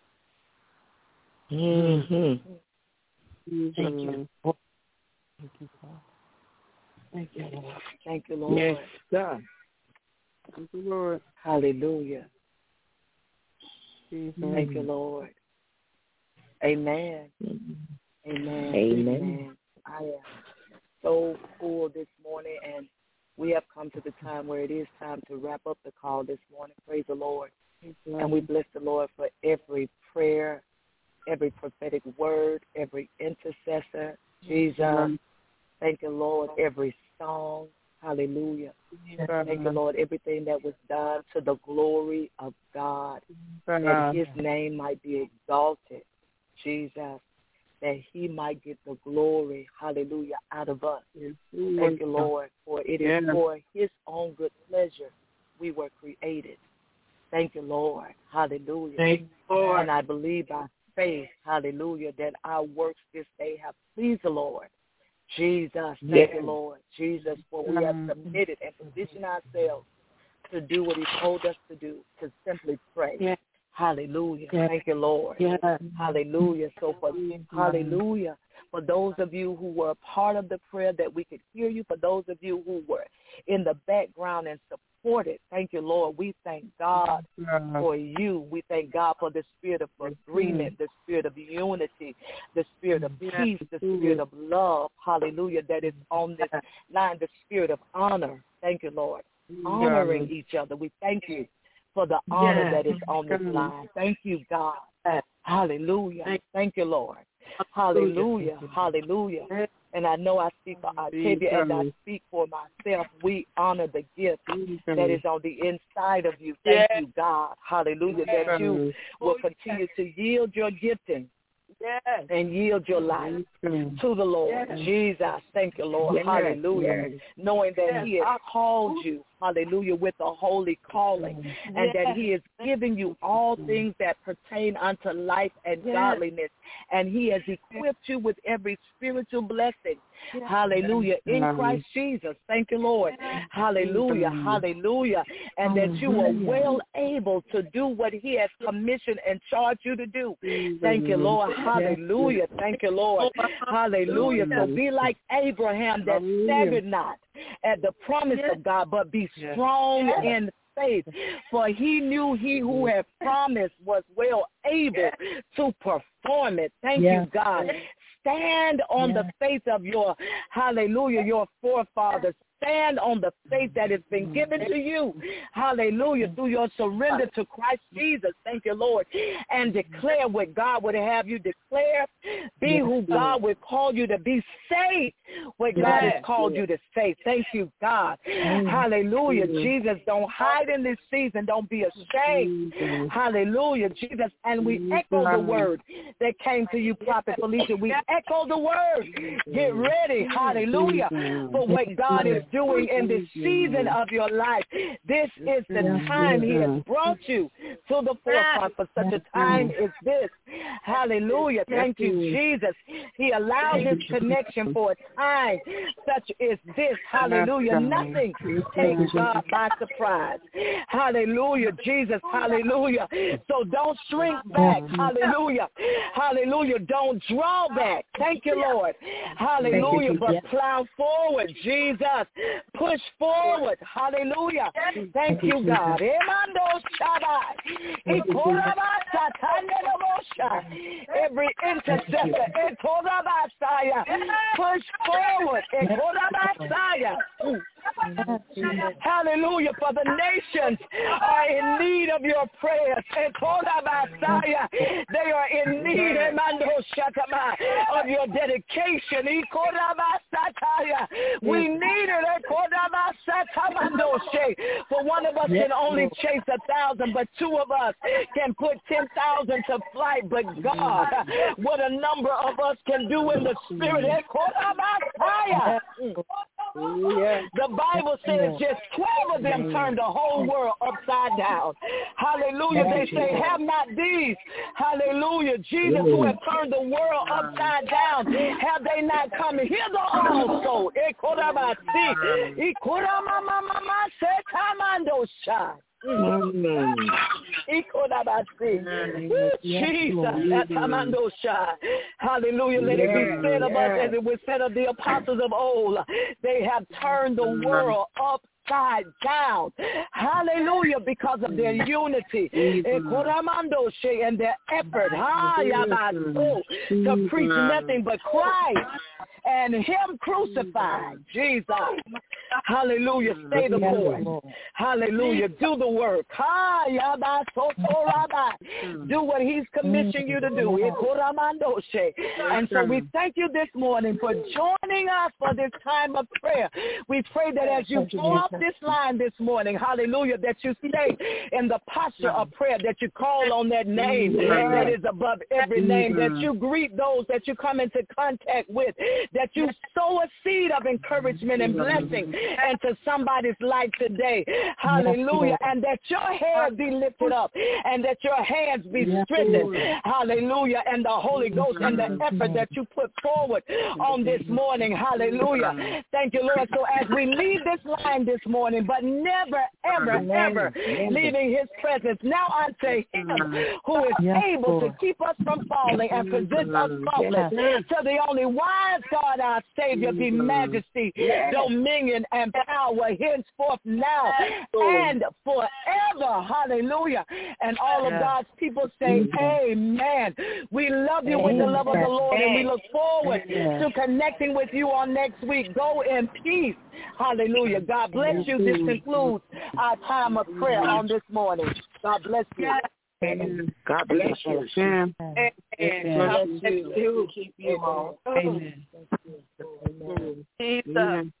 Mm-hmm. Thank you. Thank you, God. Thank you, Lord. Thank you, Lord. Yes, God. Thank you, Lord. Hallelujah. Jesus. Thank you, Lord. Amen. Amen. Amen. I am so full this morning, and we have come to the time where it is time to wrap up the call this morning. Praise the Lord. And we bless the Lord for every prayer, every prophetic word, every intercessor. Jesus. Thank you, Lord. Every song. Hallelujah. Thank you, Lord. Everything that was done to the glory of God, that his name might be exalted. Jesus. That he might get the glory, hallelujah, out of us. Thank you, Lord, for it is for his own good pleasure we were created. Thank you, Lord, hallelujah. Thank you, Lord. And I believe by faith, hallelujah, that our works this day have pleased the Lord. Jesus, thank you, Lord. Jesus, for we have submitted and positioned ourselves to do what he told us to do, to simply pray. Hallelujah. Thank you, Lord. Hallelujah. So hallelujah. For those of you who were a part of the prayer that we could hear you, for those of you who were in the background and supported, thank you, Lord. We thank God for you. We thank God for the spirit of agreement, the spirit of unity, the spirit of peace, the spirit of love, hallelujah, that is on this line, the spirit of honor. Thank you, Lord. Honoring each other. We thank you for the honor that is on this line. Thank you, God. Hallelujah. Thank you, Lord. Hallelujah. Hallelujah. And I know I speak for Octavia and I speak for myself. We honor the gift that is on the inside of you. Thank you, God. Hallelujah. That you will continue to yield your gifting and yield your life to the Lord. Jesus, thank you, Lord. Hallelujah. Knowing that he has called you, hallelujah, with a holy calling, and that he is giving you all things that pertain unto life and godliness, and he has equipped you with every spiritual blessing. Hallelujah. In Christ Jesus. Thank you, Lord. Hallelujah. Hallelujah. And that you are well able to do what he has commissioned and charged you to do. Thank you, Lord. Hallelujah. Thank you, Lord. Hallelujah. So be like Abraham that staggered not at the promise of God, but be strong in faith. For he knew he who had promised was well able to perform it. Thank you, God. Stand on the faith of your, hallelujah, your forefathers. Stand on the faith that has been given to you, hallelujah, through your surrender to Christ Jesus. Thank you, Lord. And declare what God would have you declare. Be who God would call you to be. Say what God has called you to say. Thank you, God. Hallelujah. Jesus, don't hide in this season. Don't be ashamed. Hallelujah, Jesus. And we echo the word that came to you, Prophet Felicia. We echo the word. Get ready, hallelujah, for what God is doing in this season of your life. This is the time he has brought you to the forefront for such a time as this. Hallelujah. Thank you, Jesus. He allowed this connection for a time such as this. Hallelujah. Nothing takes God by surprise. Hallelujah, Jesus. Hallelujah. So don't shrink back. Hallelujah. Hallelujah. Don't draw back. Thank you, Lord. Hallelujah. But plow forward, Jesus. Push forward. Hallelujah. Thank you, God. Every intercessor, push forward. Hallelujah. For the nations are in need of your prayers. They are in need of your dedication. We need it. For one of us can only chase 1,000, but two of us can put 10,000 to flight. But God, what a number of us can do in the spirit. The Bible says just 12 of them turned the whole world upside down. Hallelujah. They say, have not these, hallelujah, Jesus, who have turned the world upside down, have they not come hither also? Jesus, hallelujah. Let it be said of us as it was said of the apostles of old. They have turned the world upside down. Hallelujah, because of their unity and their effort to preach nothing but Christ and him crucified. Jesus. Hallelujah. Stay the course. Hallelujah. Do the work. Do what he's commissioned you to do. And so we thank you this morning for joining us for this time of prayer. We pray that as you go off this line this morning, hallelujah, that you stay in the posture of prayer, that you call on that name that is above every name, that you greet those that you come into contact with, that you sow a seed of encouragement and blessing into somebody's life today. Hallelujah. And that your head be lifted up and that your hands be strengthened. Hallelujah. And the Holy Ghost and the effort that you put forward on this morning. Hallelujah. Thank you, Lord. So as we leave this line this morning, but never, ever leaving his presence, now unto him who is able to keep us from falling and present us faultless. To the only wise God, our Savior, be majesty, dominion, and power henceforth, now, and forever. Hallelujah. And all of God's people say, amen. We love you with the love of the Lord, and we look forward to connecting with you on next week. Go in peace. Hallelujah. God bless you. This concludes our time of prayer on this morning. God bless you. God bless you. Amen. God bless you. Keep you all. Amen. Amen.